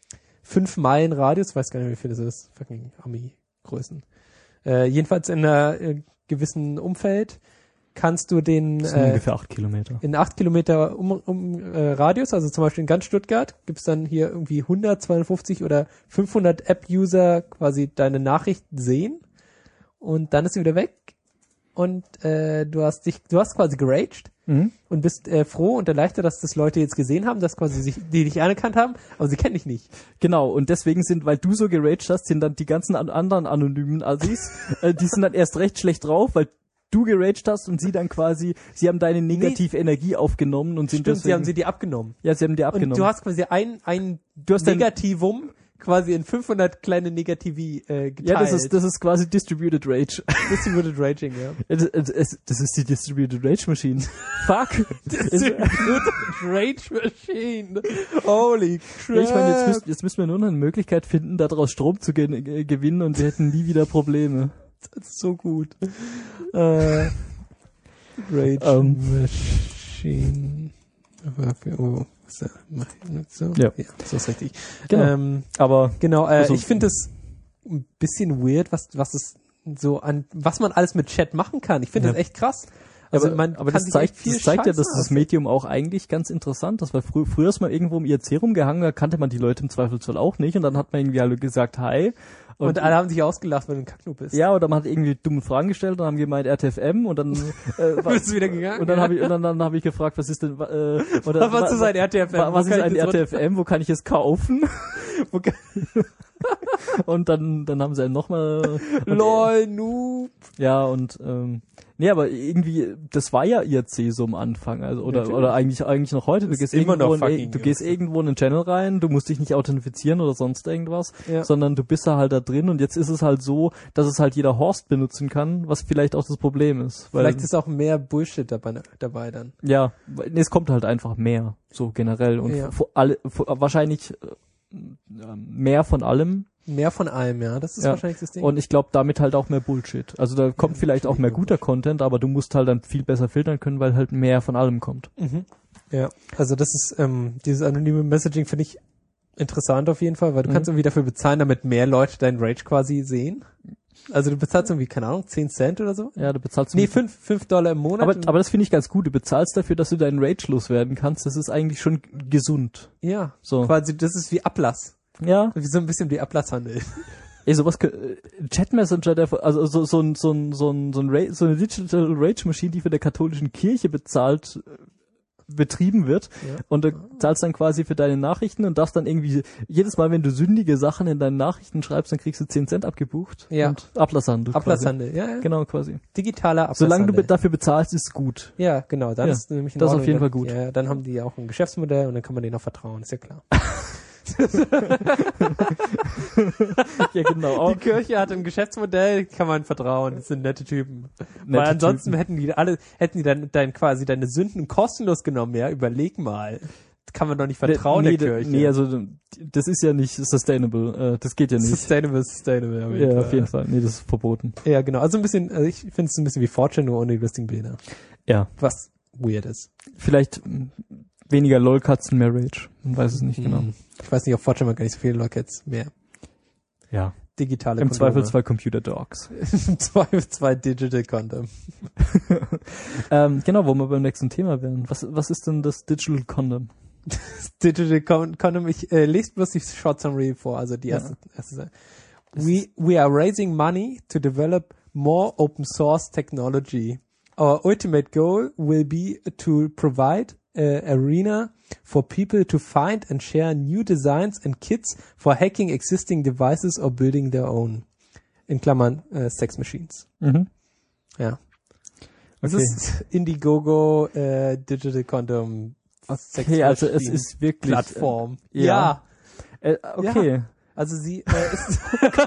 5 Meilen Radius, weiß gar nicht, wie viel das ist, fucking Ami-Größen. Jedenfalls in einer gewissen Umfeld kannst du den Das sind ungefähr 8 Kilometer. in 8 Kilometer Radius, also zum Beispiel in ganz Stuttgart, gibt's dann hier irgendwie 100, 250 oder 500 App-User quasi deine Nachrichten sehen und dann ist sie wieder weg und du hast quasi geraged und bist froh und erleichtert, dass das Leute jetzt gesehen haben, dass quasi die dich anerkannt haben, aber sie kennen dich nicht. Genau, und deswegen weil du so geraged hast, sind dann die ganzen anderen anonymen Assis, die sind dann erst recht schlecht drauf, weil du geraged hast und sie haben deine negative Energie aufgenommen und sind Stimmt, sie deswegen, haben sie dir abgenommen. ja, sie haben dir abgenommen. Und du hast quasi ein hast dein- Negativum quasi in 500 kleine Negativi geteilt. ja, das ist quasi Distributed Rage. Distributed Raging, ja. Das ist die Distributed Rage Machine. Fuck. Distributed Rage Machine. Holy crap. Ja, ich meine, jetzt müssen wir nur noch eine Möglichkeit finden, daraus Strom zu gewinnen und wir hätten nie wieder Probleme. Das ist so gut. Rage Machine. Oh, so? Ja. So ist richtig. Genau. Aber Genau, also- ich finde es ein bisschen weird, was man alles mit Chat machen kann. Ich finde Ja. das echt krass. Also man aber kann das sich zeigt, echt viel das zeigt ja, Scheiße dass das aus- Medium auch eigentlich ganz interessant ist, weil früher ist man irgendwo im IRC rumgehangen, da kannte man die Leute im Zweifelsfall auch nicht und dann hat man irgendwie alle gesagt, hi. Und alle haben sich ausgelacht, wenn du ein Kacknoob bist. Ja, oder man hat irgendwie dumme Fragen gestellt und haben gemeint RTFM und dann Bist du wieder gegangen? und dann habe ich gefragt, was ist denn oder Was ist ein RTFM? Was Wo ist kann ein ich das RTFM? Wo kann ich es kaufen? Und dann haben sie nochmal LOL, Noob. ja, und nee, aber irgendwie, das war ja IRC so am Anfang, also oder eigentlich noch heute. Du Das gehst ist immer noch irgendwo fucking du gehst IRC. irgendwo in einen Channel rein, du musst dich nicht authentifizieren oder sonst irgendwas, Ja. sondern du bist da halt da drin und jetzt ist es halt so, dass es halt jeder Horst benutzen kann, was vielleicht auch das Problem ist. Weil, Vielleicht ist auch mehr Bullshit dabei dann. ja, nee, es kommt halt einfach mehr, so generell und Ja. wahrscheinlich mehr von allem. Mehr von allem, ja. Das ist Ja. wahrscheinlich das Ding. Und ich glaube, damit halt auch mehr Bullshit. Also da kommt vielleicht auch mehr guter Content, aber du musst halt dann viel besser filtern können, weil halt mehr von allem kommt. Ja, also das ist, dieses anonyme Messaging finde ich interessant auf jeden Fall, weil du kannst irgendwie dafür bezahlen, damit mehr Leute deinen Rage quasi sehen. Also du bezahlst irgendwie, keine Ahnung, 10 Cent oder so? Ja, du bezahlst Nee, $5 im Monat. aber das finde ich ganz gut. Du bezahlst dafür, dass du deinen Rage loswerden kannst. Das ist eigentlich schon gesund. ja, So. quasi, das ist wie Ablass. Ja. Wie so ein bisschen wie Ablasshandel. Ey, Chat Messenger, also so eine Digital Rage Machine, die für der katholischen Kirche bezahlt betrieben wird. Ja. Und du zahlst dann quasi für deine Nachrichten und darfst dann irgendwie, jedes Mal, wenn du sündige Sachen in deinen Nachrichten schreibst, dann kriegst du 10 Cent abgebucht. Ja. Und Ablasshandel. Ablasshandel, ja. Genau, quasi. Digitaler Ablasshandel. Solange du dafür bezahlst, ist gut. Ja, genau. Dann Ja, ist nämlich in das ist Ordnung. auf jeden Fall gut. Ja, dann haben die auch ein Geschäftsmodell und dann kann man denen auch vertrauen, ist ja klar. Ja, genau. Die Kirche hat ein Geschäftsmodell, kann man vertrauen, das sind nette Typen. Nette Weil ansonsten Typen. hätten die dann quasi deine Sünden kostenlos genommen, ja, überleg mal. Kann man doch nicht vertrauen nee, der Kirche. Nee, also das ist ja nicht sustainable. Das geht ja nicht. Sustainable. Auf jeden Fall. Nee, das ist verboten. Ja, genau. Also ein bisschen, also ich finde es ein bisschen wie 4chan, nur ohne die lustigen Bilder. Ja. Was weird ist. Vielleicht weniger LOL-Katzen, mehr Rage. Man weiß es nicht genau. Ich weiß nicht, auf 4chan man gar nicht so viele Lockets mehr. Ja. Digitale Im Kondome. Zweifelsfall Computer Dogs. Im Zweifelsfall Digital Condom. Genau, wo wir beim nächsten Thema wären. Was ist denn das Digital Condom? Digital Condom, ich lese bloß die Short Summary vor, also die erste Seite. We are raising money to develop more open source technology. Our ultimate goal will be to provide an arena for people to find and share new designs and kits for hacking existing devices or building their own. In Klammern Sex Machines. Mhm. Ja. Das Okay. ist Indiegogo Digital Condom Sex Okay, also es Machine ist wirklich Plattform. ja. Okay. Ja. Also sie ist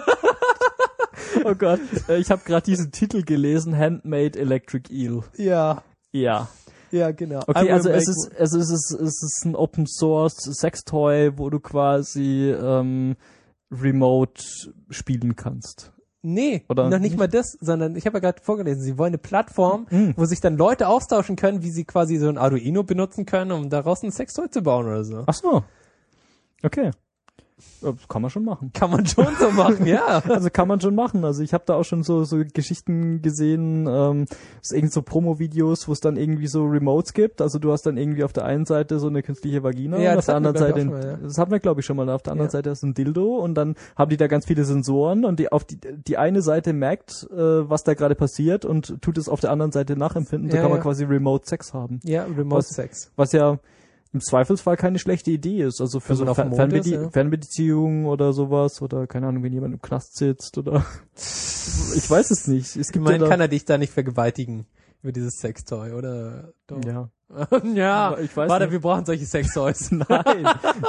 Oh Gott, ich habe gerade diesen Titel gelesen, Handmade Electric Eel. ja, Ja. genau. Okay, I also will es ist ein Open Source Sextoy, wo du quasi remote spielen kannst. Nee, Oder noch nicht nicht? mal das, sondern ich habe ja gerade vorgelesen, sie wollen eine Plattform, wo sich dann Leute austauschen können, wie sie quasi so ein Arduino benutzen können, um daraus ein Sextoy zu bauen oder so. Ach so. Okay. Ja, das kann man schon machen. Kann man schon so machen, ja. Also kann man schon machen. Also ich habe da auch schon so Geschichten gesehen, so irgend so Promo-Videos, wo es dann irgendwie so Remotes gibt. Also du hast dann irgendwie auf der einen Seite so eine künstliche Vagina Ja, und das auf der hatten wir, anderen glaub ich, Seite, auch schon mal, ja. das hatten wir glaube ich schon mal, auf der anderen Ja. Seite ist ein Dildo und dann haben die da ganz viele Sensoren und die eine Seite merkt, was da gerade passiert und tut es auf der anderen Seite nachempfinden. Da Ja, kann man ja. quasi Remote Sex haben. Ja, Remote Sex. Was ja im Zweifelsfall keine schlechte Idee ist. Also für Wenn so man auf dem Mond ist, ja. Fernbeziehungen oder sowas oder keine Ahnung, wenn jemand im Knast sitzt oder ich weiß es nicht. Es gibt Immerhin ja kann er dich da nicht vergewaltigen über dieses Sextoy, oder? Doch. ja. Ja, Ich weiß warte, nicht. wir brauchen solche Sextoys. Nein.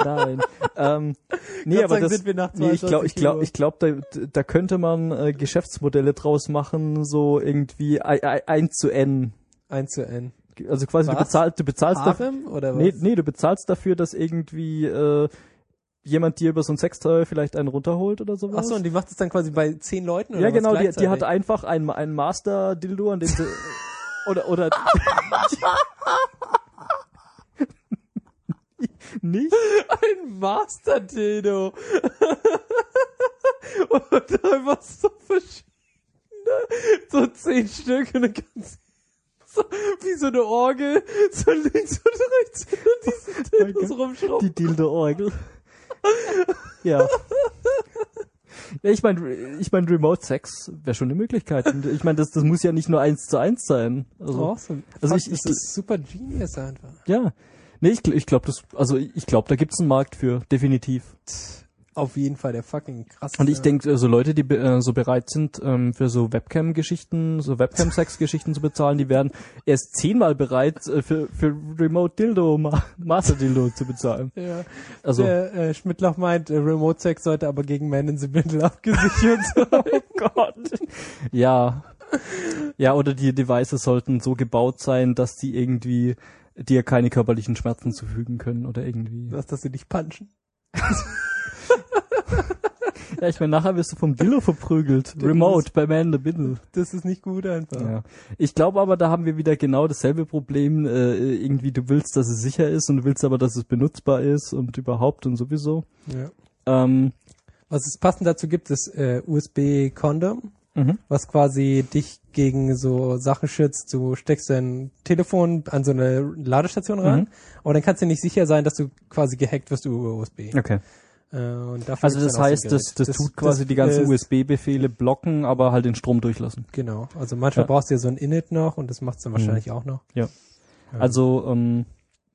Nee, Gott aber sei Dank das, sind wir nach nee, ich 22 glaube, da könnte man Geschäftsmodelle draus machen, so irgendwie 1 zu N. 1 zu N. Also quasi Was? du bezahlst dafür. Harem oder was? Nee, du bezahlst dafür, dass irgendwie jemand dir über so ein Sextoy vielleicht einen runterholt oder sowas. Achso, und die macht es dann quasi bei 10 Leuten oder Ja, was genau, die gleichzeitig? hat einfach einen Master-Dildo, an dem sie oder nicht? ein Master-Dildo. Und einfach so verschiedene, so 10 Stück und dann kannst so, wie so eine Orgel, so links und rechts und diese Dildos rumschrauben. Die Dildo-Orgel. Ja. Ja, ich meine, Remote Sex wäre schon eine Möglichkeit. Und ich meine, das muss ja nicht nur 1 zu 1 sein. Also, Awesome. also Das ist super genius einfach. ja. Nee, ich glaube, da gibt's einen Markt für, definitiv. Auf jeden Fall der fucking krasse. Und ich denke, so Leute, die so bereit sind, für so Webcam-Geschichten, so Webcam-Sex-Geschichten zu bezahlen, die werden erst 10-mal bereit, für Remote Dildo, Master Dildo zu bezahlen. Ja. Also, Der Schmidtloch meint, Remote Sex sollte aber gegen Men in the Middle abgesichert sein. oh Gott. Ja. Ja, oder die Devices sollten so gebaut sein, dass die irgendwie dir keine körperlichen Schmerzen zufügen können oder irgendwie. Dass sie dich punchen. Ja, ich meine, nachher wirst du vom Dildo verprügelt. Remote, bei Man in the Middle. Das ist nicht gut einfach. Ja. Ich glaube aber, da haben wir wieder genau dasselbe Problem. Irgendwie, du willst, dass es sicher ist und du willst aber, dass es benutzbar ist und überhaupt und sowieso. Ja. Was es passend dazu gibt, ist USB-Condom, was quasi dich gegen so Sachen schützt. Du steckst dein Telefon an so eine Ladestation ran, aber dann kannst du nicht sicher sein, dass du quasi gehackt wirst über USB. Okay. Und dafür Also gibt's das dann auch heißt, so ein Gerät. das tut quasi die ganzen USB-Befehle blocken, aber halt den Strom durchlassen. Genau. Also manchmal brauchst du ja so ein Init noch und das macht's dann wahrscheinlich auch noch. Ja. Also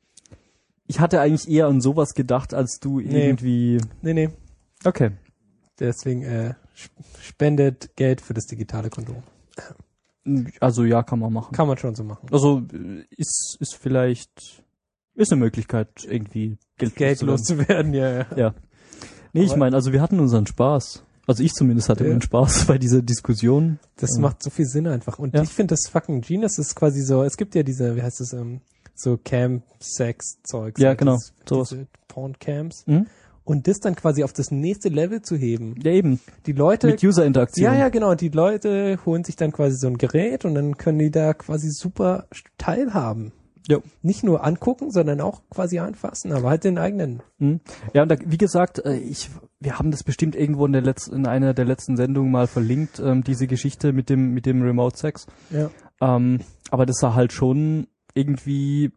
ich hatte eigentlich eher an sowas gedacht, als du irgendwie... Nee. Okay. Deswegen spendet Geld für das digitale Kondom. Also ja, kann man machen. Kann man schon so machen. Also ist vielleicht... Ist eine Möglichkeit, irgendwie Geld loszuwerden, ja. Ja. Nee, ich meine, also wir hatten unseren Spaß. Also ich zumindest hatte meinen Spaß bei dieser Diskussion. Das macht so viel Sinn einfach. Und Ja. ich finde das fucking genius ist quasi so, es gibt ja diese, wie heißt das, so Cam-Sex-Zeugs. Ja, genau, sowas. Diese Porn-Cams. Mhm. Und das dann quasi auf das nächste Level zu heben. Ja, eben. Die Leute... Mit User-Interaktion. Ja, genau. Die Leute holen sich dann quasi so ein Gerät und dann können die da quasi super teilhaben. Ja. Nicht nur angucken, sondern auch quasi anfassen, aber halt den eigenen. Mhm. Ja, und da, wie gesagt, wir haben das bestimmt irgendwo in einer der letzten Sendungen mal verlinkt, diese Geschichte mit dem Remote Sex. Ja. Aber das sah halt schon irgendwie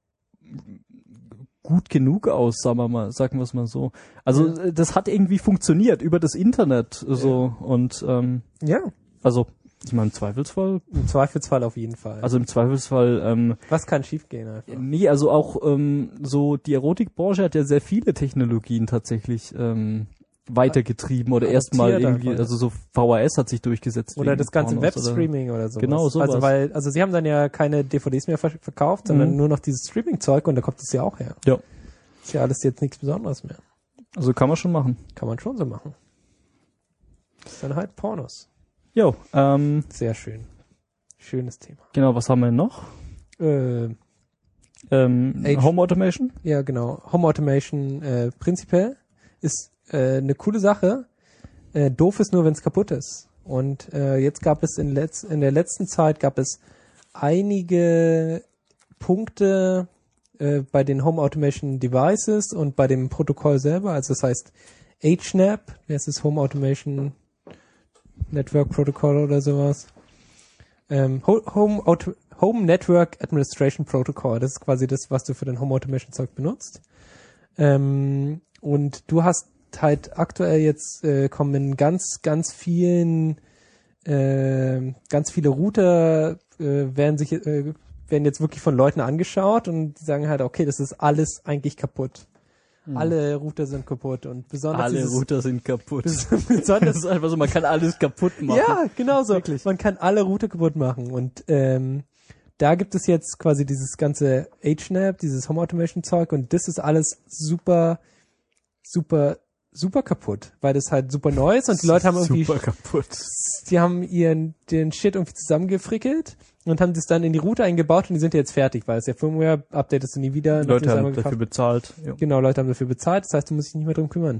gut genug aus, sagen wir es mal so. Also das hat irgendwie funktioniert über das Internet so und Ja. also ich meine im Zweifelsfall auf jeden Fall. Also im Zweifelsfall was kann schiefgehen einfach? nee, also auch so die Erotikbranche hat ja sehr viele Technologien tatsächlich weitergetrieben oder erstmal irgendwie, einfach. also so VHS hat sich durchgesetzt. Oder wegen das ganze Pornos Webstreaming oder sowas. Genau, sowas. Also sie haben dann ja keine DVDs mehr verkauft, sondern nur noch dieses Streaming-Zeug und da kommt es ja auch her. Ja. Ist ja alles jetzt nichts Besonderes mehr. Also kann man schon machen. Kann man schon so machen. Das ist dann halt Pornos. Jo, Sehr schön. Schönes Thema. genau, was haben wir noch? Home Automation? Ja, genau. Home Automation prinzipiell ist eine coole Sache. Doof ist nur, wenn es kaputt ist. Und jetzt gab es in der letzten Zeit gab es einige Punkte bei den Home Automation Devices und bei dem Protokoll selber. Also das heißt HNAP, das ist Home Automation Network Protocol oder sowas. Home Network Administration Protocol. Das ist quasi das, was du für den Home Automation Zeug benutzt. Und du hast halt aktuell jetzt kommen ganz viele Router werden jetzt wirklich von Leuten angeschaut und die sagen halt, okay, das ist alles eigentlich kaputt. Alle Router sind kaputt und besonders Alle Router sind kaputt. besonders Das ist einfach so, man kann alles kaputt machen. ja, genau so. Wirklich. Man kann alle Router kaputt machen und da gibt es jetzt quasi dieses ganze HNAP, dieses Home Automation Zeug und das ist alles super kaputt, weil das halt super neu ist und die Leute haben irgendwie super kaputt. die haben den Shit irgendwie zusammengefrickelt und haben das dann in die Router eingebaut und die sind jetzt fertig, weil es ja Firmware updatest du nie wieder. Leute haben dafür bezahlt. Ja. Genau, Leute haben dafür bezahlt, das heißt, du musst dich nicht mehr drum kümmern.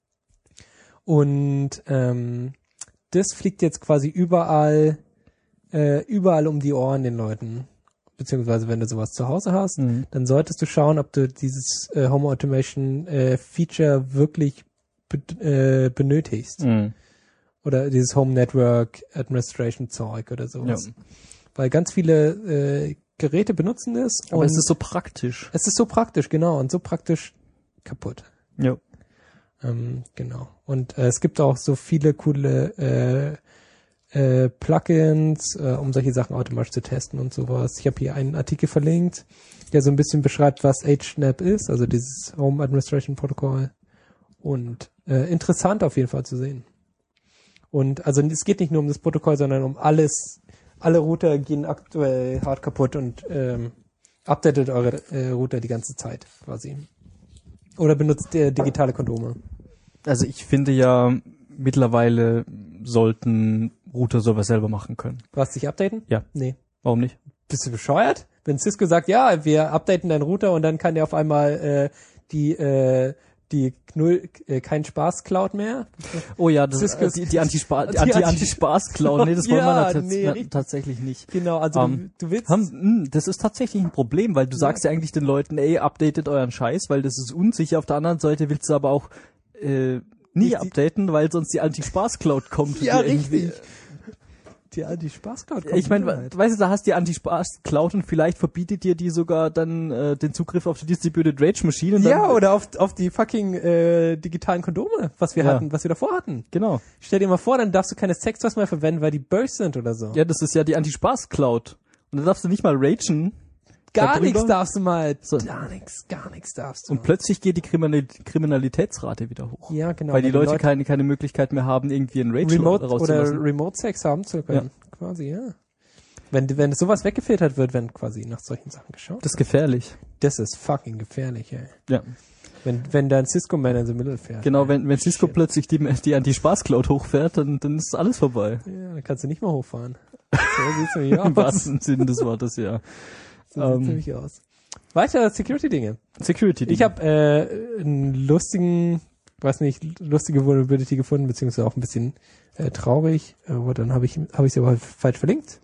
Und das fliegt jetzt quasi überall um die Ohren den Leuten. Beziehungsweise wenn du sowas zu Hause hast, dann solltest du schauen, ob du dieses Home Automation Feature wirklich benötigst. Mhm. Oder dieses Home Network Administration Zeug oder sowas. Ja. Weil ganz viele Geräte benutzen das. Aber und es ist so praktisch. es ist so praktisch, genau. Und so praktisch kaputt. Ja. Genau. Und es gibt auch so viele coole Plugins, um solche Sachen automatisch zu testen und sowas. Ich habe hier einen Artikel verlinkt, der so ein bisschen beschreibt, was HNAP ist, also dieses Home Administration Protocol. Und interessant auf jeden Fall zu sehen. Und also es geht nicht nur um das Protokoll, sondern um alles. Alle Router gehen aktuell hart kaputt und updatet eure Router die ganze Zeit quasi. Oder benutzt digitale Kondome. Also ich finde ja, mittlerweile sollten Router sowas selber machen können. Was, dich updaten? Ja. Nee. Warum nicht? Bist du bescheuert? Wenn Cisco sagt, ja, wir updaten deinen Router und dann kann der auf einmal kein Spaß Cloud mehr. Oh ja, das Cisco- ist die Anti-Spaß-Cloud. Nee, das wollen wir richtig. tatsächlich nicht. Genau, also du willst... Das ist tatsächlich ein Problem, weil du sagst ja eigentlich den Leuten, ey, updatet euren Scheiß, weil das ist unsicher. Auf der anderen Seite willst du aber auch nie updaten, weil sonst die Anti-Spaß-Cloud kommt. ja, und richtig. Die Anti-Spaß-Cloud kommt. Ich meine, weißt du, da hast du die Anti-Spaß-Cloud und vielleicht verbietet dir die sogar dann den Zugriff auf die Distributed Rage Machine. Und dann, ja, oder auf die fucking digitalen Kondome, was wir davor hatten. Genau. Stell dir mal vor, dann darfst du keine Sextoys mehr verwenden, weil die böse sind oder so. Ja, das ist ja die Anti-Spaß-Cloud. Und da darfst du nicht mal ragen. Gar darüber. nichts darfst du mal. So. Gar nichts darfst du Und mal. plötzlich geht die Kriminalitätsrate wieder hoch. Ja, genau. Weil die Leute keine Möglichkeit mehr haben, irgendwie einen Rage rauszulassen. Remote-Sex haben zu können. Quasi, ja. Wenn sowas weggefiltert wird, wenn quasi nach solchen Sachen geschaut. Das ist gefährlich. Das ist fucking gefährlich, ey. Ja. Wenn da ein Cisco-Man in the middle fährt. Genau, wenn Cisco plötzlich die Anti-Spaß-Cloud hochfährt, dann ist alles vorbei. Ja, dann kannst du nicht mehr hochfahren. So sieht's nämlich aus. Im wahrsten Sinne des Wortes, ja. So sieht's nämlich aus. Weiter Security-Dinge. Security-Dinge. Ich habe einen lustige Vulnerability gefunden, beziehungsweise auch ein bisschen traurig. Aber dann habe ich sie aber falsch verlinkt.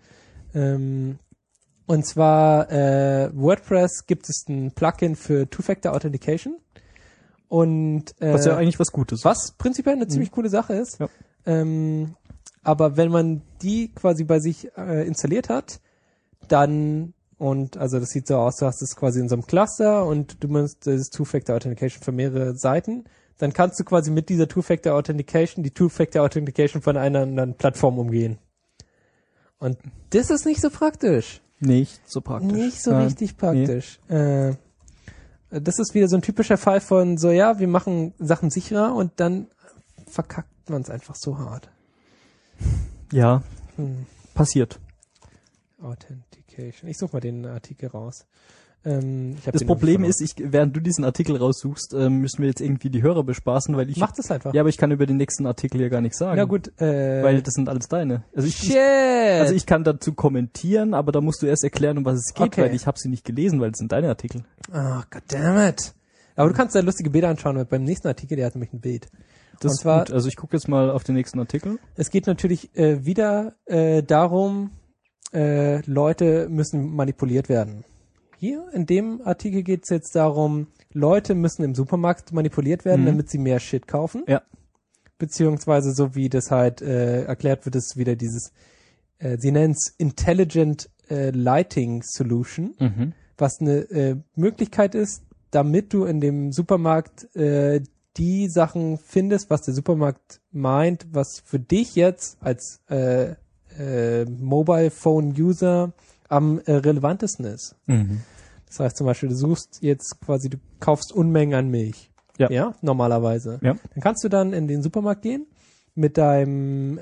Und zwar WordPress gibt es ein Plugin für Two-Factor Authentication. Und was ja eigentlich was Gutes. Was prinzipiell eine ziemlich coole Sache ist. Ja. Aber wenn man die quasi bei sich installiert hat, dann also das sieht so aus, du hast es quasi in so einem Cluster und du meinst das Two-Factor Authentication für mehrere Seiten, dann kannst du quasi mit dieser Two-Factor Authentication die Two-Factor Authentication von einer anderen Plattform umgehen. Und das ist nicht so praktisch. Nicht so praktisch. Nicht so richtig praktisch. Nee. Das ist wieder so ein typischer Fall von so, ja, wir machen Sachen sicherer und dann verkackt man es einfach so hart. Ja, passiert. Authentication. Ich suche mal den Artikel raus. Das Problem ist, während du diesen Artikel raussuchst, müssen wir jetzt irgendwie die Hörer bespaßen, weil ich... Mach das einfach. Ja, aber ich kann über den nächsten Artikel hier gar nichts sagen. Na gut. Weil das sind alles deine. Also ich kann dazu kommentieren, aber da musst du erst erklären, um was es geht, weil ich habe sie nicht gelesen, weil das sind deine Artikel. Oh, goddammit. Aber du kannst da lustige Bilder anschauen, weil beim nächsten Artikel, der hat nämlich ein Bild. Das ist gut. Also ich gucke jetzt mal auf den nächsten Artikel. Es geht natürlich wieder darum, Leute müssen manipuliert werden. Hier in dem Artikel geht es jetzt darum, Leute müssen im Supermarkt manipuliert werden, damit sie mehr Shit kaufen. Ja. Beziehungsweise so wie das halt erklärt wird, ist wieder dieses, sie nennen es Intelligent Lighting Solution, was eine Möglichkeit ist, damit du in dem Supermarkt die Sachen findest, was der Supermarkt meint, was für dich jetzt als Mobile Phone User am relevantesten ist. Das heißt zum Beispiel, du suchst jetzt quasi, du kaufst Unmengen an Milch. Ja, normalerweise. Ja. Dann kannst du dann in den Supermarkt gehen, mit deinem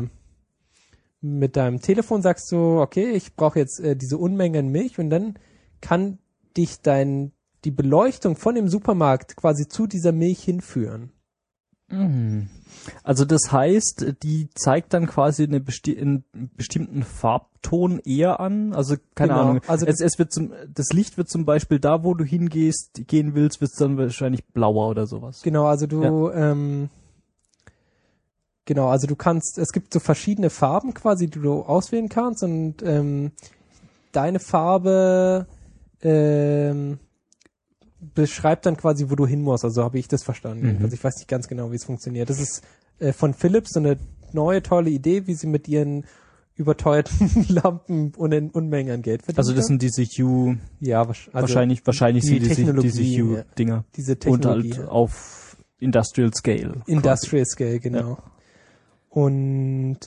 Telefon sagst du, okay, ich brauche jetzt diese Unmengen an Milch und dann kann dich die Beleuchtung von dem Supermarkt quasi zu dieser Milch hinführen. Also das heißt, die zeigt dann quasi einen bestimmten Farbton eher an. Also keine Ahnung. Also das Licht wird zum Beispiel da, wo du gehen willst, wird es dann wahrscheinlich blauer oder sowas. Genau, also du es gibt so verschiedene Farben quasi, die du auswählen kannst und deine Farbe beschreibt dann quasi, wo du hin musst. Also habe ich das verstanden. Also ich weiß nicht ganz genau, wie es funktioniert. Das ist von Philips so eine neue, tolle Idee, wie sie mit ihren überteuerten Lampen Unmengen an Geld verdienen. Also das sind diese Hue, wahrscheinlich die sind diese Hue-Dinger. Diese Technologie. Und halt auf Industrial Scale. Industrial Scale, genau. Ja. Und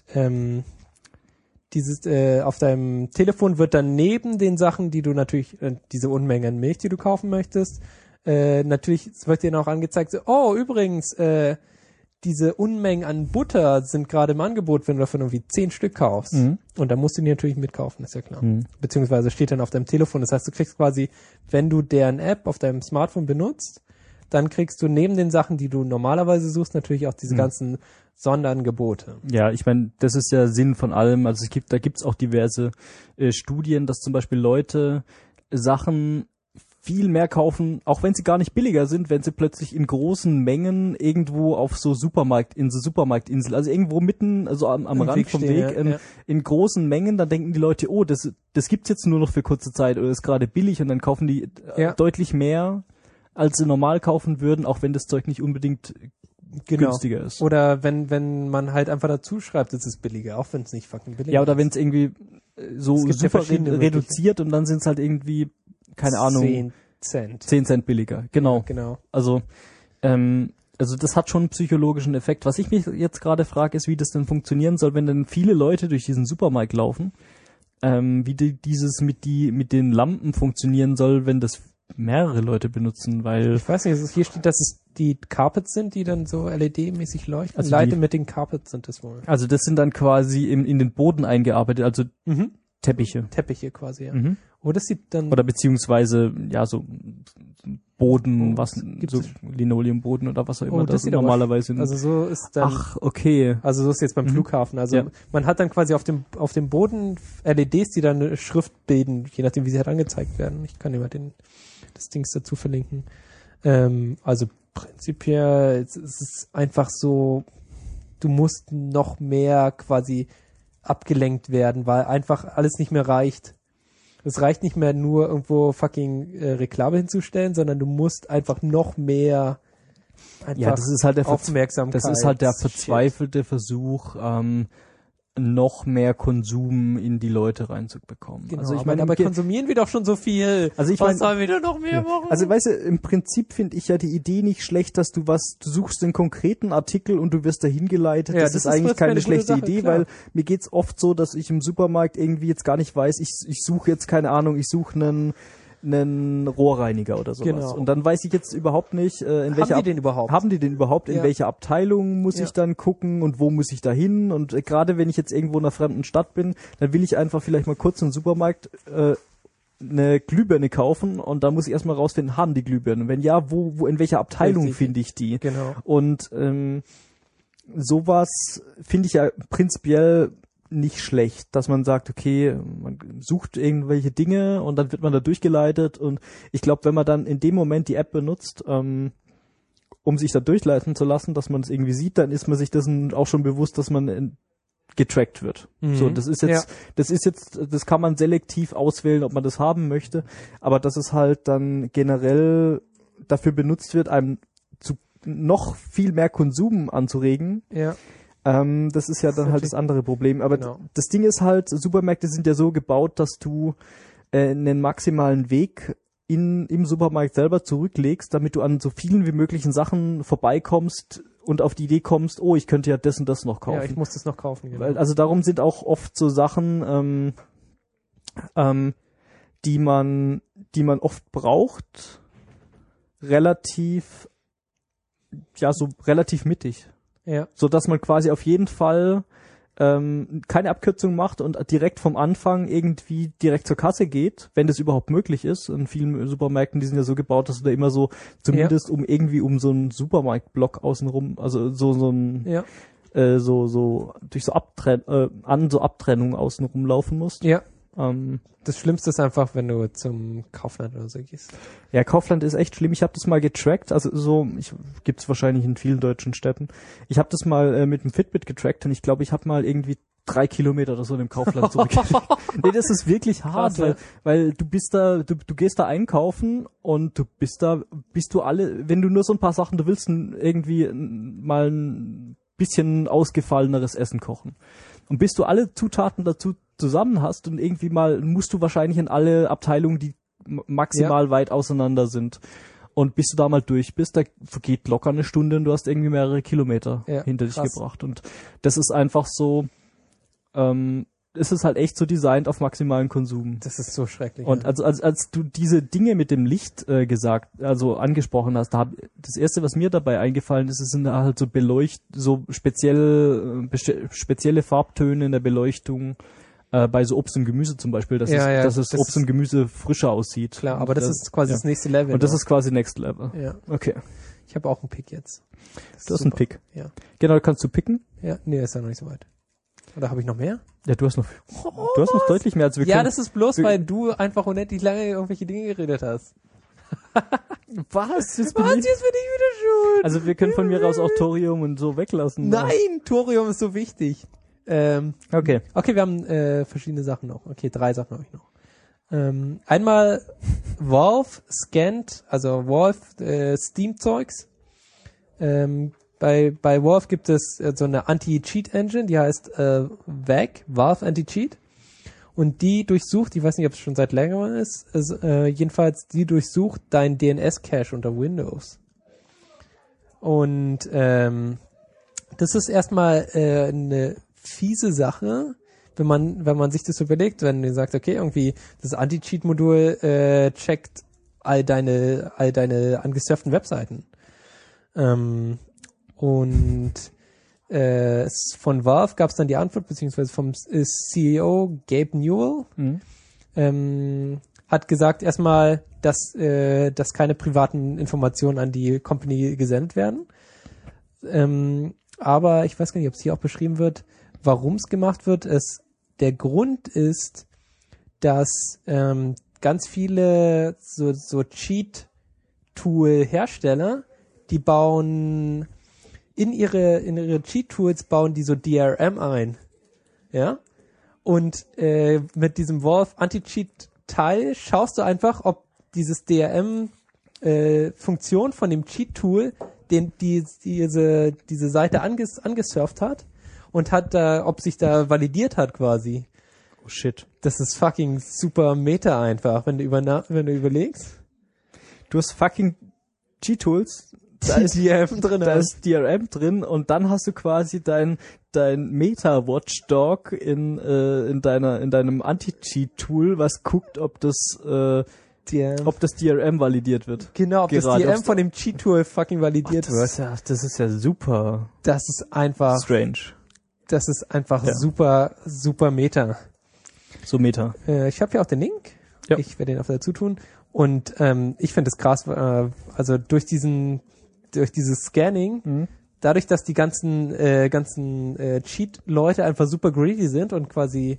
auf deinem Telefon wird dann neben den Sachen, die du natürlich, diese Unmengen an Milch, die du kaufen möchtest, natürlich wird dir noch angezeigt, so, oh, übrigens, diese Unmengen an Butter sind gerade im Angebot, wenn du davon irgendwie 10 Stück kaufst. Und da musst du die natürlich mitkaufen, ist ja klar. Beziehungsweise steht dann auf deinem Telefon. Das heißt, du kriegst quasi, wenn du deren App auf deinem Smartphone benutzt, dann kriegst du neben den Sachen, die du normalerweise suchst, natürlich auch diese ganzen Sonderangebote. Ja, ich meine, das ist ja Sinn von allem. Also da gibt's auch diverse Studien, dass zum Beispiel Leute Sachen viel mehr kaufen, auch wenn sie gar nicht billiger sind, wenn sie plötzlich in großen Mengen irgendwo auf so Supermarktinsel, also irgendwo mitten, also am Rand vom Weg, in großen Mengen, dann denken die Leute, oh, das gibt's jetzt nur noch für kurze Zeit oder ist gerade billig und dann kaufen die deutlich mehr, als sie normal kaufen würden, auch wenn das Zeug nicht unbedingt günstiger ist. Oder wenn man halt einfach dazu schreibt, es ist billiger, auch wenn es nicht fucking billiger ist. Ja, oder wenn es irgendwie so super reduziert und dann sind es halt irgendwie, keine Ahnung, 10 Cent billiger. Genau. Ja, genau. Also das hat schon einen psychologischen Effekt. Was ich mich jetzt gerade frage, ist, wie das denn funktionieren soll, wenn dann viele Leute durch diesen Supermarkt laufen wie dieses mit den Lampen funktionieren soll, wenn das mehrere Leute benutzen, weil... Ich weiß nicht, hier steht, dass es die Carpets sind, die dann so LED-mäßig leuchten. Also Leute mit den Carpets sind das wohl. Also das sind dann quasi in den Boden eingearbeitet, also Teppiche. Teppiche quasi, ja. Mhm. Das sieht dann... Oder beziehungsweise, ja, so Boden, gibt's so Linoleumboden oder was auch immer das sieht normalerweise sind. Also so ist dann... Ach, okay. Also so ist jetzt beim Flughafen. Also man hat dann quasi auf dem Boden LEDs, die dann eine Schrift bilden, je nachdem, wie sie halt angezeigt werden. Ich kann immer das Dings dazu verlinken. Also prinzipiell es ist einfach so, du musst noch mehr quasi abgelenkt werden, weil einfach alles nicht mehr reicht. Es reicht nicht mehr nur irgendwo fucking Reklame hinzustellen, sondern du musst einfach noch mehr Ja, das ist halt Aufmerksamkeit. Das ist halt der verzweifelte Versuch, noch mehr Konsum in die Leute reinzubekommen. Genau, also ich aber dabei konsumieren wir doch schon so viel. Also was sollen wir denn noch mehr machen? Also weißt du, im Prinzip finde ich ja die Idee nicht schlecht, dass du suchst den konkreten Artikel und du wirst dahin geleitet. Ja, das ist eigentlich keine schlechte Sache, Idee, klar. weil mir geht's oft so, dass ich im Supermarkt irgendwie jetzt gar nicht weiß, ich suche jetzt, keine Ahnung, ich suche einen Rohrreiniger oder sowas. Genau. Und dann weiß ich jetzt überhaupt nicht, in welcher Haben die den überhaupt? in Ja. welcher Abteilung muss ich dann gucken und wo muss ich da hin? Und gerade wenn ich jetzt irgendwo in einer fremden Stadt bin, dann will ich einfach vielleicht mal kurz im Supermarkt eine Glühbirne kaufen und da muss ich erstmal rausfinden, haben die Glühbirnen? Wenn ja, wo in welcher Abteilung Richtig. finde ich die? Genau. Und sowas finde ich ja prinzipiell nicht schlecht, dass man sagt, okay, man sucht irgendwelche Dinge und dann wird man da durchgeleitet und ich glaube, wenn man dann in dem Moment die App benutzt, um sich da durchleiten zu lassen, dass man es irgendwie sieht, dann ist man sich dessen auch schon bewusst, dass man getrackt wird. So, das kann man selektiv auswählen, ob man das haben möchte, aber dass es halt dann generell dafür benutzt wird, einem zu noch viel mehr Konsum anzuregen. Ja. Das ist ja dann halt das andere Problem. Aber das Ding ist halt, Supermärkte sind ja so gebaut, dass du einen maximalen Weg im Supermarkt selber zurücklegst, damit du an so vielen wie möglichen Sachen vorbeikommst und auf die Idee kommst, oh, ich könnte ja das und das noch kaufen. Ja, ich muss das noch kaufen. Genau. Weil, also darum sind auch oft so Sachen, die man oft braucht, relativ mittig. Ja. So dass man quasi auf jeden Fall keine Abkürzung macht und direkt vom Anfang irgendwie direkt zur Kasse geht, wenn das überhaupt möglich ist. In vielen Supermärkten, die sind ja so gebaut, dass du da immer so zumindest um so einen Supermarktblock außenrum, also so ein so durch so Abtrennungen außenrum laufen musst. Ja. Das Schlimmste ist einfach, wenn du zum Kaufland oder so gehst. Ja, Kaufland ist echt schlimm. Ich habe das mal getrackt, also gibt's wahrscheinlich in vielen deutschen Städten. Ich habe das mal mit dem Fitbit getrackt und ich glaube, ich habe mal irgendwie 3 Kilometer oder so in dem Kaufland zurückgelegt. Nee, das ist wirklich hart, weil du bist da, du gehst da einkaufen und wenn du nur so ein paar Sachen, du willst irgendwie mal ein bisschen ausgefalleneres Essen kochen. Und bis du alle Zutaten dazu zusammen hast und irgendwie musst du wahrscheinlich in alle Abteilungen, die maximal weit auseinander sind. Und bis du da mal durch bist, da vergeht locker eine Stunde und du hast irgendwie mehrere Kilometer hinter dich gebracht. Und das ist einfach so, es ist halt echt so designt auf maximalen Konsum. Das ist so schrecklich. Und als du diese Dinge mit dem Licht angesprochen hast, das erste, was mir dabei eingefallen ist, sind halt so spezielle Farbtöne in der Beleuchtung bei so Obst und Gemüse zum Beispiel, dass es Obst und Gemüse frischer aussieht. Klar, aber das ist quasi das nächste Level. Und das ist quasi Next Level. Ja. Okay. Ich habe auch einen Pick jetzt. Du hast einen Pick. Ja. Genau, kannst du picken? Ja, nee, ist ja noch nicht so weit. Oder habe ich noch mehr? Ja, du hast noch deutlich mehr als wir. Ja, das ist bloß, weil du einfach unendlich lange irgendwelche Dinge geredet hast. Was? Jetzt bin ich wieder schuld. Also wir können von mir aus auch Thorium und so weglassen. Nein, Thorium ist so wichtig. Okay, wir haben verschiedene Sachen noch. Okay, 3 Sachen habe ich noch. Einmal Valve scannt, also Valve Steam-Zeugs. Bei Valve gibt es so eine Anti-Cheat-Engine, die heißt VAC, Valve Anti-Cheat. Und die durchsucht, ich weiß nicht, ob es schon seit längerem ist, jedenfalls die durchsucht dein DNS-Cache unter Windows. Und das ist erstmal eine fiese Sache, wenn man sich das überlegt, wenn du sagst, okay, irgendwie das Anti-Cheat-Modul checkt all deine angesurften Webseiten. Und von Valve gab es dann die Antwort, beziehungsweise vom CEO Gabe Newell, hat gesagt erstmal, dass keine privaten Informationen an die Company gesendet werden. Aber ich weiß gar nicht, ob es hier auch beschrieben wird, warum es gemacht wird. Der Grund ist, dass ganz viele so Cheat-Tool-Hersteller, die bauen in ihre Cheat-Tools bauen die so DRM ein. Ja? Und mit diesem Valve Anti-Cheat-Teil schaust du einfach, ob dieses DRM-Funktion von dem Cheat-Tool diese Seite angesurft hat und ob sich da validiert hat quasi. Oh shit. Das ist fucking super Meta einfach, wenn du überlegst. Du hast fucking Cheat-Tools, da ist DRM drin. Da ist DRM drin und dann hast du quasi dein Meta-Watchdog in deinem Anti-Cheat-Tool, was guckt, ob das DRM validiert wird. Genau, ob das DRM von dem Cheat-Tool fucking validiert wird. Das ist ja super. Das ist einfach strange. Das ist einfach super, super Meta. So Meta. Ich habe hier auch den Link. Ja. Ich werde den auch dazu tun. Und ich finde es krass, also durch dieses Scanning, dadurch, dass die ganzen Cheat-Leute einfach super greedy sind und quasi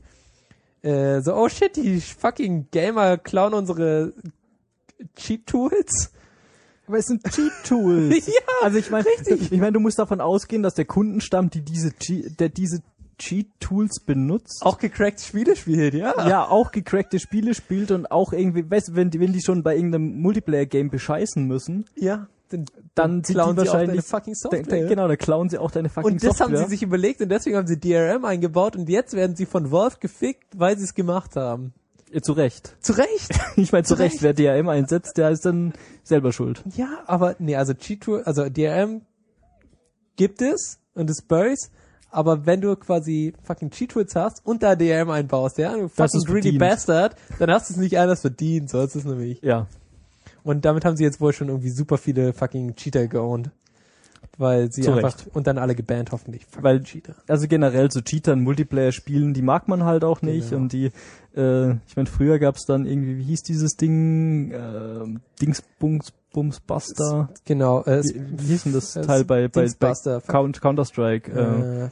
oh shit, die fucking Gamer klauen unsere Cheat-Tools. Aber es sind Cheat-Tools. Ja, also ich meine, du musst davon ausgehen, dass der Kundenstamm, der diese Cheat-Tools benutzt, auch gecrackte Spiele spielt, ja. Ja, auch gecrackte Spiele spielt und auch irgendwie, weißt du, wenn die schon bei irgendeinem Multiplayer-Game bescheißen müssen, ja, dann klauen sie wahrscheinlich deine fucking Software. Genau, dann klauen sie auch deine fucking Software. Und das haben sie sich überlegt und deswegen haben sie DRM eingebaut und jetzt werden sie von Valve gefickt, weil sie es gemacht haben. Zu Recht. Zu Recht? Ich meine, zu Recht, wer DRM einsetzt, der ist dann selber schuld. Ja, aber nee, also DRM gibt es und es Böse, aber wenn du quasi fucking Cheat-Tools hast und da DRM einbaust, ja, du fucking greedy Bastard, dann hast du es nicht anders verdient, so ist es nämlich. Ja. Und damit haben sie jetzt wohl schon irgendwie super viele fucking Cheater geowned. Weil sie einfach, und dann alle gebannt hoffentlich. Weil Cheater. Also generell so Cheater in Multiplayer-Spielen, die mag man halt auch nicht. Genau. Und die, ich meine, früher gab's dann irgendwie, wie hieß dieses Ding? Dingsbumsbuster. Genau. Wie hieß denn das Teil bei Counter-Strike?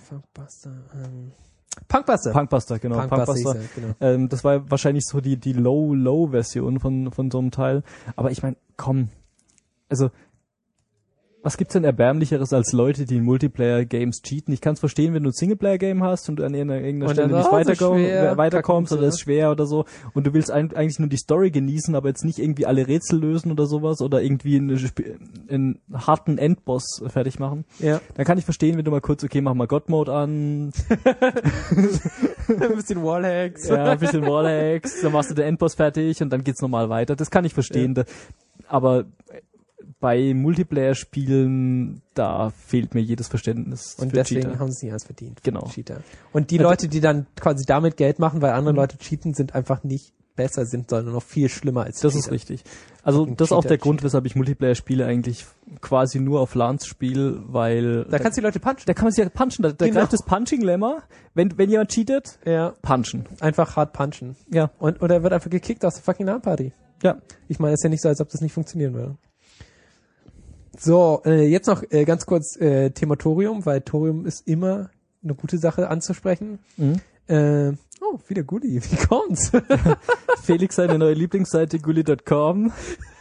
Punkbuster, genau. Punkbuster. Genau. Das war wahrscheinlich so die Low-Version von so einem Teil. Aber ich meine, komm, also was gibt's denn Erbärmlicheres als Leute, die in Multiplayer-Games cheaten? Ich kann's verstehen, wenn du ein Singleplayer-Game hast und du an irgendeiner Stelle nicht weiterkommst oder ist schwer oder so und du willst eigentlich nur die Story genießen, aber jetzt nicht irgendwie alle Rätsel lösen oder sowas oder irgendwie einen harten Endboss fertig machen. Ja. Dann kann ich verstehen, wenn du mal kurz, okay, mach mal God-Mode an. Ein bisschen Wallhacks. Ja, ein bisschen Wallhacks. Dann machst du den Endboss fertig und dann geht's nochmal weiter. Das kann ich verstehen. Ja. Aber bei Multiplayer-Spielen, da fehlt mir jedes Verständnis. Und deswegen Cheater. Haben sie es nicht alles verdient. Genau. Cheater. Und die Leute, die dann quasi damit Geld machen, weil andere Leute cheaten, sind einfach nicht besser, sondern noch viel schlimmer als Das Cheater. Ist richtig. Also das ist auch der Grund, weshalb ich Multiplayer-Spiele eigentlich quasi nur auf LANs spiele, weil... Da kannst du die Leute punchen. Da kann man sie ja punchen. Da greift das Punching-Lemma. Wenn jemand cheatet, punchen. Einfach hart punchen. Ja. Oder er wird einfach gekickt aus der fucking LAN-Party. Ja. Ich meine, es ist ja nicht so, als ob das nicht funktionieren würde. So, jetzt noch ganz kurz Thema Thorium, weil Thorium ist immer eine gute Sache anzusprechen. Wieder Gulli, wie kommt's? Felix seine neue Lieblingsseite gulli.com.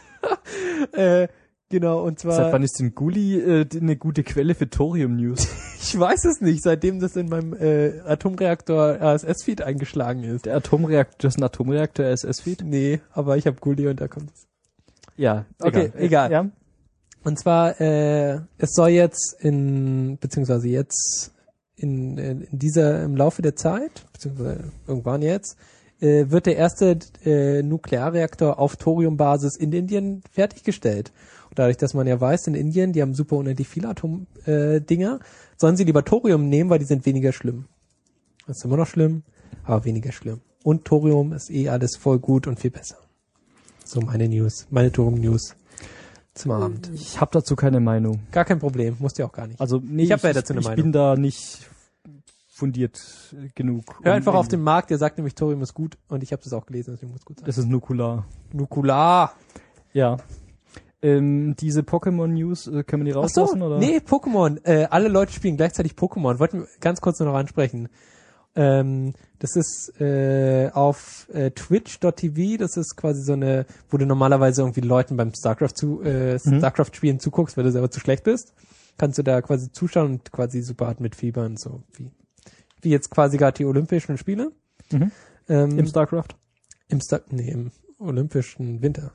Genau, und zwar... Seit wann ist denn Gulli eine gute Quelle für Thorium-News? Ich weiß es nicht, seitdem das in meinem Atomreaktor RSS-Feed eingeschlagen ist. Das ist ein Atomreaktor RSS-Feed? Nee, aber ich habe Gulli und da kommt es. Ja, okay, egal. Ja. Und zwar, es soll jetzt im Laufe der Zeit, beziehungsweise irgendwann jetzt, wird der erste Nuklearreaktor auf Thoriumbasis in Indien fertiggestellt. Und dadurch, dass man ja weiß, in Indien, die haben super unendlich viele Atomdinger, sollen sie lieber Thorium nehmen, weil die sind weniger schlimm. Das ist immer noch schlimm, aber weniger schlimm. Und Thorium ist alles voll gut und viel besser. So meine Thorium-News zum Abend. Ich habe dazu keine Meinung. Gar kein Problem, musst du auch gar nicht. Also nee, ich habe ja dazu eine ich Meinung. bin da nicht fundiert genug. Hör einfach auf den Markt, der sagt nämlich, Thorium ist gut und ich habe das auch gelesen, deswegen muss gut sein. Das ist Nukular. Nukular. Ja. Diese Pokémon-News, können wir die rauslassen? Oder? Nee, Pokémon. Alle Leute spielen gleichzeitig Pokémon. Wollten wir ganz kurz nur noch ansprechen. Das ist auf twitch.tv, das ist quasi so eine, wo du normalerweise irgendwie Leuten beim StarCraft-Spielen zuguckst, weil du selber zu schlecht bist. Kannst du da quasi zuschauen und quasi super hart mitfiebern, so wie jetzt quasi gerade die Olympischen Spiele. Mhm. Im StarCraft? Im Olympischen Winter.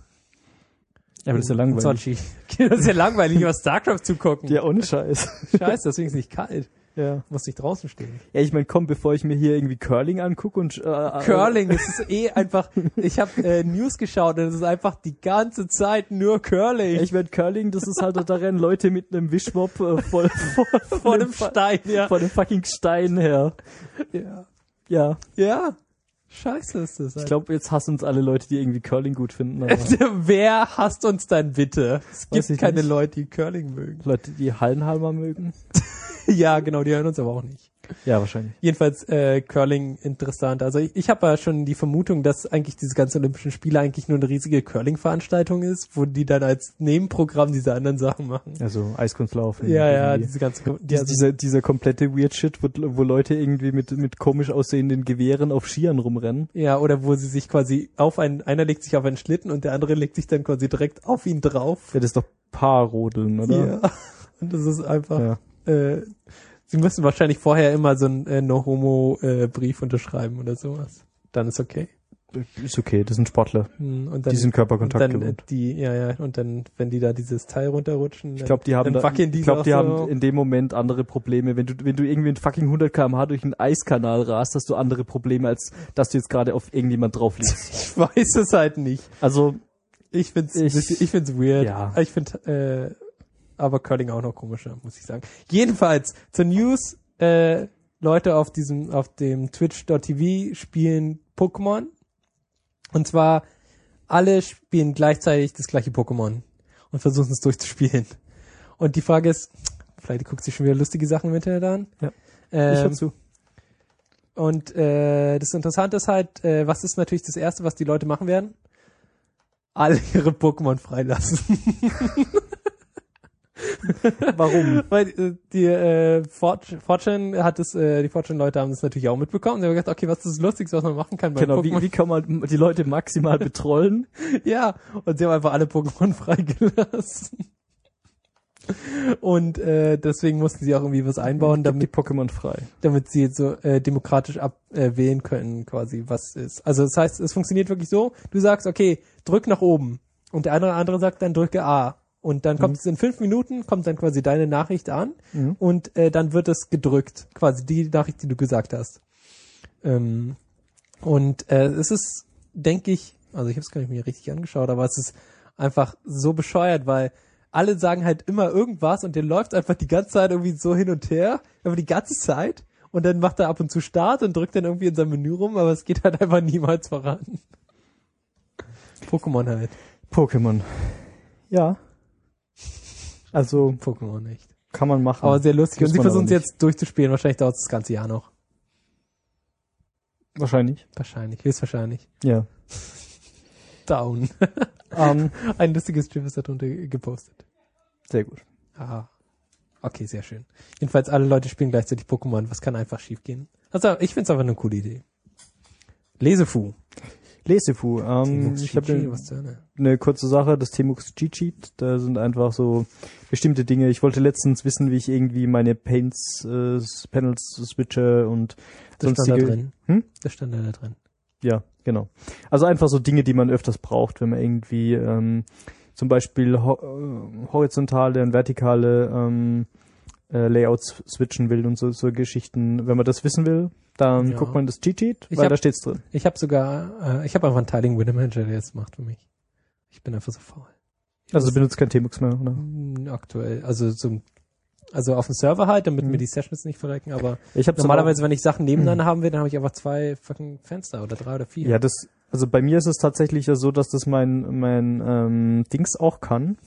Ja, aber das ist ja langweilig. Sochi. Das ist ja langweilig, über StarCraft zu gucken. Ja, ohne Scheiß. Scheiße, deswegen ist es nicht kalt. Ja. Muss nicht draußen stehen. Ja, ich meine, komm, bevor ich mir hier irgendwie Curling angucke und Curling, das ist einfach, ich habe News geschaut und es ist einfach die ganze Zeit nur Curling. Ich meine, Curling, das ist halt, da rennen Leute mit einem Wischmopp vor einem Stein, ja. Vor dem fucking Stein her. Ja. Ja. Ja. Scheiße ist das. Ich glaube, jetzt hassen uns alle Leute, die irgendwie Curling gut finden. Aber Wer hasst uns denn bitte? Es Weiß gibt ich keine nicht. Leute, die Curling mögen. Leute, die Hallenhalmer mögen. Ja, genau, die hören uns aber auch nicht. Ja, wahrscheinlich. Jedenfalls Curling interessant. Also ich habe ja schon die Vermutung, dass eigentlich diese ganzen Olympischen Spiele eigentlich nur eine riesige Curling-Veranstaltung ist, wo die dann als Nebenprogramm diese anderen Sachen machen. Also Eiskunstlaufen. Ja, diese ganze dieser komplette Weird Shit, wo Leute irgendwie mit komisch aussehenden Gewehren auf Skiern rumrennen. Ja, oder wo sie sich quasi einer legt sich auf einen Schlitten und der andere legt sich dann quasi direkt auf ihn drauf. Ja, das ist doch Paarrodeln, oder? Ja, und das ist einfach, sie müssen wahrscheinlich vorher immer so einen No-Homo-Brief unterschreiben oder sowas. Dann ist okay. Ist okay, das sind Sportler. Und dann, die sind Körperkontakt und dann, gewohnt. und dann, wenn die da dieses Teil runterrutschen, Ich glaube, die haben haben in dem Moment andere Probleme. Wenn du irgendwie in fucking 100 km/h durch einen Eiskanal rast, hast du andere Probleme, als dass du jetzt gerade auf irgendjemand drauf liegst. Ich weiß es halt nicht. Also, ich find's weird. Ja. Ich finde, aber Curling auch noch komischer, muss ich sagen. Jedenfalls, zur News, Leute auf dem Twitch.tv spielen Pokémon. Und zwar, alle spielen gleichzeitig das gleiche Pokémon und versuchen es durchzuspielen. Und die Frage ist, vielleicht guckt sich schon wieder lustige Sachen im Internet an. Ja. Ich hör zu. Und das Interessante ist halt, was ist natürlich das Erste, was die Leute machen werden? Alle ihre Pokémon freilassen. Warum? Weil die Fortune-Leute haben das natürlich auch mitbekommen. Sie haben gedacht, okay, was ist das Lustigste, was man machen kann bei Genau, Pokémon? wie kann man die Leute maximal betrollen? Ja, und sie haben einfach alle Pokémon freigelassen. Und deswegen mussten sie auch irgendwie was einbauen, Gibt die Pokémon frei. damit sie jetzt so demokratisch wählen können, quasi, was ist. Also das heißt, es funktioniert wirklich so, du sagst, okay, drück nach oben. Und der andere sagt dann, drücke A. Und dann kommt es in 5 Minuten, kommt dann quasi deine Nachricht an und dann wird es gedrückt, quasi die Nachricht, die du gesagt hast. Es ist, denke ich, also ich habe es gar nicht mehr richtig angeschaut, aber es ist einfach so bescheuert, weil alle sagen halt immer irgendwas und der läuft einfach die ganze Zeit irgendwie so hin und her, aber die ganze Zeit und dann macht er ab und zu Start und drückt dann irgendwie in sein Menü rum, aber es geht halt einfach niemals voran. Pokémon halt. Pokémon. Ja. Also, Pokémon nicht. kann man machen. Aber sehr lustig. Und Muss sie man versuchen aber es jetzt durchzuspielen. Wahrscheinlich dauert es das ganze Jahr noch. Wahrscheinlich. Höchstwahrscheinlich. Ja. Down. Ein lustiges GIF ist da drunter gepostet. Sehr gut. Ah. Okay, sehr schön. Jedenfalls alle Leute spielen gleichzeitig Pokémon. Was kann einfach schief gehen? Also, ich find's einfach eine coole Idee. Lesefu. Lesefu. Ich habe eine kurze Sache, das Temux Cheat. Da sind einfach so bestimmte Dinge. Ich wollte letztens wissen, wie ich irgendwie meine Panels switche und Das stand da sonstige. drin. Das stand da drin. Ja, genau. Also einfach so Dinge, die man öfters braucht, wenn man irgendwie zum Beispiel horizontale und vertikale Layouts switchen will und so Geschichten. Wenn man das wissen will, dann guckt man das Cheat, weil da steht's drin. Ich habe sogar, ich habe einfach einen Tiling Window Manager, der das macht für mich. Ich bin einfach so faul. Also benutzt kein Tmux mehr, oder? Aktuell, also Also auf dem Server halt, damit mir die Sessions nicht verrecken, aber Ich hab's normalerweise, wenn ich Sachen nebeneinander haben will, dann habe ich einfach 2 fucking Fenster oder 3 oder 4. Ja, also bei mir ist es tatsächlich ja so, dass das mein Dings auch kann.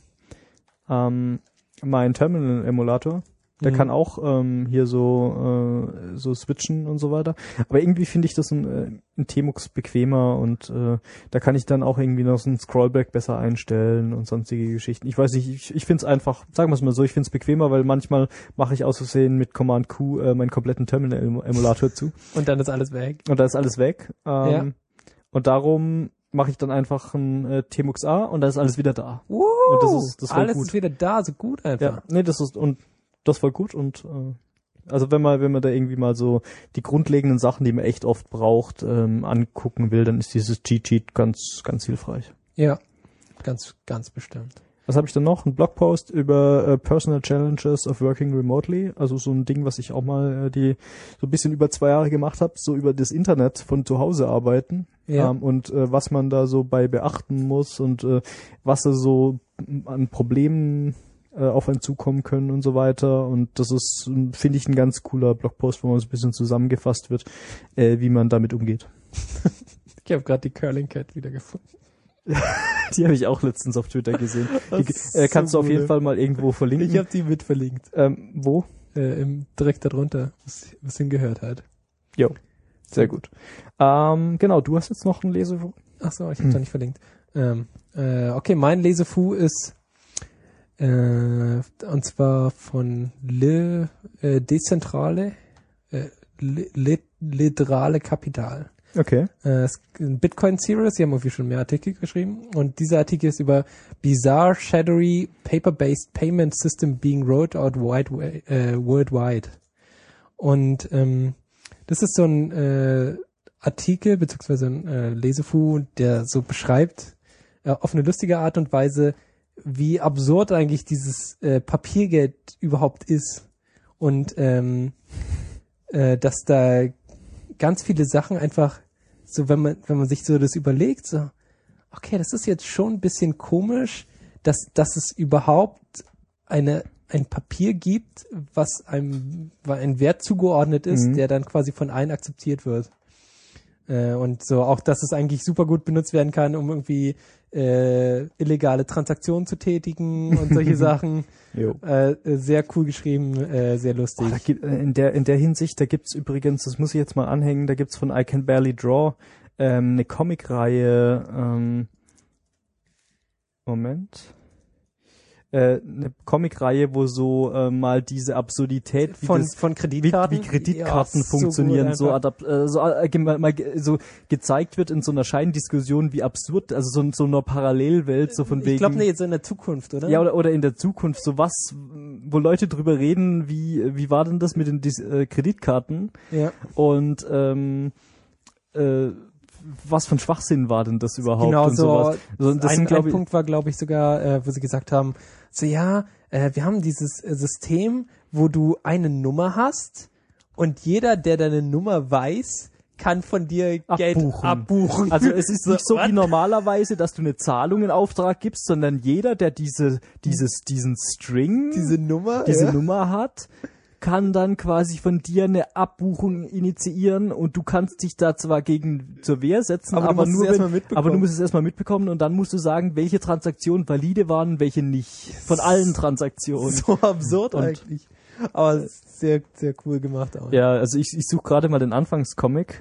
Mein Terminal-Emulator. Der kann auch hier so switchen und so weiter. Aber irgendwie finde ich das in Tmux bequemer und da kann ich dann auch irgendwie noch so ein Scrollback besser einstellen und sonstige Geschichten. Ich weiß nicht, ich finde es einfach, sagen wir es mal so, ich finde es bequemer, weil manchmal mache ich aus Versehen mit Command Q meinen kompletten Terminal-Emulator zu. Und dann ist alles weg. Und da ist alles weg. Ja. Und darum mache ich dann einfach ein Tmux A und da ist alles wieder da. Wow, Und das war alles gut. ist wieder da, so gut einfach. Ja, nee, das war gut und also wenn man da irgendwie mal so die grundlegenden Sachen, die man echt oft braucht, angucken will, dann ist dieses Cheat-Sheet ganz, ganz hilfreich. Ja, ganz, ganz bestimmt. Was habe ich dann noch? Ein Blogpost über Personal Challenges of Working Remotely, also so ein Ding, was ich auch mal so ein bisschen über 2 Jahre gemacht habe, so über das Internet von zu Hause arbeiten. Ja. Und was man da so bei beachten muss und was so an Problemen auf einen zukommen können und so weiter. Und das ist, finde ich, ein ganz cooler Blogpost, wo man so ein bisschen zusammengefasst wird, wie man damit umgeht. Ich habe gerade die Curling Cat wieder gefunden. Die habe ich auch letztens auf Twitter gesehen. Die kannst du auf jeden Fall mal irgendwo verlinken. Ich habe die mit verlinkt. Wo? Direkt darunter, was hingehört hat. Jo, sehr gut. Genau, du hast jetzt noch ein Lesefu. Ach so, ich habe da nicht verlinkt. Okay, mein Lesefu ist und zwar von Dezentrale Literale Kapital. Okay. Bitcoin Series, die haben irgendwie schon mehr Artikel geschrieben und dieser Artikel ist über Bizarre Shadowy Paper-Based Payment System being rolled out worldwide. Und das ist so ein Artikel beziehungsweise ein Lesefu, der so beschreibt auf eine lustige Art und Weise, wie absurd eigentlich dieses Papiergeld überhaupt ist und dass da ganz viele Sachen einfach so, wenn man sich so das überlegt, so, okay, das ist jetzt schon ein bisschen komisch, dass es überhaupt ein Papier gibt, was einem ein Wert zugeordnet ist, der dann quasi von allen akzeptiert wird. Und so auch, dass es eigentlich super gut benutzt werden kann, um irgendwie illegale Transaktionen zu tätigen und solche Sachen. Sehr cool geschrieben, sehr lustig. In der Hinsicht, da gibt's übrigens, das muss ich jetzt mal anhängen, da gibt's von I Can Barely Draw eine Comicreihe, eine Comicreihe, wo so mal diese Absurdität von Kreditkarten, wie Kreditkarten funktionieren, so gezeigt wird in so einer Scheindiskussion, wie absurd, also so einer Parallelwelt, so von wegen. Ich glaube, jetzt in der Zukunft, oder? Ja, oder in der Zukunft, so was, wo Leute drüber reden, wie war denn das mit den Kreditkarten? Ja. Und was für ein Schwachsinn war denn das überhaupt? Genau, und sowas. Ein Punkt war, glaube ich, sogar, wo sie gesagt haben, so ja, wir haben dieses System, wo du eine Nummer hast und jeder, der deine Nummer weiß, kann von dir Geld abbuchen. Also es ist nicht so wie normalerweise, dass du eine Zahlung in Auftrag gibst, sondern jeder, der diesen String, diese Nummer hat, kann dann quasi von dir eine Abbuchung initiieren und du kannst dich da zwar gegen zur Wehr setzen, aber du musst es erstmal mitbekommen und dann musst du sagen, welche Transaktionen valide waren, welche nicht. Von allen Transaktionen. So absurd eigentlich. Aber sehr, sehr cool gemacht auch. Ja, also ich suche gerade mal den Anfangscomic.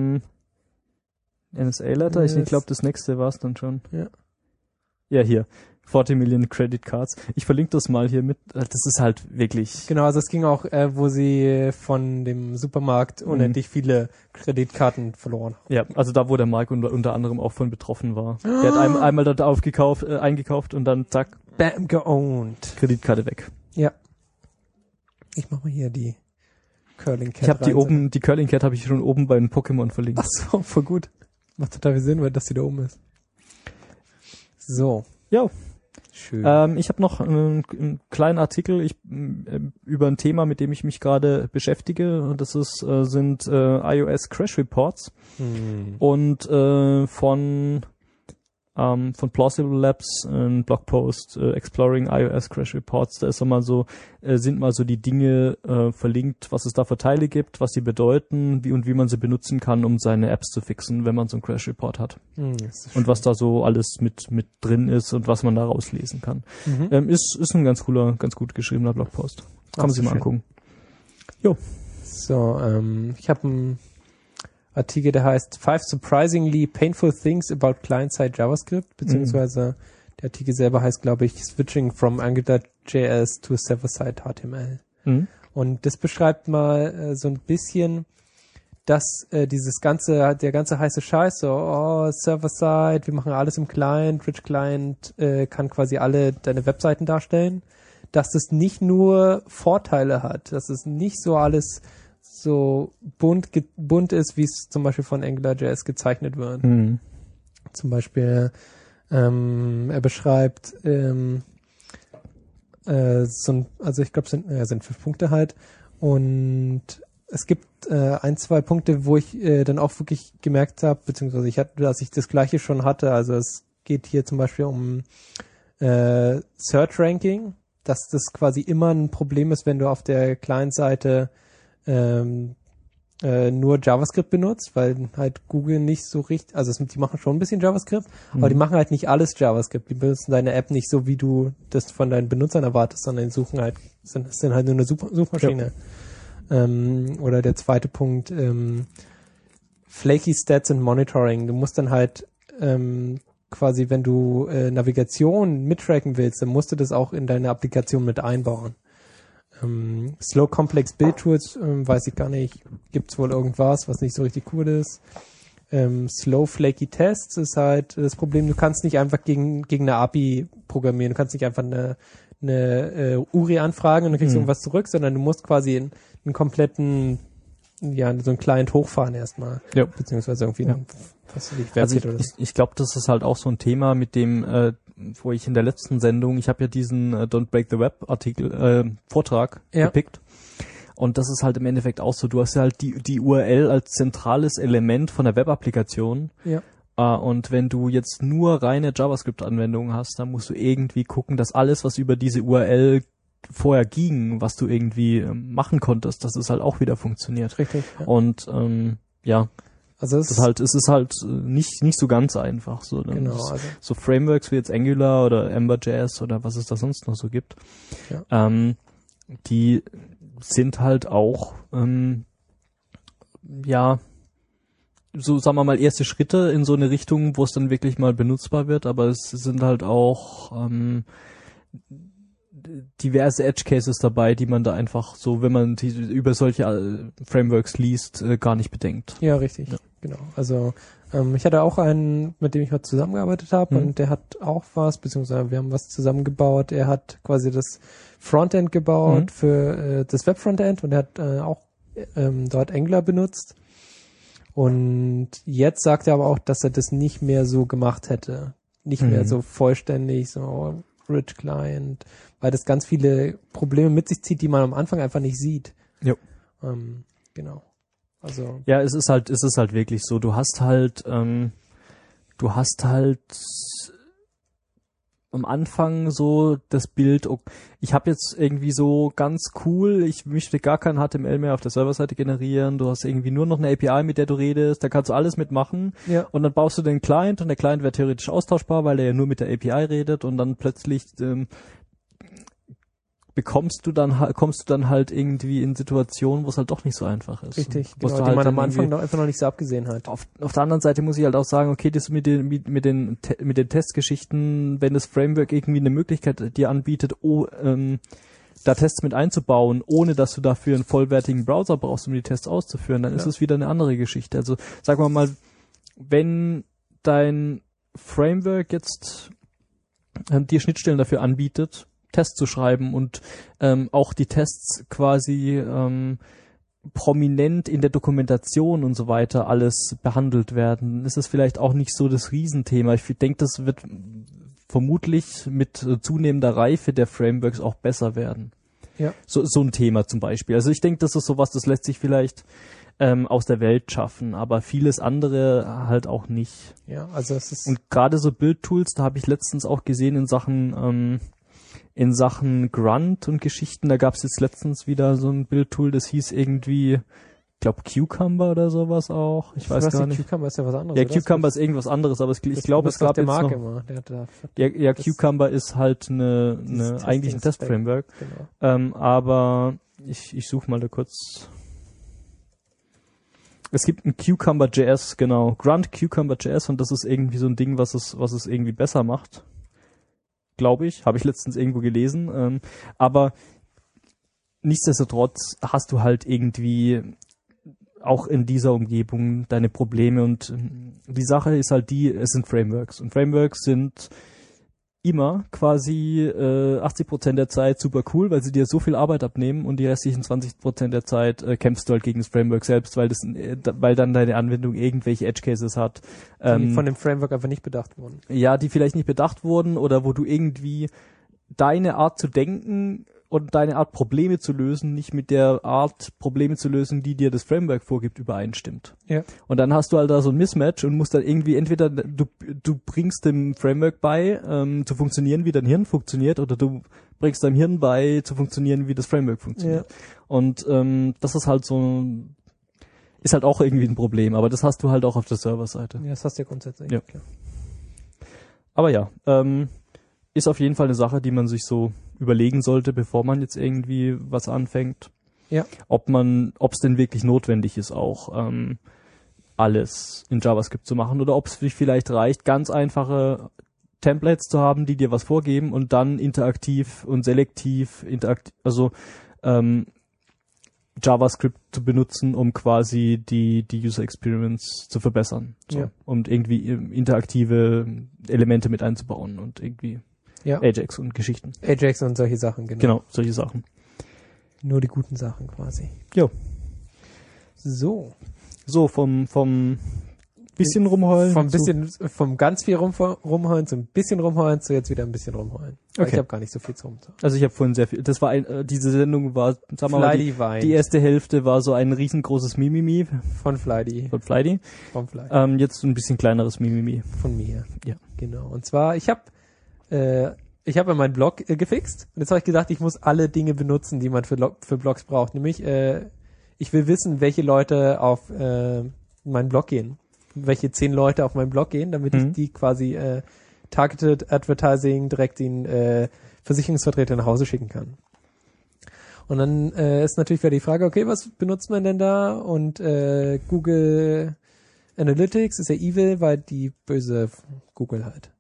NSA-Letter, ich glaube, das nächste war es dann schon. Ja, hier. 40 Million Credit Cards. Ich verlinke das mal hier mit. Das ist halt wirklich... Genau, also es ging auch, wo sie von dem Supermarkt unendlich viele Kreditkarten verloren haben. Ja, also da, wo der Mark unter anderem auch von betroffen war. Der hat einmal dort eingekauft und dann zack. Bam, geowned. Kreditkarte weg. Ja. Ich mach mal hier die Curling Cat. Ich habe die Curling Cat habe ich schon oben bei den Pokémon verlinkt. Ach so, voll gut. Macht total viel Sinn, weil das hier da oben ist. So. Ja. Schön. Ich habe noch einen kleinen Artikel über ein Thema, mit dem ich mich gerade beschäftige. Und das sind iOS Crash Reports. Und von von Plausible Labs, ein Blogpost, Exploring iOS Crash Reports, da ist sind mal so die Dinge verlinkt, was es da für Teile gibt, was sie bedeuten, wie man sie benutzen kann, um seine Apps zu fixen, wenn man so einen Crash Report hat. Und was da so alles mit drin ist und was man da rauslesen kann. Ist ein ganz gut geschriebener Blogpost. Kann man sich mal angucken. Jo. So, ich habe einen Artikel, der heißt 5 Surprisingly Painful Things About Client-Side JavaScript, beziehungsweise der Artikel selber heißt, glaube ich, Switching from AngularJS to Server-Side HTML. Und das beschreibt mal so ein bisschen, dass der ganze heiße Scheiß, so, Server-Side, wir machen alles im Client, Rich Client kann quasi alle deine Webseiten darstellen, dass das nicht nur Vorteile hat, dass es nicht so alles so bunt ist, wie es zum Beispiel von AngularJS gezeichnet wird. Zum Beispiel, er beschreibt also ich glaube, es sind 5 Punkte halt, und es gibt 1-2 Punkte, wo ich dann auch wirklich gemerkt habe, beziehungsweise dass ich das Gleiche schon hatte. Also es geht hier zum Beispiel um Search Ranking, dass das quasi immer ein Problem ist, wenn du auf der Client-Seite nur JavaScript benutzt, weil halt Google nicht so richtig, also die machen schon ein bisschen JavaScript, aber die machen halt nicht alles JavaScript. Die benutzen deine App nicht so, wie du das von deinen Benutzern erwartest, sondern die suchen halt, sind halt nur eine Suchmaschine. Ja. Oder der zweite Punkt, Flaky Stats and Monitoring. Du musst dann halt quasi, wenn du Navigation mittracken willst, dann musst du das auch in deine Applikation mit einbauen. Slow Complex Build Tools, weiß ich gar nicht, gibt's wohl irgendwas, was nicht so richtig cool ist. Slow Flaky Tests ist halt das Problem, du kannst nicht einfach gegen eine API programmieren, du kannst nicht einfach eine URI anfragen und dann kriegst du irgendwas zurück, sondern du musst quasi einen kompletten, so einen Client hochfahren erstmal. Ja. Beziehungsweise irgendwie ich glaube, das ist halt auch so ein Thema, mit dem wo ich in der letzten Sendung, ich habe ja diesen Don't Break the Web Vortrag gepickt. Und das ist halt im Endeffekt auch so, du hast ja halt die URL als zentrales Element von der Web-Applikation. Ja. Und wenn du jetzt nur reine JavaScript-Anwendungen hast, dann musst du irgendwie gucken, dass alles, was über diese URL vorher ging, was du irgendwie machen konntest, dass es halt auch wieder funktioniert. Richtig. Ja. Und also es ist halt nicht so ganz einfach. So, ne? Genau, also so Frameworks wie jetzt Angular oder Ember.js oder was es da sonst noch so gibt, die sind halt auch so, sagen wir mal, erste Schritte in so eine Richtung, wo es dann wirklich mal benutzbar wird, aber es sind halt auch diverse Edge Cases dabei, die man da einfach so, wenn man über solche Frameworks liest, gar nicht bedenkt. Ja, richtig. Ja. Genau. Also ich hatte auch einen, mit dem ich heute zusammengearbeitet habe, und der hat auch beziehungsweise wir haben was zusammengebaut. Er hat quasi das Frontend gebaut für das Web-Frontend, und er hat auch dort Angular benutzt. Und jetzt sagt er aber auch, dass er das nicht mehr so gemacht hätte. Nicht mehr so vollständig, so Rich Client, weil das ganz viele Probleme mit sich zieht, die man am Anfang einfach nicht sieht. Ja. Genau. Also. Ja, es ist halt wirklich so, du hast halt am Anfang so das Bild, ich habe jetzt irgendwie so ganz cool, ich möchte gar kein HTML mehr auf der Serverseite generieren, du hast irgendwie nur noch eine API, mit der du redest, da kannst du alles mitmachen, und dann baust du den Client, und der Client wäre theoretisch austauschbar, weil er ja nur mit der API redet, und dann plötzlich kommst du dann halt irgendwie in Situationen, wo es halt doch nicht so einfach ist. Richtig, genau, die halt man am Anfang einfach noch nicht so abgesehen hat. Auf der anderen Seite muss ich halt auch sagen, okay, das mit den Testgeschichten, wenn das Framework irgendwie eine Möglichkeit dir anbietet, da Tests mit einzubauen, ohne dass du dafür einen vollwertigen Browser brauchst, um die Tests auszuführen, dann ist es wieder eine andere Geschichte. Also sagen wir mal, wenn dein Framework jetzt dir Schnittstellen dafür anbietet, Tests zu schreiben und auch die Tests quasi prominent in der Dokumentation und so weiter alles behandelt werden, ist es vielleicht auch nicht so das Riesenthema. Ich denke, das wird vermutlich mit zunehmender Reife der Frameworks auch besser werden. Ja. So ein Thema zum Beispiel. Also ich denke, das ist sowas, das lässt sich vielleicht aus der Welt schaffen, aber vieles andere halt auch nicht. Ja, also es ist... Und gerade so Bildtools, da habe ich letztens auch gesehen in Sachen Grunt und Geschichten, da gab es jetzt letztens wieder so ein Bildtool, das hieß irgendwie, ich glaube Cucumber oder sowas auch. Ich weiß gar nicht. Cucumber ist ja was anderes. Ja, oder? Cucumber ist irgendwas anderes, aber ich glaube, es gab der jetzt Mark noch... immer. Ja, Cucumber ist halt eigentlich ein Testframework. Genau. Aber ich suche mal da kurz. Es gibt ein Cucumber.js, genau. Grunt Cucumber.js und das ist irgendwie so ein Ding, was es irgendwie besser macht. Glaube ich. Habe ich letztens irgendwo gelesen. Aber nichtsdestotrotz hast du halt irgendwie auch in dieser Umgebung deine Probleme und die Sache ist halt es sind Frameworks und Frameworks sind immer quasi 80% der Zeit super cool, weil sie dir so viel Arbeit abnehmen und die restlichen 20% der Zeit kämpfst du halt gegen das Framework selbst, weil dann deine Anwendung irgendwelche Edge Cases hat. Die von dem Framework einfach nicht bedacht wurden. Ja, die vielleicht nicht bedacht wurden oder wo du irgendwie deine Art zu denken und deine Art Probleme zu lösen nicht mit der Art Probleme zu lösen, die dir das Framework vorgibt, übereinstimmt. Ja. Und dann hast du halt da so ein Mismatch und musst dann irgendwie entweder du bringst dem Framework bei, zu funktionieren, wie dein Hirn funktioniert, oder du bringst deinem Hirn bei, zu funktionieren, wie das Framework funktioniert. Ja. Und das ist halt ist halt auch irgendwie ein Problem, aber das hast du halt auch auf der Serverseite. Ja, das hast du ja grundsätzlich. Ja. Klar. Aber ja, ist auf jeden Fall eine Sache, die man sich so überlegen sollte, bevor man jetzt irgendwie was anfängt. Ja. Ob es denn wirklich notwendig ist, auch alles in JavaScript zu machen oder ob es vielleicht reicht, ganz einfache Templates zu haben, die dir was vorgeben und dann interaktiv und selektiv JavaScript zu benutzen, um quasi die User Experience zu verbessern. So. Ja. Und irgendwie interaktive Elemente mit einzubauen und irgendwie Ajax und Geschichten. Ajax und solche Sachen, genau. Genau, solche Sachen. Nur die guten Sachen quasi. Jo. So, vom bisschen rumheulen. Vom ganz viel rumheulen zu ein bisschen rumheulen zu jetzt wieder ein bisschen rumheulen. Okay. Ich habe gar nicht so viel zu rumheulen. Also ich habe vorhin sehr viel, das war diese Sendung war, sagen wir mal, die erste Hälfte war so ein riesengroßes Mimimi. Von Flydy. Jetzt ein bisschen kleineres Mimimi. Von mir. Ja. Genau. Und zwar, ich habe ja meinen Blog gefixt und jetzt habe ich gedacht, ich muss alle Dinge benutzen, die man für Blogs braucht. Nämlich, ich will wissen, welche Leute auf meinen Blog gehen. Welche 10 Leute auf meinen Blog gehen, damit ich die quasi Targeted Advertising direkt den Versicherungsvertreter nach Hause schicken kann. Und dann ist natürlich wieder die Frage, okay, was benutzt man denn da? Und Google Analytics ist ja evil, weil die böse Google halt.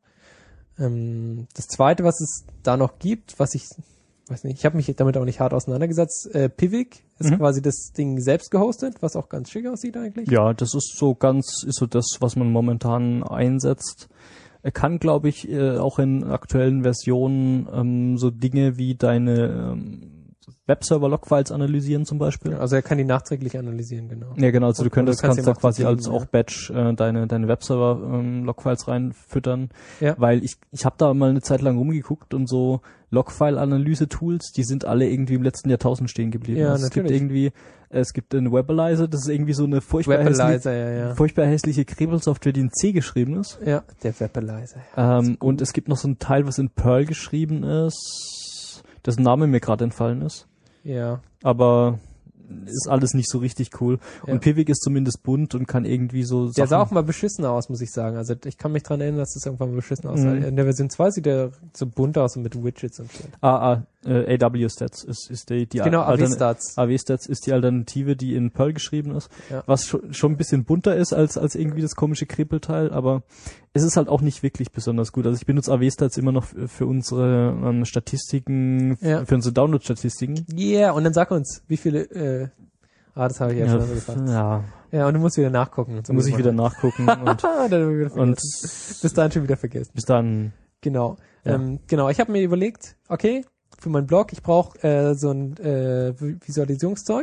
Das zweite, was es da noch gibt, was ich weiß nicht, ich habe mich damit auch nicht hart auseinandergesetzt. Pivik ist quasi das Ding selbst gehostet, was auch ganz schick aussieht eigentlich. Ja, das ist so das, was man momentan einsetzt. Er kann, glaube ich, auch in aktuellen Versionen so Dinge wie deine Webserver-Logfiles analysieren zum Beispiel. Also er kann die nachträglich analysieren, genau. Ja, genau, also du kannst da quasi als ja. auch Batch deine Webserver-Logfiles reinfüttern, ja. Weil ich habe da mal eine Zeit lang rumgeguckt und so Logfile-Analyse-Tools, die sind alle irgendwie im letzten Jahrtausend stehen geblieben. Ja, also es gibt einen Webalizer, das ist irgendwie so eine furchtbar hässliche Krebelsoftware, die in C geschrieben ist. Ja, der Webalizer. Und es gibt noch so ein Teil, was in Perl geschrieben ist, dessen Name mir gerade entfallen ist. Ja. Aber ist alles nicht so richtig cool. Ja. Und Pivik ist zumindest bunt und kann irgendwie so Sachen... Der sah auch mal beschissen aus, muss ich sagen. Also ich kann mich dran erinnern, dass das irgendwann mal beschissen aussah. In der Version 2 sieht der so bunt aus und mit Widgets und shit. AW-Stats ist die genau, AW-Stats. AW-Stats ist die Alternative, die in Perl geschrieben ist. Ja. Was schon ein bisschen bunter ist als irgendwie das komische Krepelteil, aber es ist halt auch nicht wirklich besonders gut. Also ich benutze AW-Stats immer noch für unsere Statistiken, für unsere Download-Statistiken. Yeah, und dann sag uns, wie viele... das habe ich ja schon gefragt. Ja, und du musst wieder nachgucken. So muss ich wieder nachgucken und bis dahin schon wieder vergessen. Bis dann. Genau. Ja. Genau, ich habe mir überlegt, okay, für meinen Blog, ich brauche so ein Visualisierungszeug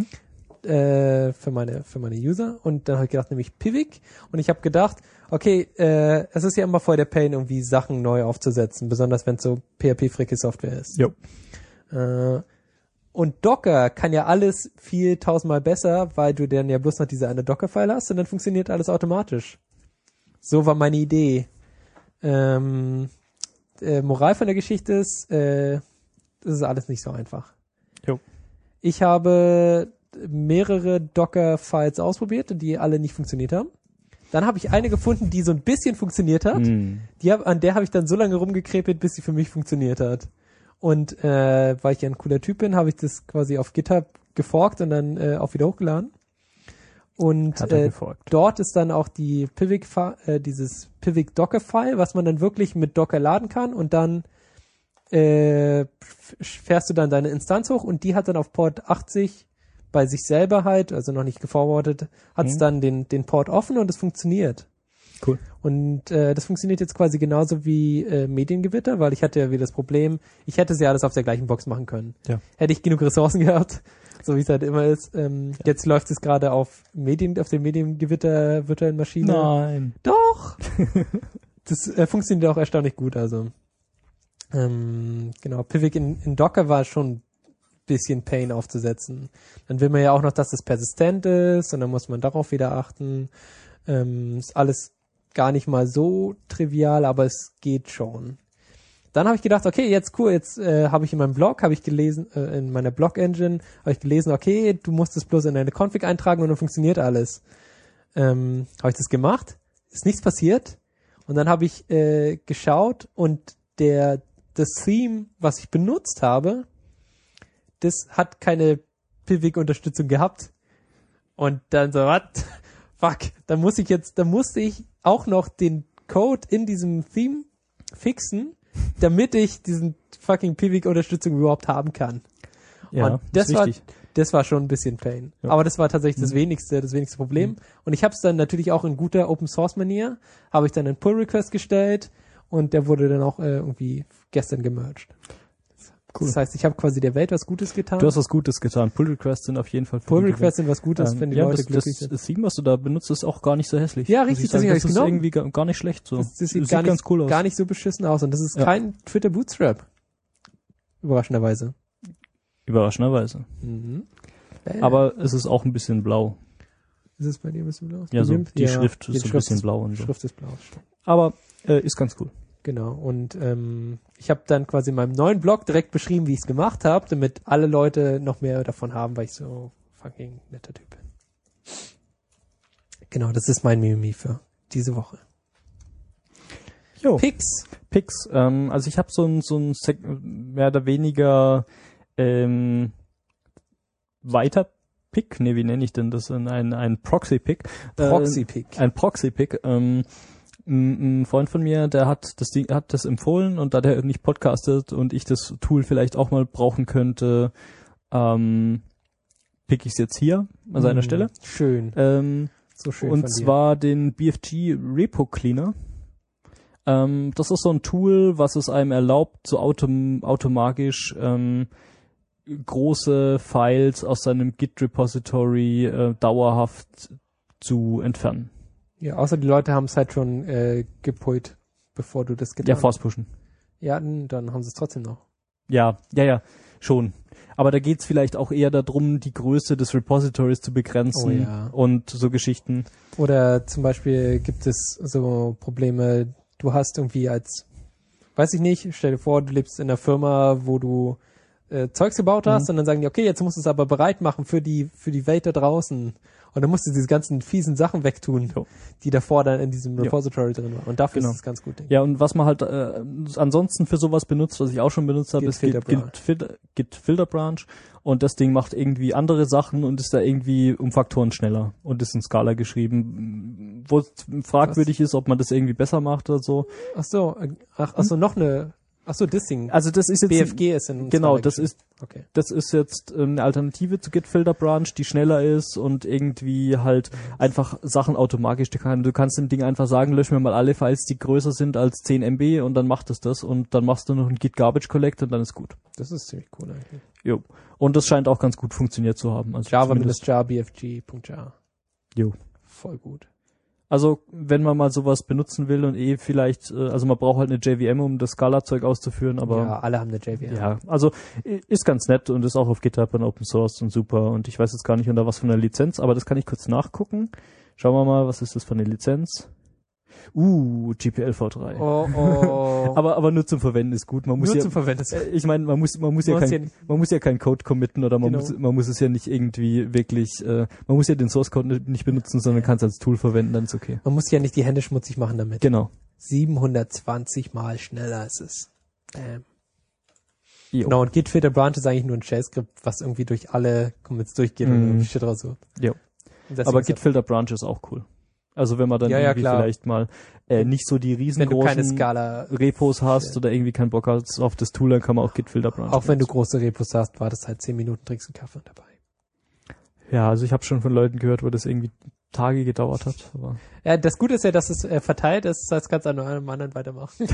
für meine User und dann habe ich gedacht, nämlich Pivik und ich habe gedacht, okay, es ist ja immer voll der Pain, irgendwie Sachen neu aufzusetzen, besonders wenn es so PHP-fricke Software ist. Jo. Und Docker kann ja alles viel tausendmal besser, weil du dann ja bloß noch diese eine Docker-File hast und dann funktioniert alles automatisch. So war meine Idee. Moral von der Geschichte ist, das ist alles nicht so einfach. Jo. Ich habe mehrere Docker-Files ausprobiert, die alle nicht funktioniert haben. Dann habe ich eine gefunden, die so ein bisschen funktioniert hat. An der habe ich dann so lange rumgekrepelt, bis sie für mich funktioniert hat. Und weil ich ja ein cooler Typ bin, habe ich das quasi auf GitHub geforkt und dann auch wieder hochgeladen. Und dort ist dann auch die Pivik, dieses Pivik Docker-File, was man dann wirklich mit Docker laden kann und dann fährst du dann deine Instanz hoch und die hat dann auf Port 80 bei sich selber halt, also noch nicht geforwardet, hat es dann den Port offen und es funktioniert. Cool. Und das funktioniert jetzt quasi genauso wie Mediengewitter, weil ich hatte ja wieder das Problem, ich hätte es ja alles auf der gleichen Box machen können. Ja. Hätte ich genug Ressourcen gehabt, so wie es halt immer ist. Jetzt läuft es gerade auf der Mediengewitter virtuellen Maschine. Nein. Doch! Das funktioniert auch erstaunlich gut, also. Genau, Pivik in Docker war schon ein bisschen Pain aufzusetzen. Dann will man ja auch noch, dass es persistent ist und dann muss man darauf wieder achten. Ist alles gar nicht mal so trivial, aber es geht schon. Dann habe ich gedacht, okay, jetzt cool, jetzt habe ich in meinem Blog, habe ich gelesen, in meiner Blog-Engine, habe ich gelesen, okay, du musst es bloß in deine Config eintragen und dann funktioniert alles. Habe ich das gemacht, ist nichts passiert und dann habe ich geschaut und das Theme, was ich benutzt habe, das hat keine Pivik-Unterstützung gehabt. Und dann so, what? Fuck, da musste ich auch noch den Code in diesem Theme fixen, damit ich diesen fucking Pivik-Unterstützung überhaupt haben kann. Ja, und das war schon ein bisschen Pain. Ja. Aber das war tatsächlich das wenigste Problem. Und ich habe es dann natürlich auch in guter Open-Source-Manier, habe ich dann einen Pull-Request gestellt und der wurde dann auch irgendwie gestern gemerged. Cool. Das heißt, ich habe quasi der Welt was Gutes getan. Du hast was Gutes getan. Pull-Requests sind auf jeden Fall Pull-Requests sind was Gutes, wenn die Leute glücklich sind. Das Theme, was du da benutzt, ist auch gar nicht so hässlich. Ja, richtig. Das ist irgendwie gar nicht schlecht. So. Das sieht ganz cool aus. Gar nicht so beschissen aus. Und das ist kein Twitter Bootstrap. Überraschenderweise. Mhm. Aber es ist auch ein bisschen blau. Ist es bei dir ein bisschen blau? Ja, so die Schrift ist so ein bisschen blau. Und so. Schrift ist blau. Aber ist ganz cool. Genau, und ich habe dann quasi in meinem neuen Blog direkt beschrieben, wie ich es gemacht habe, damit alle Leute noch mehr davon haben, weil ich so fucking netter Typ bin. Genau, das ist mein Mimimi für diese Woche. Jo. Picks. Also ich habe so ein mehr oder weniger weiter Pick, wie nenne ich denn das? Ein Proxy-Pick. Ein Proxy-Pick. Ein Freund von mir, der hat das empfohlen und da der nicht podcastet und ich das Tool vielleicht auch mal brauchen könnte, pick ich es jetzt hier an seiner Stelle. Schön. So schön. Und zwar den BFG Repo Cleaner. Das ist so ein Tool, was es einem erlaubt, so automagisch große Files aus seinem Git-Repository dauerhaft zu entfernen. Ja, außer die Leute haben es halt schon gepult, bevor du das getan hast. Ja, force pushen. Ja, dann haben sie es trotzdem noch. Ja, schon. Aber da geht's vielleicht auch eher darum, die Größe des Repositories zu begrenzen und so Geschichten. Oder zum Beispiel gibt es so Probleme, du hast irgendwie weiß ich nicht, stell dir vor, du lebst in einer Firma, wo du Zeugs gebaut hast und dann sagen die, okay, jetzt musst du es aber bereit machen für die Welt da draußen. Und dann musst du diese ganzen fiesen Sachen wegtun, die davor dann in diesem Repository drin waren. Und dafür ist es ganz gut. Ja, und was man halt ansonsten für sowas benutzt, was ich auch schon benutzt habe, ist Git Filter Branch. Und das Ding macht irgendwie andere Sachen und ist da irgendwie um Faktoren schneller und ist in Scala geschrieben, wo es fragwürdig ist, ob man das irgendwie besser macht oder so. Ach so, das Ding. Also das ist jetzt BFG ist in genau, das ist jetzt eine Alternative zu Git Filter Branch, die schneller ist und irgendwie halt einfach Sachen automatisch. Du kannst dem Ding einfach sagen, lösch mir mal alle Files, die größer sind als 10 MB und dann macht es das und dann machst du noch ein Git Garbage Collect und dann ist gut. Das ist ziemlich cool eigentlich. Jo. Und das scheint auch ganz gut funktioniert zu haben. Also Java-jar bfg.jar. Jo. Voll gut. Also wenn man mal sowas benutzen will und vielleicht, also man braucht halt eine JVM, um das Scala-Zeug auszuführen, aber Ja, alle haben eine JVM. ja, also ist ganz nett und ist auch auf GitHub und Open Source und super und ich weiß jetzt gar nicht unter was für einer Lizenz, aber das kann ich kurz nachgucken. Schauen wir mal, was ist das für eine Lizenz? GPL-v3. Oh. Aber nur zum Verwenden ist gut. Man muss Nur ja, zum Verwenden. ich meine, man muss ja keinen Code committen oder man muss es ja nicht irgendwie wirklich, man muss ja den Source Code nicht benutzen, sondern kann es als Tool verwenden, dann ist okay. Man muss ja nicht die Hände schmutzig machen damit. Genau. 720 mal schneller ist es. Jo. Genau, und Git Filter Branch ist eigentlich nur ein Shell-Skript, was irgendwie durch alle Commits durchgeht und irgendwie Shit raussucht. Jo. Aber Git Filter Branch ist auch cool. Also wenn man dann irgendwie vielleicht mal nicht so die riesengroßen Repos hast oder irgendwie keinen Bock hast auf das Tool, dann kann man auch Git Filter Branch. Auch wenn du große Repos hast, wartest halt 10 Minuten, trinkst einen Kaffee dabei. Ja, also ich habe schon von Leuten gehört, wo das irgendwie Tage gedauert hat. Aber ja, das Gute ist ja, dass es verteilt ist, das heißt, kannst du an einem anderen weitermachen.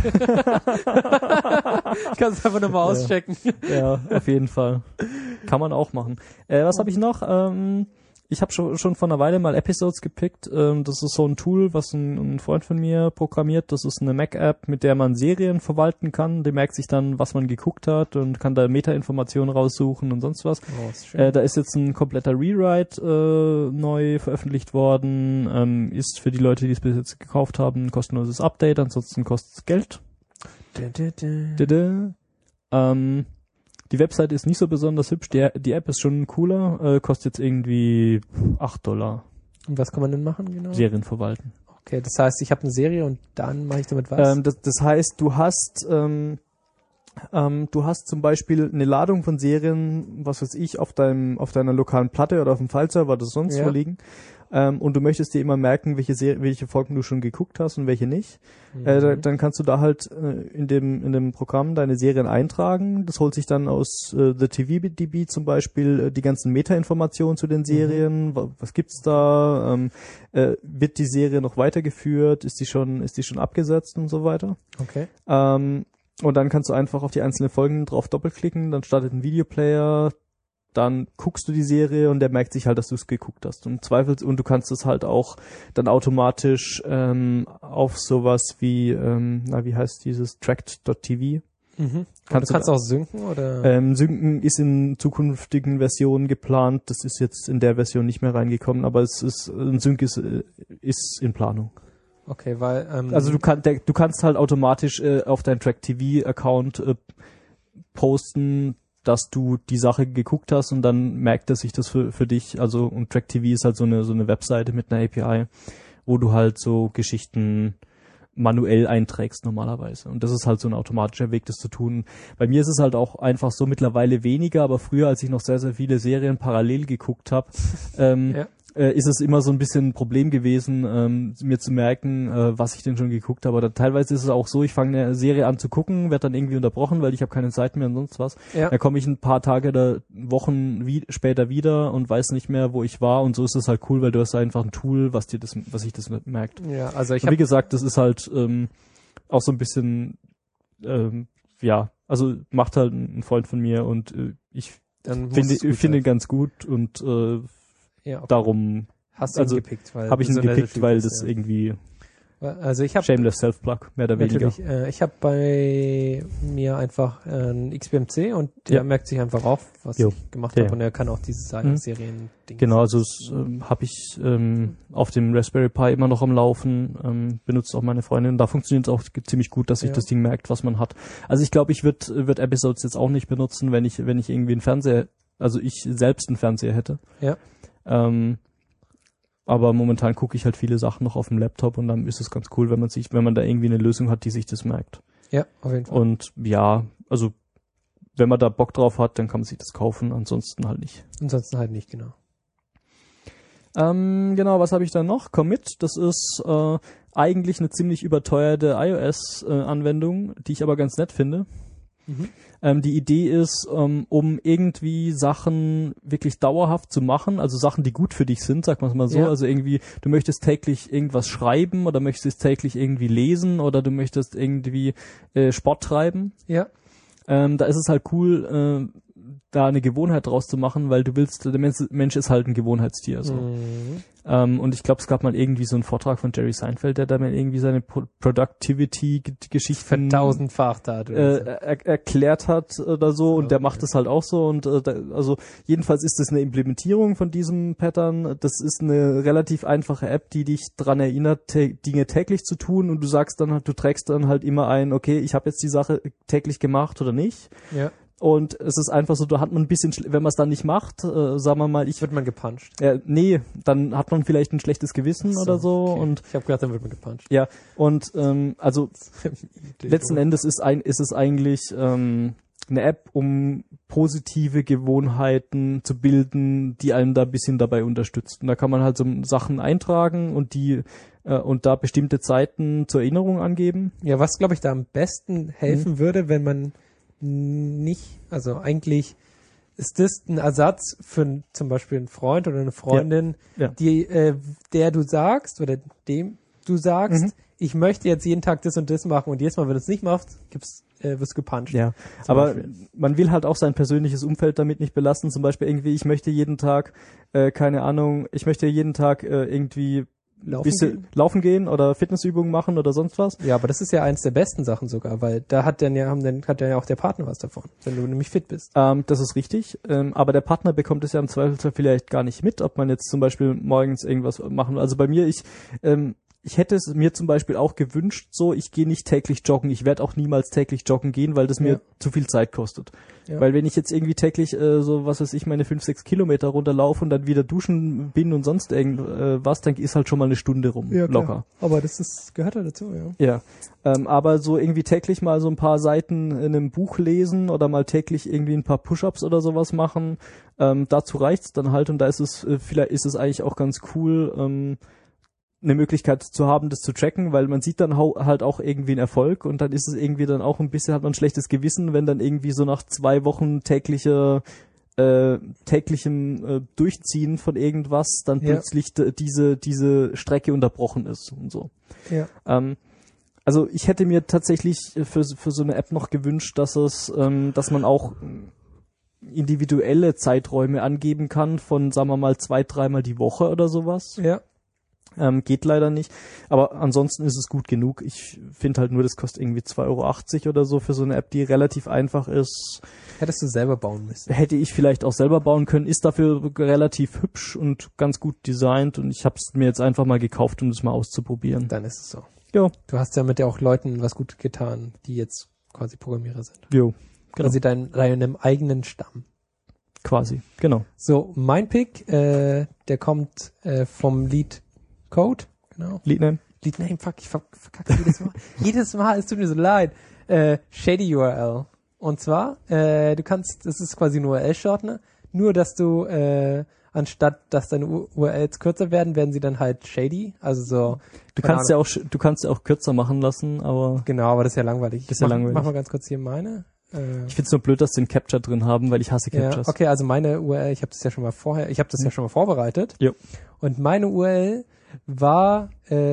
Kannst es einfach nochmal auschecken. Ja, auf jeden Fall. Kann man auch machen. Was habe ich noch? Ich habe schon vor einer Weile mal Episodes gepickt. Das ist so ein Tool, was ein Freund von mir programmiert. Das ist eine Mac-App, mit der man Serien verwalten kann. Die merkt sich dann, was man geguckt hat und kann da Meta-Informationen raussuchen und sonst was. Oh, ist schön. Da ist jetzt ein kompletter Rewrite neu veröffentlicht worden. Ist für die Leute, die es bis jetzt gekauft haben, ein kostenloses Update. Ansonsten kostet es Geld. Die Website ist nicht so besonders hübsch, die App ist schon cooler, kostet jetzt irgendwie $8. Und was kann man denn machen genau? Serien verwalten. Okay, das heißt, ich habe eine Serie und dann mache ich damit was? Das heißt, du hast zum Beispiel eine Ladung von Serien, was weiß ich, auf deiner lokalen Platte oder auf dem File-Server oder sonst wo liegen. Und du möchtest dir immer merken, welche Folgen du schon geguckt hast und welche nicht. Dann kannst du da halt in dem Programm deine Serien eintragen. Das holt sich dann aus The TVDB zum Beispiel die ganzen Meta-Informationen zu den Serien. Was gibt's da? Wird die Serie noch weitergeführt? Ist die schon abgesetzt und so weiter? Okay. Und dann kannst du einfach auf die einzelnen Folgen drauf doppelklicken, dann startet ein Videoplayer, dann guckst du die Serie und der merkt sich halt, dass du es geguckt hast. Und du kannst es halt auch dann automatisch auf sowas wie, wie heißt dieses, Tracked.tv. Du kannst auch synken, oder? Synken ist in zukünftigen Versionen geplant. Das ist jetzt in der Version nicht mehr reingekommen, aber ein Sync ist in Planung. Okay, weil also du kannst halt automatisch auf deinen Track-TV-Account posten, dass du die Sache geguckt hast und dann merkt er sich das für dich. Also und Track-TV ist halt so eine Webseite mit einer API, wo du halt so Geschichten manuell einträgst normalerweise. Und das ist halt so ein automatischer Weg, das zu tun. Bei mir ist es halt auch einfach so mittlerweile weniger, aber früher, als ich noch sehr, sehr viele Serien parallel geguckt habe, ist es immer so ein bisschen ein Problem gewesen, mir zu merken, was ich denn schon geguckt habe. Oder teilweise ist es auch so, ich fange eine Serie an zu gucken, werde dann irgendwie unterbrochen, weil ich habe keine Zeit mehr und sonst was. Ja. Dann komme ich ein paar Tage oder Wochen später wieder und weiß nicht mehr, wo ich war. Und so ist es halt cool, weil du hast einfach ein Tool, was sich das merkt. Ja, also wie gesagt, das ist halt auch so ein bisschen, also macht halt ein Freund von mir und ich finde ihn ganz gut und darum hast du ihn gepickt, weil habe ich ihn gepickt, weil das irgendwie also ich habe Shameless Self-Plug, mehr oder weniger. Ich habe bei mir einfach ein XBMC und der merkt sich einfach auf, was ich gemacht habe und er kann auch diese Serien Genau, also das habe ich auf dem Raspberry Pi immer noch am Laufen, benutzt auch meine Freundin. Da funktioniert es auch ziemlich gut, dass sich das Ding merkt, was man hat. Also ich glaube, ich würd Episodes jetzt auch nicht benutzen, wenn ich irgendwie ich selbst einen Fernseher hätte. Ja. Aber momentan gucke ich halt viele Sachen noch auf dem Laptop und dann ist es ganz cool, wenn man da irgendwie eine Lösung hat, die sich das merkt. Ja, auf jeden Fall. Und ja, also wenn man da Bock drauf hat, dann kann man sich das kaufen, ansonsten halt nicht. Ansonsten halt nicht, genau. Genau, was habe ich da noch? Commit, das ist eigentlich eine ziemlich überteuerte iOS-Anwendung, die ich aber ganz nett finde. Die Idee ist, um irgendwie Sachen wirklich dauerhaft zu machen, also Sachen, die gut für dich sind, sagt man es mal so, also irgendwie, du möchtest täglich irgendwas schreiben oder möchtest täglich irgendwie lesen oder du möchtest irgendwie Sport treiben. Ja. Da ist es halt cool, da eine Gewohnheit draus zu machen, weil du willst, der Mensch ist halt ein Gewohnheitstier. So. Und ich glaube, es gab mal irgendwie so einen Vortrag von Jerry Seinfeld, der da mal irgendwie seine Productivity-Geschichten vertausendfacht hat. Erklärt hat oder so, und der macht das halt auch so, und also jedenfalls ist das eine Implementierung von diesem Pattern. Das ist eine relativ einfache App, die dich dran erinnert, Dinge täglich zu tun, und du sagst dann halt, du trägst dann halt immer ein, okay, ich habe jetzt die Sache täglich gemacht oder nicht. Ja. Und es ist einfach so, da hat man ein bisschen, wenn man es dann nicht macht, sagen wir mal, wird man gepuncht. Nee, dann hat man vielleicht ein schlechtes Gewissen oder so. Okay. Und ich habe gedacht, dann wird man gepuncht. Ja, und also letzten Endes ist es eigentlich eine App, um positive Gewohnheiten zu bilden, die einen da ein bisschen dabei unterstützt. Und da kann man halt so Sachen eintragen und und da bestimmte Zeiten zur Erinnerung angeben. Ja, was glaube ich da am besten helfen würde, wenn man nicht, also eigentlich ist das ein Ersatz für zum Beispiel einen Freund oder eine Freundin, die, der du sagst oder dem du sagst, ich möchte jetzt jeden Tag das und das machen, und jedes Mal, wenn du es nicht machst, wirst du gepuncht. Ja, aber man will halt auch sein persönliches Umfeld damit nicht belasten. Zum Beispiel irgendwie, ich möchte jeden Tag, irgendwie laufen gehen oder Fitnessübungen machen oder sonst was. Ja, aber das ist ja eins der besten Sachen sogar, weil da hat dann ja auch der Partner was davon, wenn du nämlich fit bist. Das ist richtig, aber der Partner bekommt es ja im Zweifelsfall vielleicht gar nicht mit, ob man jetzt zum Beispiel morgens irgendwas machen. Also bei mir, ich hätte es mir zum Beispiel auch gewünscht, so, ich gehe nicht täglich joggen, ich werde auch niemals täglich joggen gehen, weil das mir zu viel Zeit kostet. Ja. Weil wenn ich jetzt irgendwie täglich meine 5-6 Kilometer runterlaufe und dann wieder duschen bin und sonst irgendwas, dann ist halt schon mal eine Stunde rum, locker. Aber gehört halt dazu, ja. Ja, aber so irgendwie täglich mal so ein paar Seiten in einem Buch lesen oder mal täglich irgendwie ein paar Push-Ups oder sowas machen, dazu reicht's dann halt, und da vielleicht ist es eigentlich auch ganz cool, eine Möglichkeit zu haben, das zu tracken, weil man sieht dann halt auch irgendwie einen Erfolg, und dann ist es irgendwie dann auch ein bisschen, hat man ein schlechtes Gewissen, wenn dann irgendwie so nach 2 Wochen täglichem Durchziehen von irgendwas dann plötzlich diese Strecke unterbrochen ist und so. Ja. Also ich hätte mir tatsächlich für so eine App noch gewünscht, dass man auch individuelle Zeiträume angeben kann von, sagen wir mal, 2-3 Mal die Woche oder sowas. Ja. Geht leider nicht, aber ansonsten ist es gut genug. Ich finde halt nur, das kostet irgendwie 2,80 € oder so für so eine App, die relativ einfach ist. Hättest du selber bauen müssen. Hätte ich vielleicht auch selber bauen können, ist dafür relativ hübsch und ganz gut designt, und ich habe es mir jetzt einfach mal gekauft, um das mal auszuprobieren. Dann ist es so. Jo. Du hast damit ja auch Leuten was gut getan, die jetzt quasi Programmierer sind. Jo. Genau. Quasi deinem eigenen Stamm. Quasi, genau. So, mein Pick, der kommt vom Lied Code, genau. Leadname, fuck, ich verkacke jedes Mal. Jedes Mal, es tut mir so leid. Shady URL. Und zwar, das ist quasi ein URL-Shortener, nur dass du, anstatt dass deine URLs kürzer werden sie dann halt shady, also so. Du kannst ja auch kürzer machen lassen, aber. Genau, aber das ist ja langweilig. Langweilig. Mach mal ganz kurz hier meine. Ich find's nur blöd, dass sie den Capture drin haben, weil ich hasse Captures. Ja, okay, also meine URL, ich habe das ja schon mal vorbereitet. Jo. Und meine URL war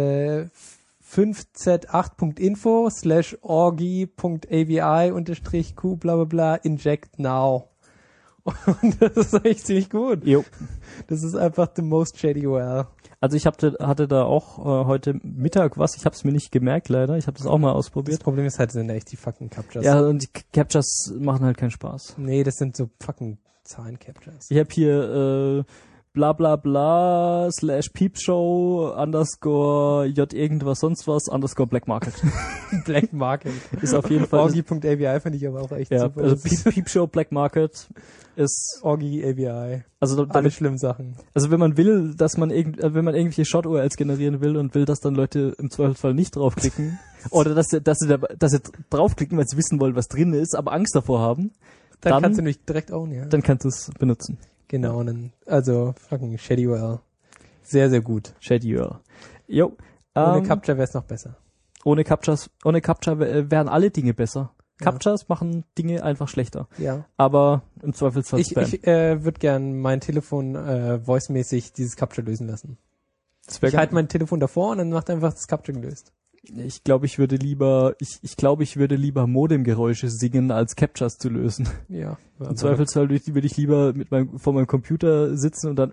5z8.info/orgi.avi_q bla bla bla inject now. Und das ist echt ziemlich gut. Jo. Das ist einfach the most shady URL. Also ich hatte da auch heute Mittag was, ich habe es mir nicht gemerkt leider, ich habe das auch mal ausprobiert. Das Problem ist halt, sind echt die fucking Captures. Ja, und die Captures machen halt keinen Spaß. Nee, das sind so fucking Zahlen-Captures. Ich habe hier bla bla bla /peepshow _ irgendwas sonst was _ Black Market. Black Market. Ist auf jeden Fall. Orgi.avi finde ich aber auch echt super. Also Peepshow Black Market ist Orgi.avi. Also alle schlimmen Sachen. Also wenn man will, dass man wenn man irgendwelche Short-URLs generieren will und will, dass dann Leute im Zweifelsfall nicht draufklicken oder dass sie draufklicken, weil sie wissen wollen, was drin ist, aber Angst davor haben, dann kannst du nämlich direkt own, ja. Dann kannst du es benutzen. Genau, also fucking Shady URL. Sehr, sehr gut. Shady URL. Jo. Ohne Capture wäre es noch besser. Ohne Capture wären alle Dinge besser. Captures machen Dinge einfach schlechter. Ja. Aber im Zweifelsfall Spam. Ich würde gern mein Telefon voice-mäßig dieses Capture lösen lassen. Ich halte mein Telefon davor und dann macht einfach das Capture gelöst. Ich glaube, ich würde lieber Modemgeräusche singen, als Captchas zu lösen. Ja. Im Zweifelsfall würde ich lieber vor meinem Computer sitzen und dann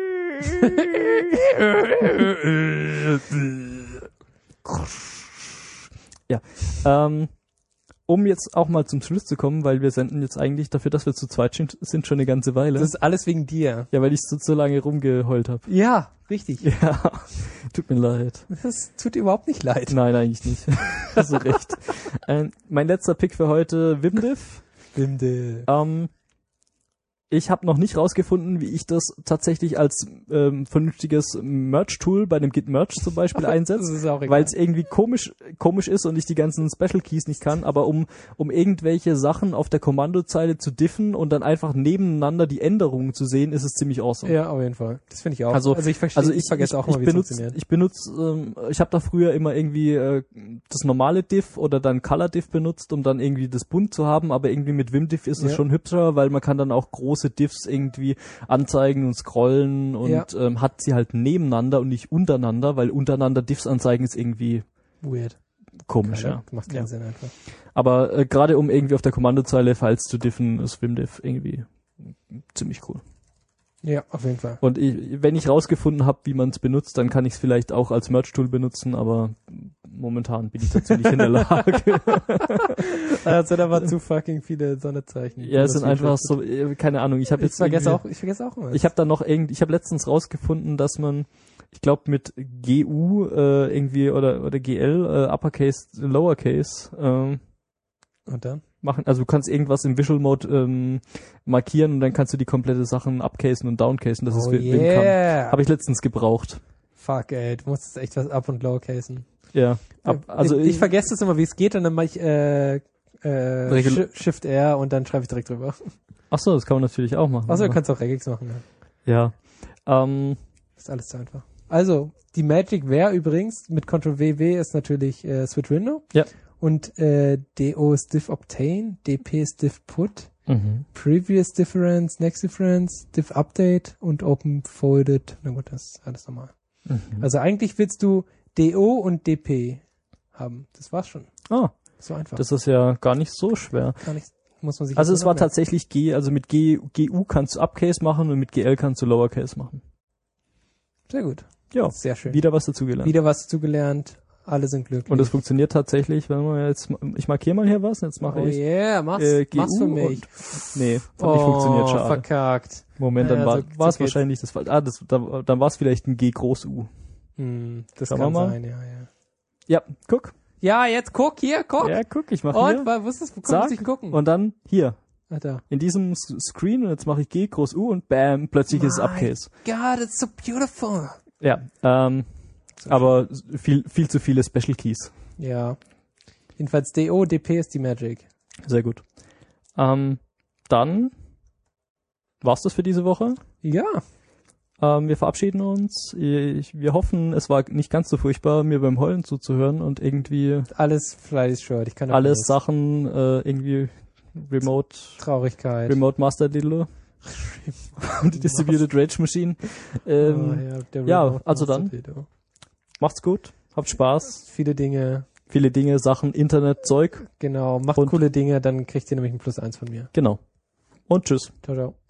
ja. Um jetzt auch mal zum Schluss zu kommen, weil wir senden jetzt eigentlich dafür, dass wir zu zweit sind, schon eine ganze Weile. Das ist alles wegen dir. Ja, weil ich so lange rumgeheult habe. Ja, richtig. Ja, tut mir leid. Das tut dir überhaupt nicht leid. Nein, eigentlich nicht. Hast du recht. Mein letzter Pick für heute, Wimdiff. Ich habe noch nicht rausgefunden, wie ich das tatsächlich als vernünftiges Merge-Tool bei dem Git Merge zum Beispiel einsetze, weil es irgendwie komisch ist und ich die ganzen Special Keys nicht kann, aber um irgendwelche Sachen auf der Kommandozeile zu diffen und dann einfach nebeneinander die Änderungen zu sehen, ist es ziemlich awesome. Ja, auf jeden Fall. Das finde ich auch. Also ich vergesse auch mal, wie es funktioniert. Ich habe da früher immer irgendwie das normale Diff oder dann Color Diff benutzt, um dann irgendwie das bunt zu haben, aber irgendwie mit Wimdiff ist es schon hübscher, weil man kann dann auch große Diffs irgendwie anzeigen und scrollen und hat sie halt nebeneinander und nicht untereinander, weil untereinander Diffs anzeigen ist irgendwie weird. Komisch, ja. Macht keinen Sinn einfach. Aber gerade um irgendwie auf der Kommandozeile Files zu diffen, ist Wimdiff irgendwie ziemlich cool. Ja, auf jeden Fall. Und wenn ich rausgefunden habe, wie man es benutzt, dann kann ich es vielleicht auch als Merge-Tool benutzen, aber momentan bin ich dazu nicht in der Lage. Das sind aber zu fucking viele Sonnezeichen. Ja, es sind einfach so, keine Ahnung, ich vergesse auch was. Ich habe letztens rausgefunden, dass man, ich glaube mit GU irgendwie oder GL Uppercase, Lowercase und dann? machen. Also du kannst irgendwas im Visual Mode markieren und dann kannst du die komplette Sachen upcasen und downcasen, dass es Wim-Kam. Habe ich letztens gebraucht. Fuck, ey, du musst echt was up- und lowercasen. Ja. Also ich vergesse das immer, wie es geht, und dann mache ich Shift R und dann schreibe ich direkt drüber. Ach so, das kann man natürlich auch machen. Also du kannst auch Regex machen. Ja. Ist alles zu einfach. Also, die Magic wäre übrigens mit Ctrl-W ist natürlich Switch Window. Ja. Und DO ist Diff Obtain, DP ist Diff Put, Previous Difference, Next Difference, Diff Update und Open Folded. Na gut, das ist alles normal. Also eigentlich willst du DO und DP haben. Das war's schon. Ah. So einfach. Das ist ja gar nicht so schwer. Gar nicht, muss man sich also es war tatsächlich also mit GU kannst du Upcase machen und mit GL kannst du Lowercase machen. Sehr gut. Ja. Sehr schön. Wieder was dazugelernt. Alle sind glücklich. Und es funktioniert tatsächlich, wenn man jetzt, ich markiere mal hier was, jetzt mache ich. Oh yeah, mach's für mich. Nee, hat nicht funktioniert, schade. Verkackt. Moment, dann war es wahrscheinlich dann war es vielleicht ein G groß U. Das Schauen kann wir mal. sein, ja. Ja, guck. Ja, jetzt guck, hier. Ja, guck, ich mache hier. Und, wo ist das? Wo kann man sich gucken? Und dann hier. Alter. In diesem Screen, und jetzt mache ich G groß U und bam, plötzlich ist es Upcase. God, it's so beautiful. Ja, aber viel zu viele Special Keys. Ja. Jedenfalls DO, DP ist die Magic. Sehr gut. Dann war's das für diese Woche. Ja. Wir verabschieden uns. Wir hoffen, es war nicht ganz so furchtbar, mir beim Heulen zuzuhören und irgendwie alles fleißig shirt. Ich kann alles Sachen irgendwie Remote Traurigkeit. Remote Master Dildo. Und die Distributed Rage Machine. Also dann. Macht's gut. Habt Spaß. Viele Dinge, Sachen, Internet, Zeug. Genau. Macht coole Dinge, dann kriegt ihr nämlich ein +1 von mir. Genau. Und tschüss. Ciao, ciao.